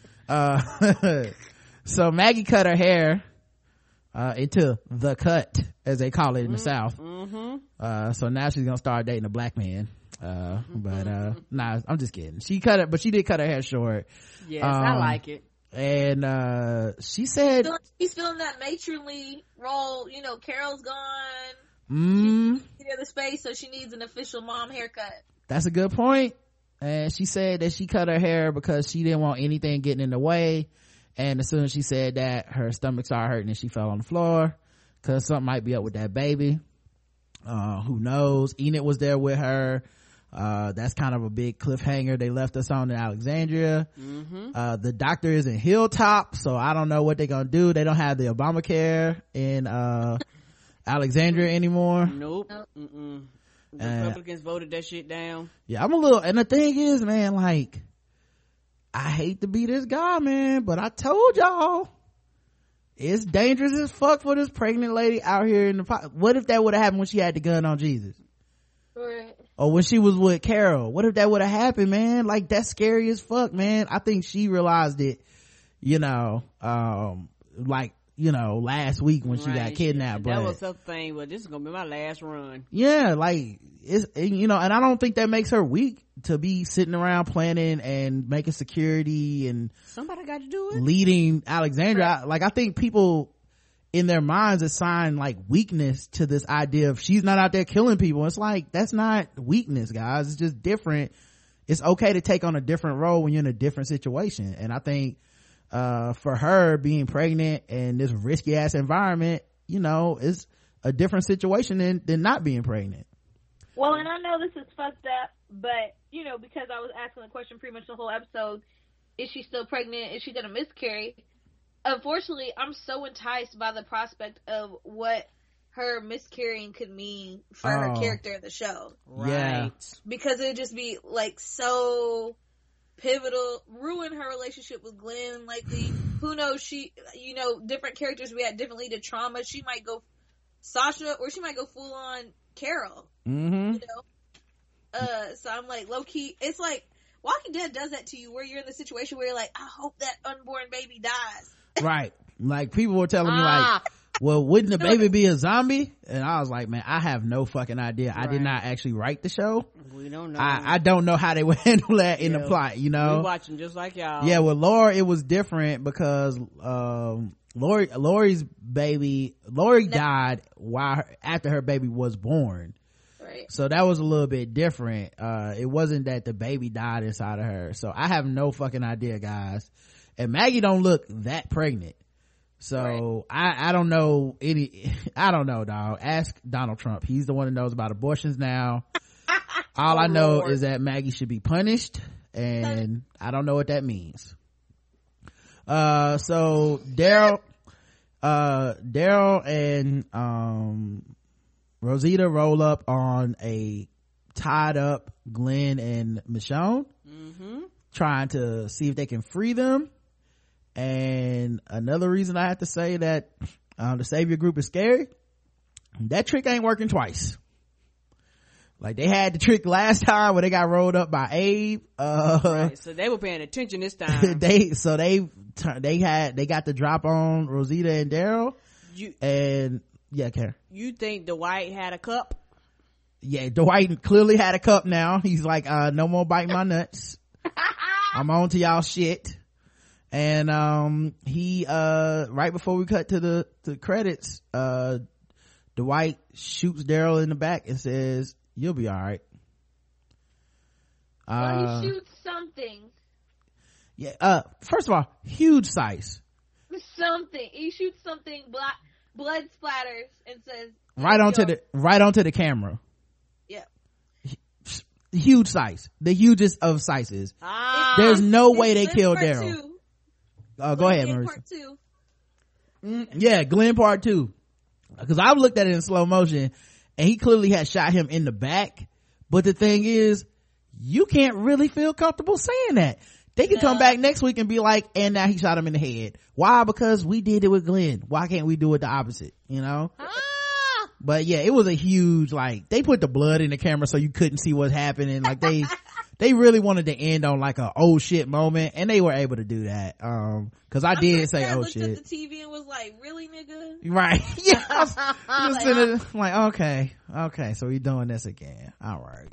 Speaker 3: So Maggie cut her hair into the cut, as they call it in the South. So now she's gonna start dating a black man. Nah, I'm just kidding. She did cut her hair short.
Speaker 4: Yes, I like it.
Speaker 3: And she said
Speaker 6: she's feeling that matronly role. You know, Carol's gone. She's in the space, so she needs an official mom haircut.
Speaker 3: That's a good point. And she said that she cut her hair because she didn't want anything getting in the way. And as soon as she said that, her stomach started hurting and she fell on the floor because something might be up with that baby. Who knows? Enid was there with her. That's kind of a big cliffhanger they left us on in Alexandria. The doctor is in Hilltop, so I don't know what they're gonna do. They don't have the Obamacare in Alexandria anymore.
Speaker 4: Nope. The Republicans voted that shit down.
Speaker 3: Yeah, and the thing is, man, like, I hate to be this guy, man, but I told y'all it's dangerous as fuck for this pregnant lady out here in the what if that would have happened when she had the gun on Jesus?
Speaker 6: Right.
Speaker 3: Or when she was with Carol, what if that would have happened, man? Like, that's scary as fuck, man. I think she realized it, you know, last week when she got kidnapped.
Speaker 4: That was her thing. Well, this is gonna be my last run.
Speaker 3: Yeah, like, it's, you know, and I don't think that makes her weak to be sitting around planning and making security and
Speaker 4: somebody got to do it,
Speaker 3: leading Alexandria. Like, I think people in their minds assign like weakness to this idea of she's not out there killing people. It's like, that's not weakness, guys. It's just different. It's okay to take on a different role when you're in a different situation. And I think for her being pregnant and this risky ass environment, you know, is a different situation than not being pregnant.
Speaker 6: Well, and I know this is fucked up, but you know, because I was asking the question pretty much the whole episode, is she still pregnant? Is she gonna miscarry? Unfortunately, I'm so enticed by the prospect of what her miscarrying could mean for her character in the show.
Speaker 3: Right. Yeah.
Speaker 6: Because it would just be like so pivotal, ruin her relationship with Glenn likely. Who knows, she, you know, different characters react differently to trauma. She might go Sasha or she might go full on Carol. You know? So I'm like, low key, it's like Walking Dead does that to you where you're in the situation where you're like, I hope that unborn baby dies.
Speaker 3: Right. Like, people were telling me like, well, wouldn't the baby be a zombie? And I was like, man, I have no fucking idea. Right. I did not actually write the show.
Speaker 4: We don't know.
Speaker 3: I don't know how they would handle that in the plot, you know?
Speaker 4: We watching just like y'all.
Speaker 3: Yeah, with Laura, it was different because, Lori's baby, Lori died after her baby was born.
Speaker 6: Right.
Speaker 3: So that was a little bit different. It wasn't that the baby died inside of her. So I have no fucking idea, guys. And Maggie don't look that pregnant. So I don't know I don't know, dog. Ask Donald Trump. He's the one that knows about abortions now. All I know is that Maggie should be punished. and I don't know what that means. So Daryl and Rosita roll up on a tied up Glenn and Michonne, trying to see if they can free them. And another reason I have to say that the savior group is scary, that trick ain't working twice. Like they had the trick last time where they got rolled up by Abe.
Speaker 4: Right, so they were paying attention this time.
Speaker 3: they got the drop on Rosita and Daryl. Karen.
Speaker 4: You think Dwight had a cup?
Speaker 3: Yeah, Dwight clearly had a cup now. He's like, no more biting my nuts. I'm on to y'all shit. And he right before we cut to the credits, Dwight shoots Daryl in the back and says, "You'll be all right."
Speaker 6: Well, he shoots something.
Speaker 3: Yeah. First of all, huge size.
Speaker 6: Something. He shoots something. Blood splatters and says,
Speaker 3: right onto the camera.
Speaker 6: Yeah.
Speaker 3: Huge size. The hugest of sizes. There's no way they killed Daryl. Go ahead, Marissa.
Speaker 2: Part 2.
Speaker 3: Yeah, Glenn part 2. Because I looked at it in slow motion, and he clearly had shot him in the back. But the thing is, you can't really feel comfortable saying that. They could come back next week and be like, and now he shot him in the head. Why? Because we did it with Glenn. Why can't we do it the opposite? You know? But yeah, it was a huge, like, they put the blood in the camera so you couldn't see what's happening. Like they really wanted to end on like a oh shit moment, and they were able to do that. Cause I did say oh shit.
Speaker 2: I looked at the TV and was like, really, nigga?
Speaker 3: Right. Yeah. I was just like, okay, so we doing this again. All right.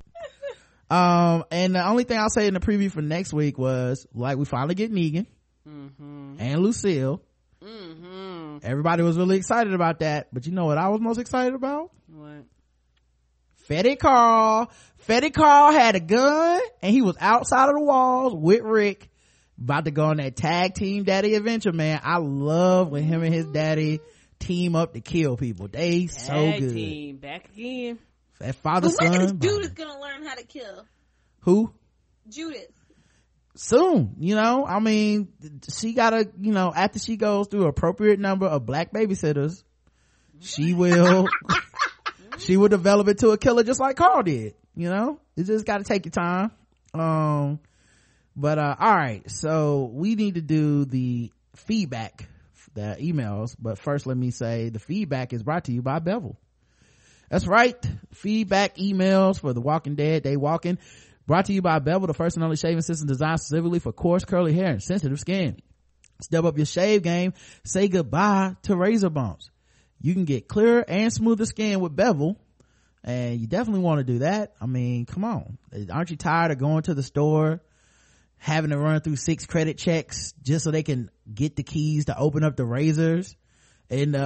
Speaker 3: And the only thing I'll say in the preview for next week was, like, we finally get Negan and Lucille. Everybody was really excited about that, but you know what I was most excited about?
Speaker 4: What?
Speaker 3: Fetty Carl had a gun and he was outside of the walls with Rick, about to go on that tag team daddy adventure. Man, I love when him and his daddy team up to kill people. They so good.
Speaker 4: Team back again.
Speaker 3: That father son.
Speaker 2: When is Judith gonna learn how to kill?
Speaker 3: Who?
Speaker 2: Judith.
Speaker 3: Soon, you know. I mean, she gotta, you know, after she goes through appropriate number of black babysitters, she will develop it to a killer just like Carl did. You know, you just gotta take your time. But all right, so we need to do the feedback, the emails. But first, let me say the feedback is brought to you by Bevel. That's right, feedback emails for The Walking Dead, Day Walking, brought to you by Bevel, the first and only shaving system designed specifically for coarse, curly hair and sensitive skin. Step up your shave game. Say goodbye to razor bumps. You can get clearer and smoother skin with Bevel, and you definitely want to do that. I mean, come on, aren't you tired of going to the store, having to run through 6 credit checks just so they can get the keys to open up the razors? And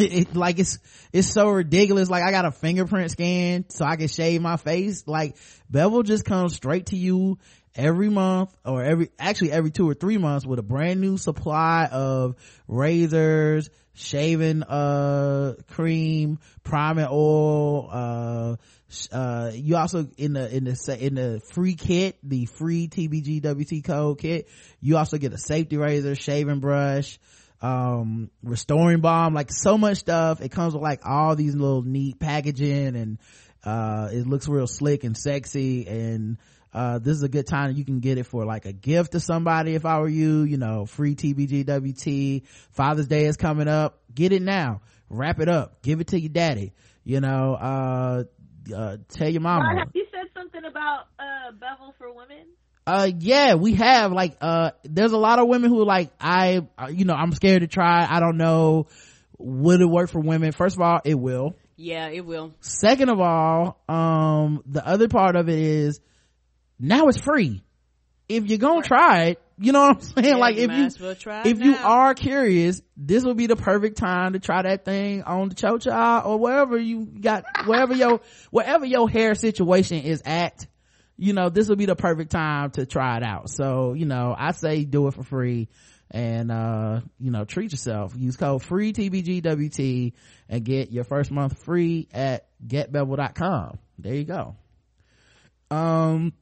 Speaker 3: it's so ridiculous. Like, I got a fingerprint scan so I can shave my face. Like, Bevel just comes straight to you every month, or every 2 or 3 months, with a brand new supply of razors, shaving cream, priming oil. You also in the free kit, the free TBGWT code kit, you also get a safety razor, shaving brush, restoring balm, like so much stuff. It comes with like all these little neat packaging, and it looks real slick and sexy. And this is a good time. You can get it for like a gift to somebody. If I were you know, free TBGWT. Father's Day is coming up. Get it now. Wrap it up. Give it to your daddy. You know, tell your mama.
Speaker 6: Have you said something about Bevel for women?
Speaker 3: Yeah, we have, like, there's a lot of women who are like, I'm scared to try. I don't know. Will it work for women? First of all, it will.
Speaker 4: Yeah, it will.
Speaker 3: Second of all, the other part of it is, now it's free. If you're gonna try it, you know what I'm saying?
Speaker 4: Yeah,
Speaker 3: like,
Speaker 4: if
Speaker 3: you are curious, this would be the perfect time to try that thing on the Chocha, or wherever you got, wherever your hair situation is at. You know, this will be the perfect time to try it out. So, you know, I say do it for free, and you know, treat yourself. Use code free TBGWT and get your first month free at getbevel.com. There you go.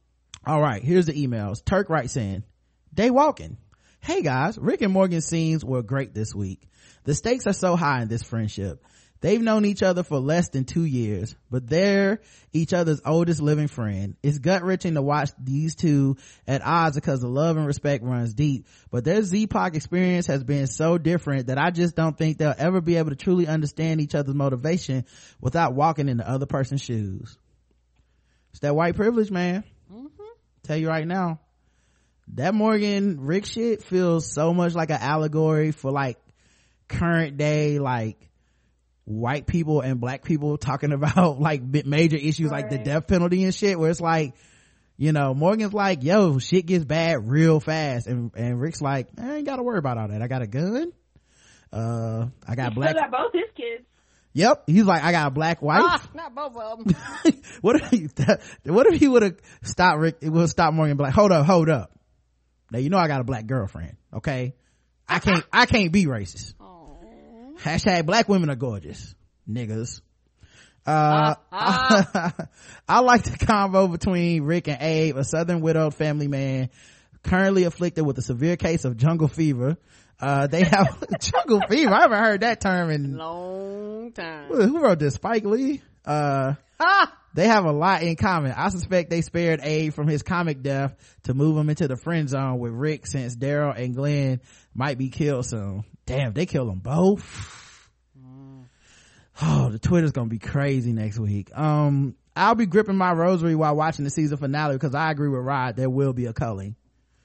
Speaker 3: All right, here's the emails. Turk writes in, Day walking. Hey guys, Rick and Morgan's scenes were great this week. The stakes are so high in this friendship. They've known each other for less than 2 years, but they're each other's oldest living friend. It's gut-wrenching to watch these two at odds because the love and respect runs deep, but their Z-Pac experience has been so different that I just don't think they'll ever be able to truly understand each other's motivation without walking in the other person's shoes. It's that white privilege, man. Tell you right now, that Morgan Rick shit feels so much like an allegory for like current day, like white people and black people talking about like major issues like the death penalty and shit, where it's like, you know, Morgan's like, yo, shit gets bad real fast, and Rick's like, I ain't gotta worry about all that. I got a gun. I got black.
Speaker 6: Got both his kids.
Speaker 3: Yep, he's like, I got a black wife.
Speaker 4: Not both of them.
Speaker 3: What if he would have stopped Rick? It would stop Morgan and be like, hold up. Now you know I got a black girlfriend, okay? I can't be racist. Hashtag black women are gorgeous, niggas. I like the combo between Rick and Abe, a southern widowed family man currently afflicted with a severe case of jungle fever. They have jungle fever. I haven't heard that term in
Speaker 4: long time.
Speaker 3: Who wrote this? Spike Lee? They have a lot in common. I suspect they spared Abe from his comic death to move him into the friend zone with Rick, since Daryl and Glenn might be killed soon. Damn, they kill them both. Oh, the Twitter's gonna be crazy next week. I'll be gripping my rosary while watching the season finale, because I agree with Rod, there will be a culling.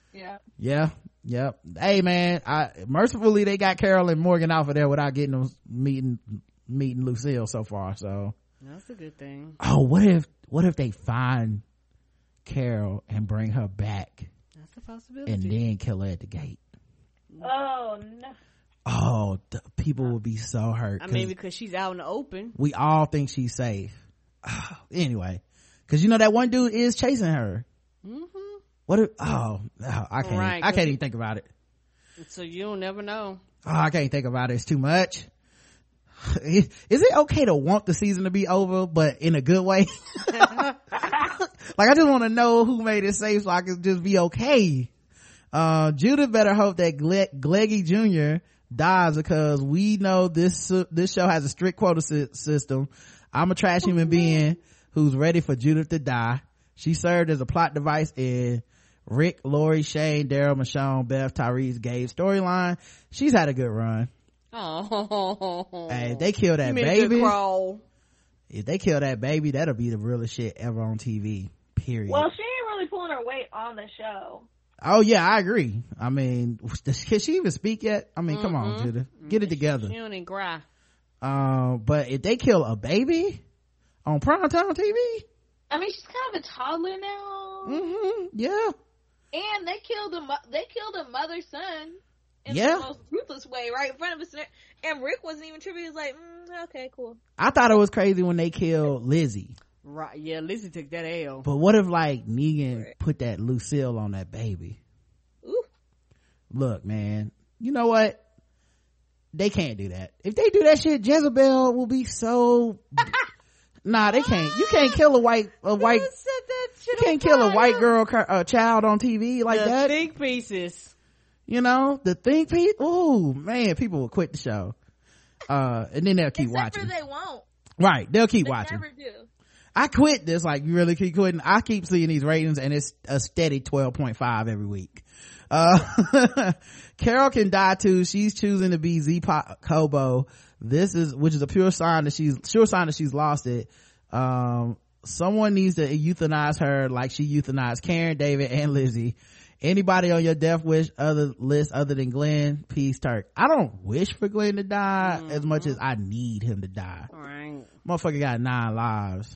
Speaker 3: Yep. Hey man, mercifully they got Carol and Morgan off of there without getting them meeting Lucille so far, so
Speaker 4: that's a good thing.
Speaker 3: Oh, what if they find Carol and bring her back?
Speaker 4: That's a possibility.
Speaker 3: And then kill her at the gate.
Speaker 6: Oh no.
Speaker 3: Oh, people will be so hurt.
Speaker 4: I mean, because she's out in the open.
Speaker 3: We all think she's safe. Anyway, because you know that one dude is chasing her. What if, I can't even think about it.
Speaker 4: So you'll never know.
Speaker 3: I can't think about it. It's too much. Is it okay to want the season to be over, but in a good way? Like, I just want to know who made it safe so I can just be okay. Judith better hope that Gleggy Jr. dies, because we know this show has a strict quota system. I'm a trash human being who's ready for Judith to die. She served as a plot device in Rick, Lori, Shane, Daryl, Michonne, Beth, Tyrese, Gabe storyline. She's had a good run.
Speaker 4: Oh,
Speaker 3: hey, they kill that baby. If they kill that baby, that'll be the realest shit ever on TV, period.
Speaker 6: Well, she ain't really pulling her weight on the show.
Speaker 3: Oh yeah, I agree. I mean, can she even speak yet? I mean, come on, Judith, get it together.
Speaker 4: She don't even cry.
Speaker 3: But if they kill a baby on primetime TV,
Speaker 6: I mean, she's kind of a toddler now.
Speaker 3: Yeah.
Speaker 6: And they killed a mother's son in the most ruthless way, right in front of us. And Rick wasn't even tripping. He was like, okay, cool.
Speaker 3: I thought it was crazy when they killed Lizzie.
Speaker 4: Right, yeah, Lizzie took that L.
Speaker 3: But what if like Negan put that Lucille on that baby?
Speaker 6: Ooh.
Speaker 3: Look, man, you know what? They can't do that. If they do that shit, Jezebel will be so. Nah, they can't. You can't kill a white. You can't kill a white girl, child on TV like that.
Speaker 4: The think pieces.
Speaker 3: You know, the think piece. Ooh, man, people will quit the show. And then they'll keep watching.
Speaker 6: Except for they won't.
Speaker 3: Right, they'll keep watching.
Speaker 6: They never do.
Speaker 3: I quit this. Like, you really keep quitting? I keep seeing these ratings, and it's a steady 12.5 every week. Carol can die too. She's choosing to be Z-Pac Hobo. Which is a pure sign that she's lost it. Someone needs to euthanize her like she euthanized Karen, David, and Lizzie. Anybody on your death wish list other than Glenn? Peace, Turk. I don't wish for Glenn to die as much as I need him to die.
Speaker 4: All right.
Speaker 3: Motherfucker got 9 lives.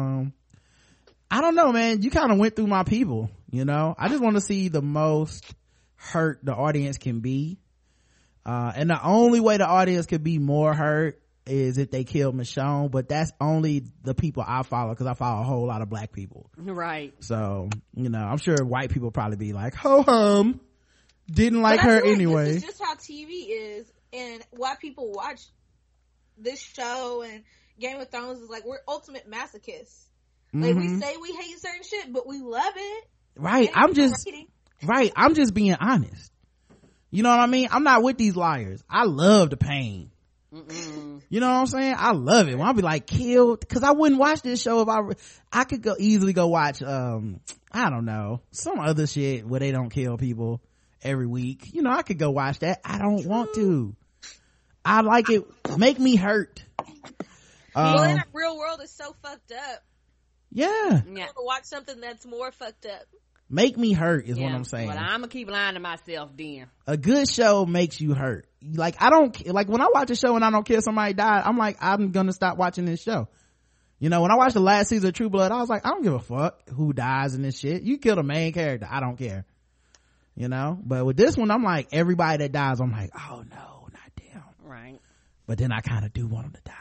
Speaker 3: I don't know, man. You kind of went through my people, you know? I just want to see the most hurt the audience can be. And the only way the audience could be more hurt is if they kill Michonne, but that's only the people I follow, because I follow a whole lot of black people.
Speaker 4: Right.
Speaker 3: So, you know, I'm sure white people probably be like, ho-hum, didn't like her anyway.
Speaker 6: This is just how TV is, and why people watch this show and Game of Thrones is like, we're ultimate masochists. Like, we say we hate certain shit, but we love it.
Speaker 3: Right. I'm just being honest. You know what I mean? I'm not with these liars. I love the pain. You know what I'm saying? I love it when I'll be like killed, because I wouldn't watch this show if I could easily go watch I don't know, some other shit where they don't kill people every week. You know, I could go watch that. I don't want to. I like it. Make me hurt.
Speaker 7: In the real world is so fucked up.
Speaker 3: Yeah.
Speaker 7: You want to watch something that's more fucked up.
Speaker 3: Make me hurt is what I'm saying.
Speaker 4: But I'm gonna keep lying to myself then.
Speaker 3: A good show makes you hurt. Like, I don't, like when I watch a show and I don't care somebody died, I'm like, I'm gonna stop watching this show. You know, when I watched the last season of True Blood, I was like, I don't give a fuck who dies in this shit. You kill the main character, I don't care. You know, but with this one, I'm like, everybody that dies, I'm like, oh no, not them.
Speaker 4: Right.
Speaker 3: But then I kind of do want them to die.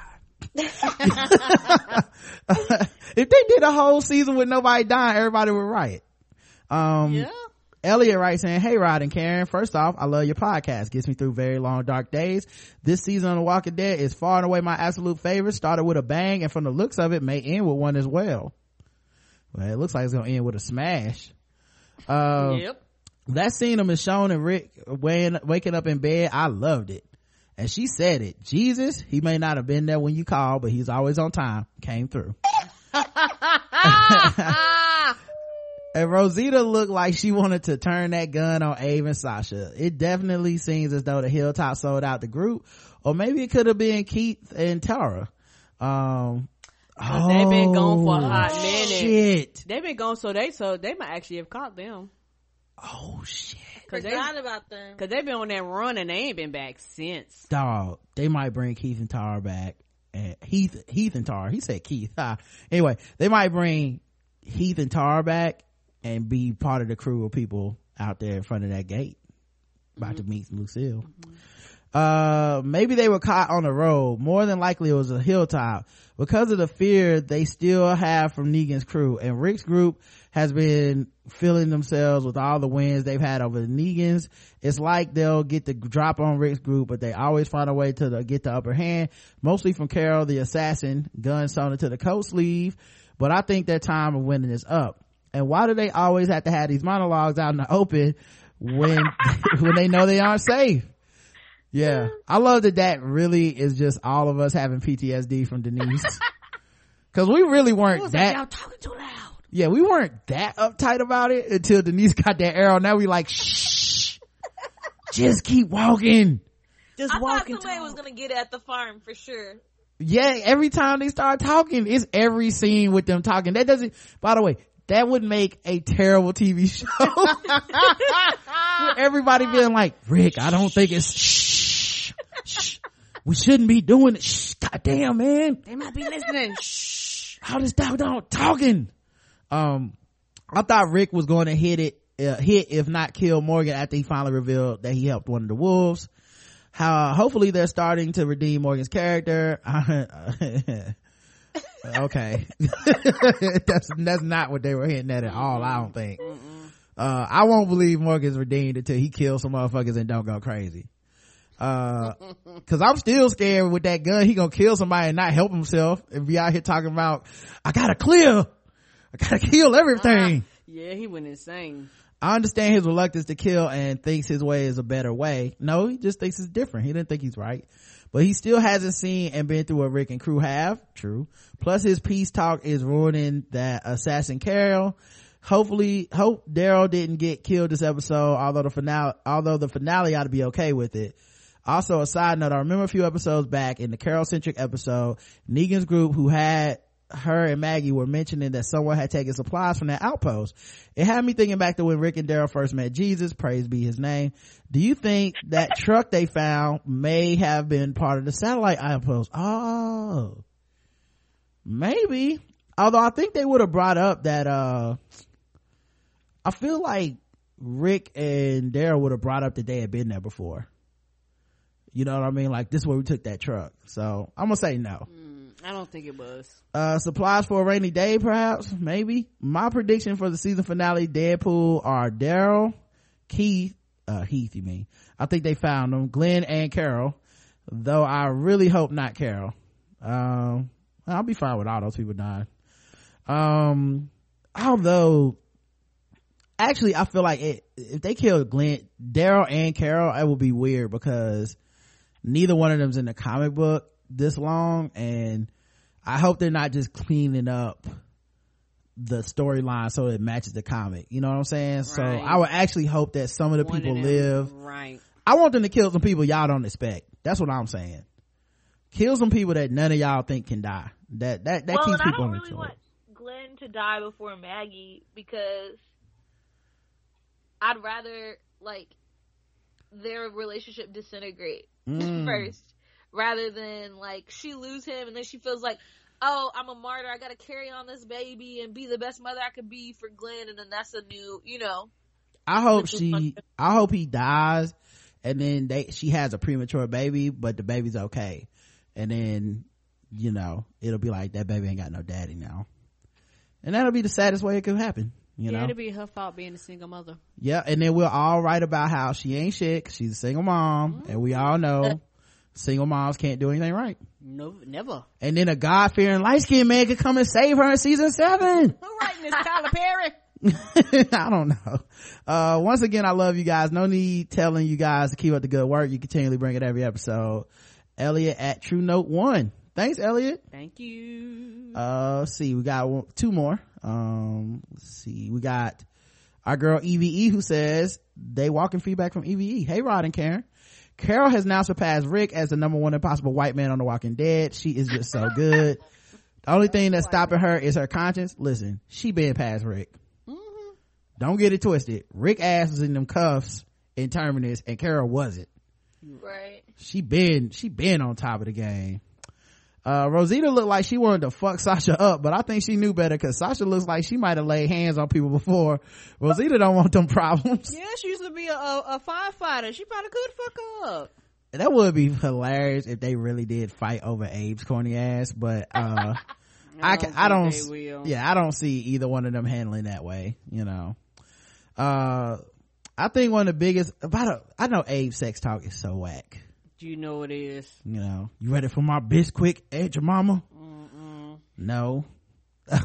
Speaker 3: If they did a whole season with nobody dying, everybody would riot.
Speaker 4: Yeah.
Speaker 3: Elliot writes saying, hey Rod and Karen, first off, I love your podcast, gets me through very long dark days. This season of The Walking Dead is far and away my absolute favorite. Started with a bang, and from the looks of it may end with one as well. Well, it looks like it's gonna end with a smash.
Speaker 4: Yep.
Speaker 3: That scene of Michonne and Rick waking up in bed, I loved it. And she said it, Jesus, he may not have been there when you called, but he's always on time. Came through. And Rosita looked like she wanted to turn that gun on Abe and Sasha. It definitely seems as though the Hilltop sold out the group, or maybe it could have been Keith and Tara.
Speaker 4: They've been gone for a hot minute.
Speaker 3: Shit.
Speaker 4: They've been gone, so they might actually have caught them.
Speaker 3: Oh shit.
Speaker 7: Forgot about them.
Speaker 4: Cause they've been on that run and they ain't been back since.
Speaker 3: Dog, they might bring Keith and Tara back. And Heath and Tara. He said Keith. Anyway, they might bring Heath and Tara back and be part of the crew of people out there in front of that gate about to meet Lucille. Maybe they were caught on the road. More than likely it was a Hilltop because of the fear they still have from Negan's crew, and Rick's group has been filling themselves with all the wins they've had over the Negans. It's like they'll get the drop on Rick's group, but they always find a way to get the upper hand, mostly from Carol the assassin, gun sewn into the coat sleeve. But I think their time of winning is up. And why do they always have to have these monologues out in the open when when they know they aren't safe? Yeah, I love that really is just all of us having PTSD from Denise, because we really weren't that.
Speaker 4: Y'all talking too loud.
Speaker 3: Yeah, we weren't that uptight about it until Denise got that arrow. Now we like, shh, just keep walking.
Speaker 7: I thought somebody was gonna get at the farm for sure.
Speaker 3: Yeah, every time they start talking, it's every scene with them talking. That doesn't, by the way, that would make a terrible TV show. With everybody being like, Rick, I don't think it's shh. We shouldn't be doing it. Shh, goddamn, man.
Speaker 4: They might be listening. Shh.
Speaker 3: How does that dog talking? I thought Rick was going to hit if not kill Morgan after he finally revealed that he helped one of the wolves. Hopefully they're starting to redeem Morgan's character. Okay. that's not what they were hitting at all, I don't think. I won't believe Morgan's redeemed until he kills some motherfuckers and don't go crazy. Cause I'm still scared with that gun he gonna kill somebody and not help himself and be out here talking about, I gotta kill everything.
Speaker 4: Yeah, he went insane.
Speaker 3: I understand his reluctance to kill and thinks his way is a better way. No, he just thinks it's different. He didn't think he's right. But he still hasn't seen and been through what Rick and crew have. True. Plus his peace talk is ruining that assassin Carol. Hope Daryl didn't get killed this episode, although the finale ought to be okay with it. Also, a side note, I remember a few episodes back in the Carol-centric episode, Negan's group who had her and Maggie were mentioning that someone had taken supplies from that outpost. It had me thinking back to when Rick and Daryl first met Jesus, praise be his name. Do you think that truck they found may have been part of the satellite outpost? Oh, maybe. Although I think they would have brought up that I feel like Rick and Daryl would have brought up that they had been there before. You know what I mean? Like, this is where we took that truck. So I'm gonna say no.
Speaker 4: I don't think it was.
Speaker 3: Supplies for a rainy day, perhaps, maybe. My prediction for the season finale Deadpool are Daryl, Heath, you mean. I think they found them, Glenn and Carol, though I really hope not Carol. I'll be fine with all those people dying. Although actually, I feel like if they killed Glenn, Daryl and Carol, it would be weird because neither one of them's in the comic book this long, and I hope they're not just cleaning up the storyline so it matches the comic. You know what I'm saying? Right. So I would actually hope that some of the people live.
Speaker 4: Right.
Speaker 3: I want them to kill some people y'all don't expect. That's what I'm saying. Kill some people that none of y'all think can die. That keeps people on the tour.
Speaker 6: Want Glenn to die before Maggie because I'd rather like their relationship disintegrate first rather than like she lose him and then she feels like, oh, I'm a martyr, I gotta carry on this baby and be the best mother I could be for Glenn, and then that's a new,
Speaker 3: I hope he dies and then she has a premature baby, but the baby's okay, and then it'll be like that baby ain't got no daddy now, and that'll be the saddest way it could happen.
Speaker 4: It'll be her fault being a single mother.
Speaker 3: Yeah, and then we'll all write about how she ain't shit 'cause she's a single mom, and we all know single moms can't do anything right.
Speaker 4: No, never.
Speaker 3: And then a God-fearing light-skinned man could come and save her in season 7.
Speaker 4: Who writing this, Tyler Perry?
Speaker 3: I don't know. Once again, I love you guys. No need telling you guys to keep up the good work. You continually bring it every episode. Elliot at True Note 1. Thanks, Elliot.
Speaker 4: Thank you.
Speaker 3: Let's see, we got 2 more. Let's see, we got our girl EVE who says they walking feedback from EVE. Hey, Rod and Karen. Carol has now surpassed Rick as the number 1 impossible white man on The Walking Dead. She is just so good. The only thing that's stopping her is her conscience. Listen, she been past Rick. Don't get it twisted. Rick ass was in them cuffs in Terminus and Carol wasn't.
Speaker 6: Right.
Speaker 3: She been on top of the game. Rosita looked like she wanted to fuck Sasha up, but I think she knew better because Sasha looks like she might have laid hands on people before. Rosita don't want them problems.
Speaker 4: Yeah, she used to be a firefighter. She probably could fuck her up.
Speaker 3: That would be hilarious if they really did fight over Abe's corny ass, but I don't see either one of them handling that way. I think one of the biggest I know Abe's sex talk is so whack.
Speaker 4: You know it is.
Speaker 3: You ready for my Bisquick, Aunt your mama? No.
Speaker 4: That's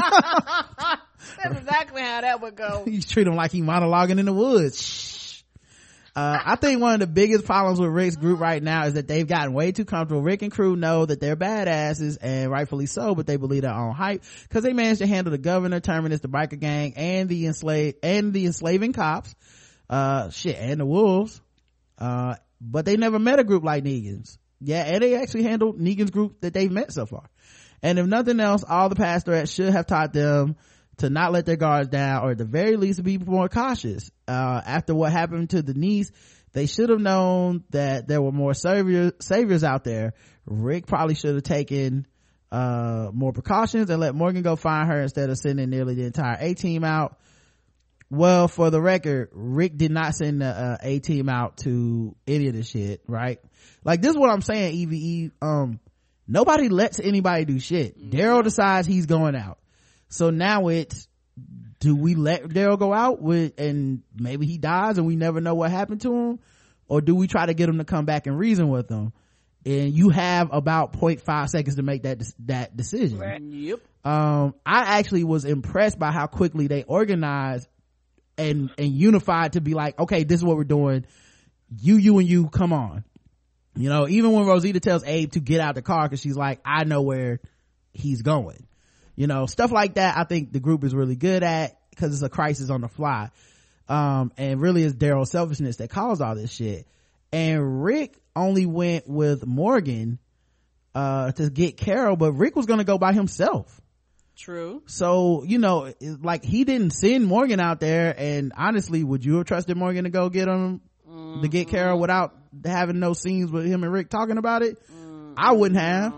Speaker 4: exactly how that would go.
Speaker 3: You treat him like he monologuing in the woods. Shh. I think one of the biggest problems with Rick's group right now is that they've gotten way too comfortable. Rick and crew know that they're badasses, and rightfully so, but they believe their own hype because they managed to handle the governor, Terminus, the biker gang, and the enslaving cops, and the wolves. But they never met a group like Negan's. Yeah, and they actually handled Negan's group that they've met so far. And if nothing else, all the past threats should have taught them to not let their guards down, or at the very least to be more cautious. After what happened to the niece, they should have known that there were more saviors out there. Rick probably should have taken more precautions and let Morgan go find her instead of sending nearly the entire A-team out. Well, for the record, Rick did not send the A-team out to any of this shit, right? Like, this is what I'm saying, EVE. Nobody lets anybody do shit. Daryl decides he's going out. So now it's, do we let Daryl go out and maybe he dies and we never know what happened to him? Or do we try to get him to come back and reason with him? And you have about 0.5 seconds to make that decision.
Speaker 6: Right.
Speaker 4: Yep.
Speaker 3: I actually was impressed by how quickly they organized and unified to be like, okay, this is what we're doing. You and you, come on. Even when Rosita tells Abe to get out the car because she's like, I know where he's going. Stuff like that I think the group is really good at because it's a crisis on the fly. And really it's Daryl's selfishness that caused all this shit. And Rick only went with Morgan to get Carol, but Rick was gonna go by himself.
Speaker 4: True.
Speaker 3: So, like, he didn't send Morgan out there, and honestly, would you have trusted Morgan to go get him to get Carol without having no scenes with him and Rick talking about it? I wouldn't have.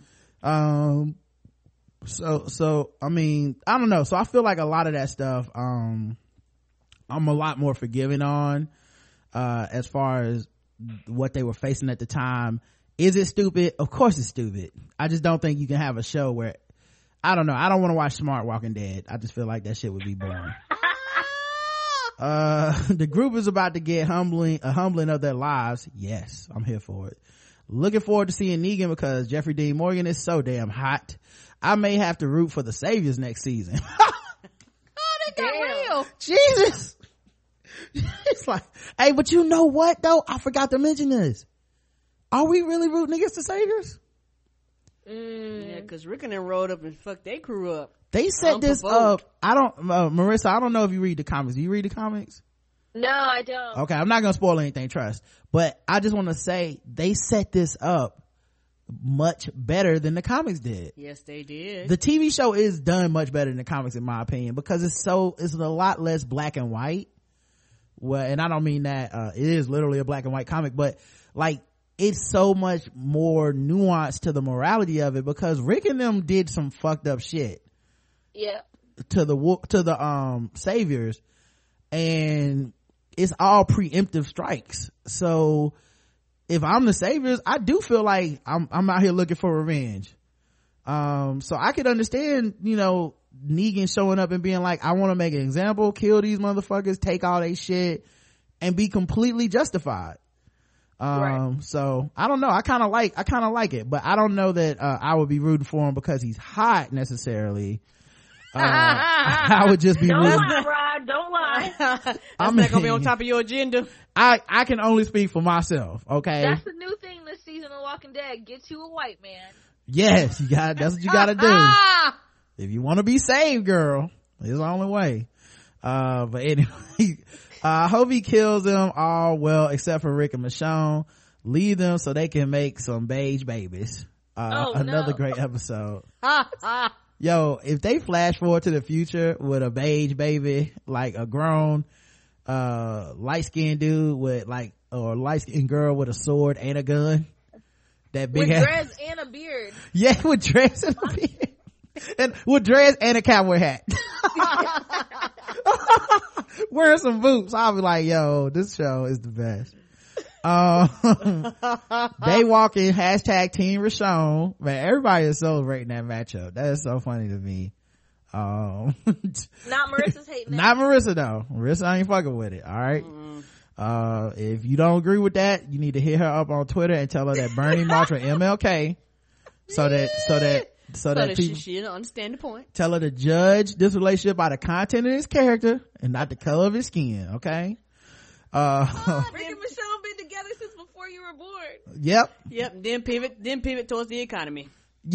Speaker 3: So I mean, I don't know. So I feel like a lot of that stuff I'm a lot more forgiving on as far as what they were facing at the time. Is it stupid? Of course it's stupid. I just don't think you can have a show where, I don't know, I don't want to watch Smart Walking Dead. I just feel like that shit would be boring. The group is about to get a humbling of their lives. Yes, I'm here for it. Looking forward to seeing Negan because Jeffrey Dean Morgan is so damn hot. I may have to root for the saviors next season.
Speaker 4: Oh, they got real.
Speaker 3: Jesus. It's like, hey, but you know what though? I forgot to mention this. Are we really rooting against the Saviors?
Speaker 4: Yeah, cause Rick and them rolled up and fucked their crew up.
Speaker 3: They set this up. I don't, Marissa, I don't know if you read the comics. Do you read the comics?
Speaker 6: No, I don't.
Speaker 3: Okay, I'm not gonna spoil anything, trust. But I just want to say they set this up much better than the comics did.
Speaker 4: Yes, they did.
Speaker 3: The TV show is done much better than the comics in my opinion, because it's a lot less black and white. Well, and I don't mean that it is literally a black and white comic, but like it's so much more nuanced to the morality of it, because Rick and them did some fucked up shit.
Speaker 6: Yeah.
Speaker 3: To the Saviors, and it's all preemptive strikes. So if I'm the Saviors, I do feel like I'm out here looking for revenge. So I could understand, Negan showing up and being like, I want to make an example, kill these motherfuckers, take all they shit, and be completely justified.
Speaker 6: Right.
Speaker 3: So I don't know, I kind of like it, but I don't know that I would be rooting for him because he's hot necessarily. I would just be
Speaker 6: don't
Speaker 3: rooting.
Speaker 6: lie, Rod, don't lie.
Speaker 4: That's not gonna be on top of your agenda.
Speaker 3: I can only speak for myself, okay?
Speaker 6: That's the new thing this season of Walking Dead. Get you a white man.
Speaker 3: Yes, that's what you gotta do. If you want to be saved, girl, it's the only way. But anyway, I hope he kills them all, well, except for Rick and Michonne. Leave them so they can make some beige babies. Another great episode. Yo, if they flash forward to the future with a beige baby, like a grown light-skinned dude with or light-skinned girl with a sword and a gun, that big
Speaker 2: with
Speaker 3: ass
Speaker 2: dreads and a beard.
Speaker 3: yeah, with dreads and a beard, and with dreads and a cowboy hat, wearing some boots. I'll be like, yo, this show is the best. They walk in #Team Rashawn. Man, everybody is celebrating that matchup. That is so funny to me.
Speaker 2: Not Marissa's hating that.
Speaker 3: Not Marissa though. Marissa ain't fucking with it. All right. If you don't agree with that, you need to hit her up on Twitter and tell her that Bernie marched with MLK, so that people
Speaker 4: she don't understand the point.
Speaker 3: tell her to judge this relationship by the content of his character and not the color of his skin. Okay.
Speaker 2: Rick and Michonne been together since before you were born.
Speaker 3: Yep.
Speaker 4: Then pivot towards the economy.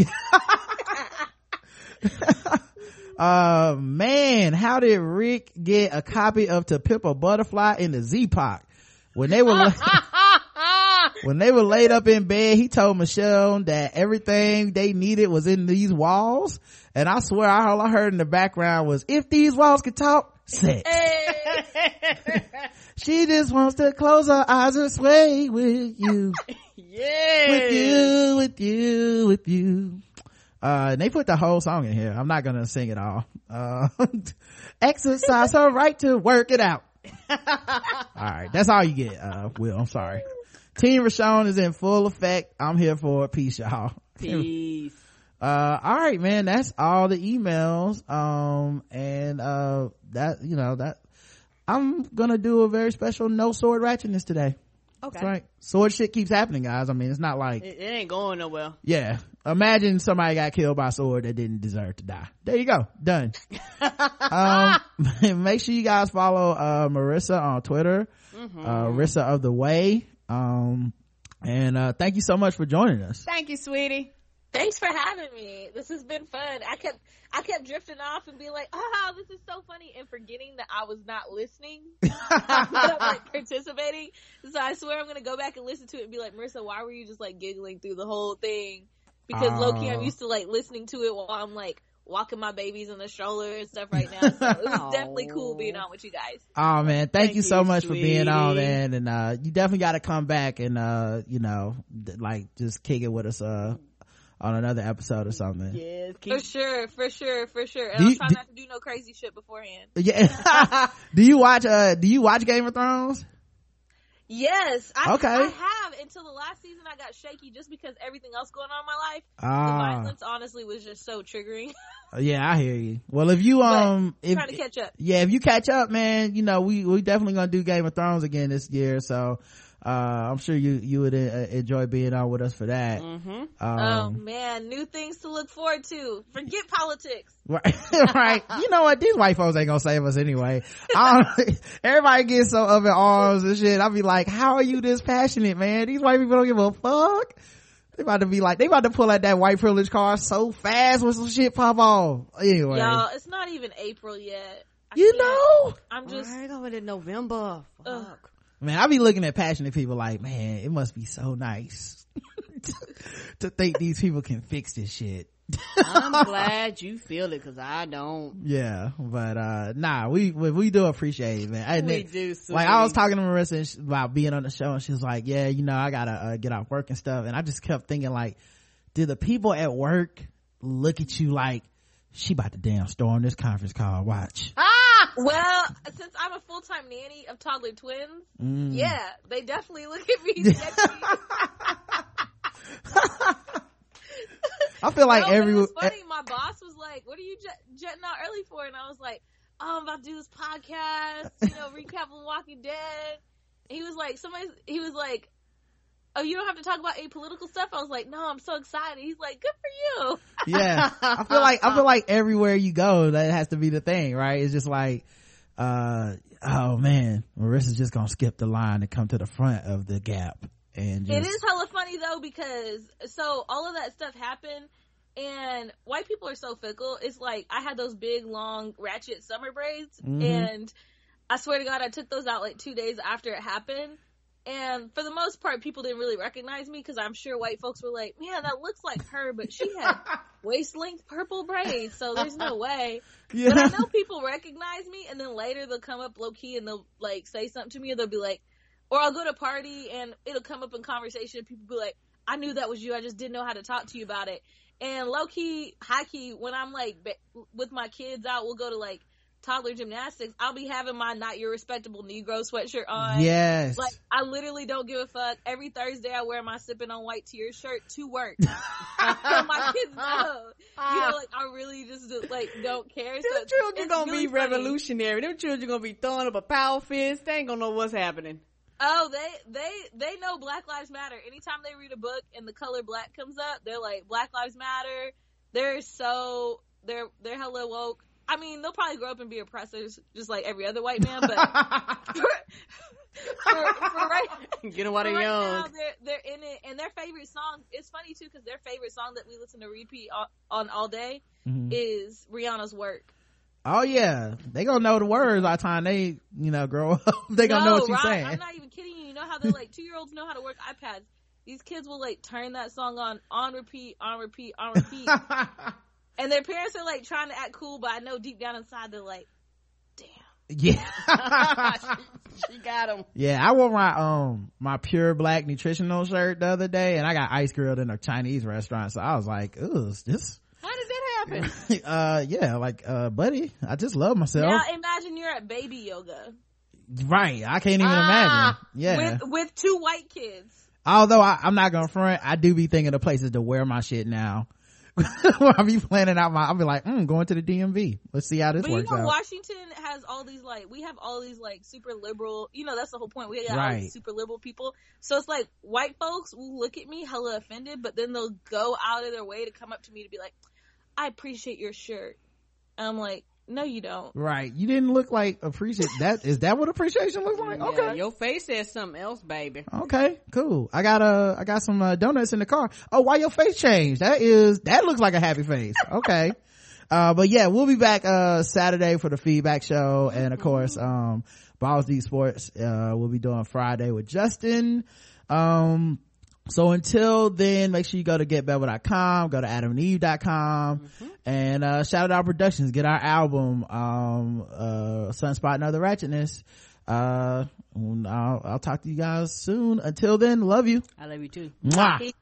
Speaker 3: Man, how did Rick get a copy of To Pimp a Butterfly in the Z-Pac? When they were laid up in bed, he told Michelle that everything they needed was in these walls, and I swear all I heard in the background was, if these walls could talk, sex.
Speaker 2: Hey.
Speaker 3: She just wants to close her eyes and sway with you.
Speaker 4: Yeah.
Speaker 3: With you. And they put the whole song in here. I'm not gonna sing it all. Exercise her right to work it out. All right, that's all you get. Will, I'm sorry. Team Rashawn is in full effect. I'm here for it. Peace, y'all.
Speaker 4: Peace.
Speaker 3: All right, man, that's all the emails. That I'm gonna do a very special no sword ratchetness today.
Speaker 4: Okay.
Speaker 3: That's right. Sword shit keeps happening, guys. I mean, it's not like
Speaker 4: it ain't going nowhere.
Speaker 3: yeah. Imagine somebody got killed by a sword that didn't deserve to die. There you go. Done. Make sure you guys follow Marissa on Twitter. Rissa of the Way. And thank you so much for joining us.
Speaker 4: Thank you, sweetie.
Speaker 2: Thanks for having me. This has been fun. I kept drifting off and being like, oh, this is so funny, and forgetting that I was not listening. I'm like participating. So I swear I'm gonna go back and listen to it and be like, Marissa, why were you just like giggling through the whole thing? Because low-key I'm used to like listening to it while I'm like walking my babies in the stroller and stuff right now. So it was definitely cool being on with you guys.
Speaker 3: Oh man, thank you so much
Speaker 4: sweetie.
Speaker 3: for being on, man. And you definitely got to come back and like just kick it with us on another episode or something.
Speaker 4: Yes,
Speaker 2: for sure. And I'll try not to do no crazy shit beforehand.
Speaker 3: Yeah. Do you watch Game of Thrones?
Speaker 2: Yes, I have until the last season. I got shaky just because everything else going on in my life. The violence honestly was just so triggering.
Speaker 3: Yeah, I hear you. Well, if you
Speaker 2: trying to catch up.
Speaker 3: Yeah, if you catch up, man, we definitely gonna do Game of Thrones again this year. So I'm sure you would enjoy being on with us for that.
Speaker 7: Oh man, new things to look forward to. Forget politics.
Speaker 3: Right. You know what, these white folks ain't gonna save us anyway. Everybody gets so up in arms and shit. I'll be like, how are you this passionate, man? These white people don't give a fuck. They about to pull out that white privilege card so fast when some shit pop off. Anyway,
Speaker 7: Y'all, it's not even April yet. I'm just
Speaker 4: going in November. Fuck.
Speaker 3: Man, I be looking at passionate people like, man, it must be so nice to think these people can fix this shit.
Speaker 4: I'm glad you feel it, cause I don't.
Speaker 3: Yeah, but nah, we do appreciate it, man.
Speaker 4: We do. So
Speaker 3: like, I was talking to Marissa about being on the show, and she was like, yeah, I gotta get off work and stuff, and I just kept thinking, like, do the people at work look at you like, she about to damn storm this conference call, watch.
Speaker 7: well, since I'm a full-time nanny of toddler twins, yeah, they definitely look at me sketchy.
Speaker 3: I feel like
Speaker 7: it was funny. My boss was like, what are you jetting out early for? And I was like, oh, I'm about to do this podcast, recap of Walking Dead. And he was like, oh, you don't have to talk about apolitical stuff? I was like, no, I'm so excited. He's like, good for you.
Speaker 3: Yeah. I feel like everywhere you go, that has to be the thing, right? It's just like, oh man, Marissa's just gonna skip the line and come to the front of the gap. And
Speaker 7: it is hella funny though, because so all of that stuff happened, and white people are so fickle. It's like, I had those big long ratchet summer braids, and I swear to God, I took those out like 2 days after it happened, and for the most part people didn't really recognize me, because I'm sure white folks were like, man, that looks like her, but she had waist length purple braids, so there's no way. Yeah. But I know people recognize me, and then later they'll come up low key and they'll like say something to me, or they'll be like, or I'll go to a party and it'll come up in conversation. People be like, I knew that was you. I just didn't know how to talk to you about it. And low key, high key, when I'm like with my kids out, we'll go to like toddler gymnastics. I'll be having my Not Your Respectable Negro sweatshirt on.
Speaker 3: Yes.
Speaker 7: Like, I literally don't give a fuck. Every Thursday I wear my Sipping on White Tears shirt to work. So my kids know. Like, I really just like don't care.
Speaker 4: Them children gonna be revolutionary. Them children gonna be throwing up a power fist. They ain't gonna know what's happening.
Speaker 7: Oh, they know Black Lives Matter. Anytime they read a book and the color black comes up, they're like, Black Lives Matter. They're hella woke. I mean, they'll probably grow up and be oppressors just like every other white man, but for right,
Speaker 4: get them while they're young.
Speaker 7: Now, they're in it, and their favorite song, it's funny too, because their favorite song that we listen to repeat on all day is Rihanna's Work.
Speaker 3: Oh yeah, they gonna know the words by the time they grow up. They gonna know what you're saying.
Speaker 7: I'm not even kidding you. You know how they're like 2-year-olds know how to work iPads. These kids will like turn that song on repeat, and their parents are like trying to act cool, but I know deep down inside they're like, damn.
Speaker 3: Yeah.
Speaker 4: she got them.
Speaker 3: Yeah, I wore my Pure Black nutritional shirt the other day, and I got ice grilled in a Chinese restaurant, so I was like, ooh, this.
Speaker 4: How did that happen?
Speaker 3: Yeah, like, buddy, I just love myself.
Speaker 7: Now imagine you're at baby yoga.
Speaker 3: Right, I can't even imagine. Yeah.
Speaker 7: With 2 white kids.
Speaker 3: Although I'm not gonna front, I do be thinking of places to wear my shit now. I'll be planning out I'll be like, going to the DMV. Let's see how this works out.
Speaker 7: Washington has all these we have all these super liberal, that's the whole point. We got all these super liberal people. So it's like white folks will look at me hella offended, but then they'll go out of their way to come up to me to be like, I appreciate your shirt. And I'm like, no, you don't.
Speaker 3: Right. You didn't look like appreciate that. Is that what appreciation looks like?
Speaker 4: Yeah,
Speaker 3: okay.
Speaker 4: Your face says something else, baby.
Speaker 3: Okay, cool. I got some donuts in the car. Oh, why your face changed? That looks like a happy face. Okay. But yeah, we'll be back Saturday for the feedback show, and of course Balls Deep Sports we'll be doing Friday with Justin. So until then, make sure you go to getbevel.com, go to adamandeve.com, and shout out our productions, get our album Sunspot and Other Ratchetness. I'll talk to you guys soon. Until then, love you.
Speaker 4: I love you too.
Speaker 3: Mwah.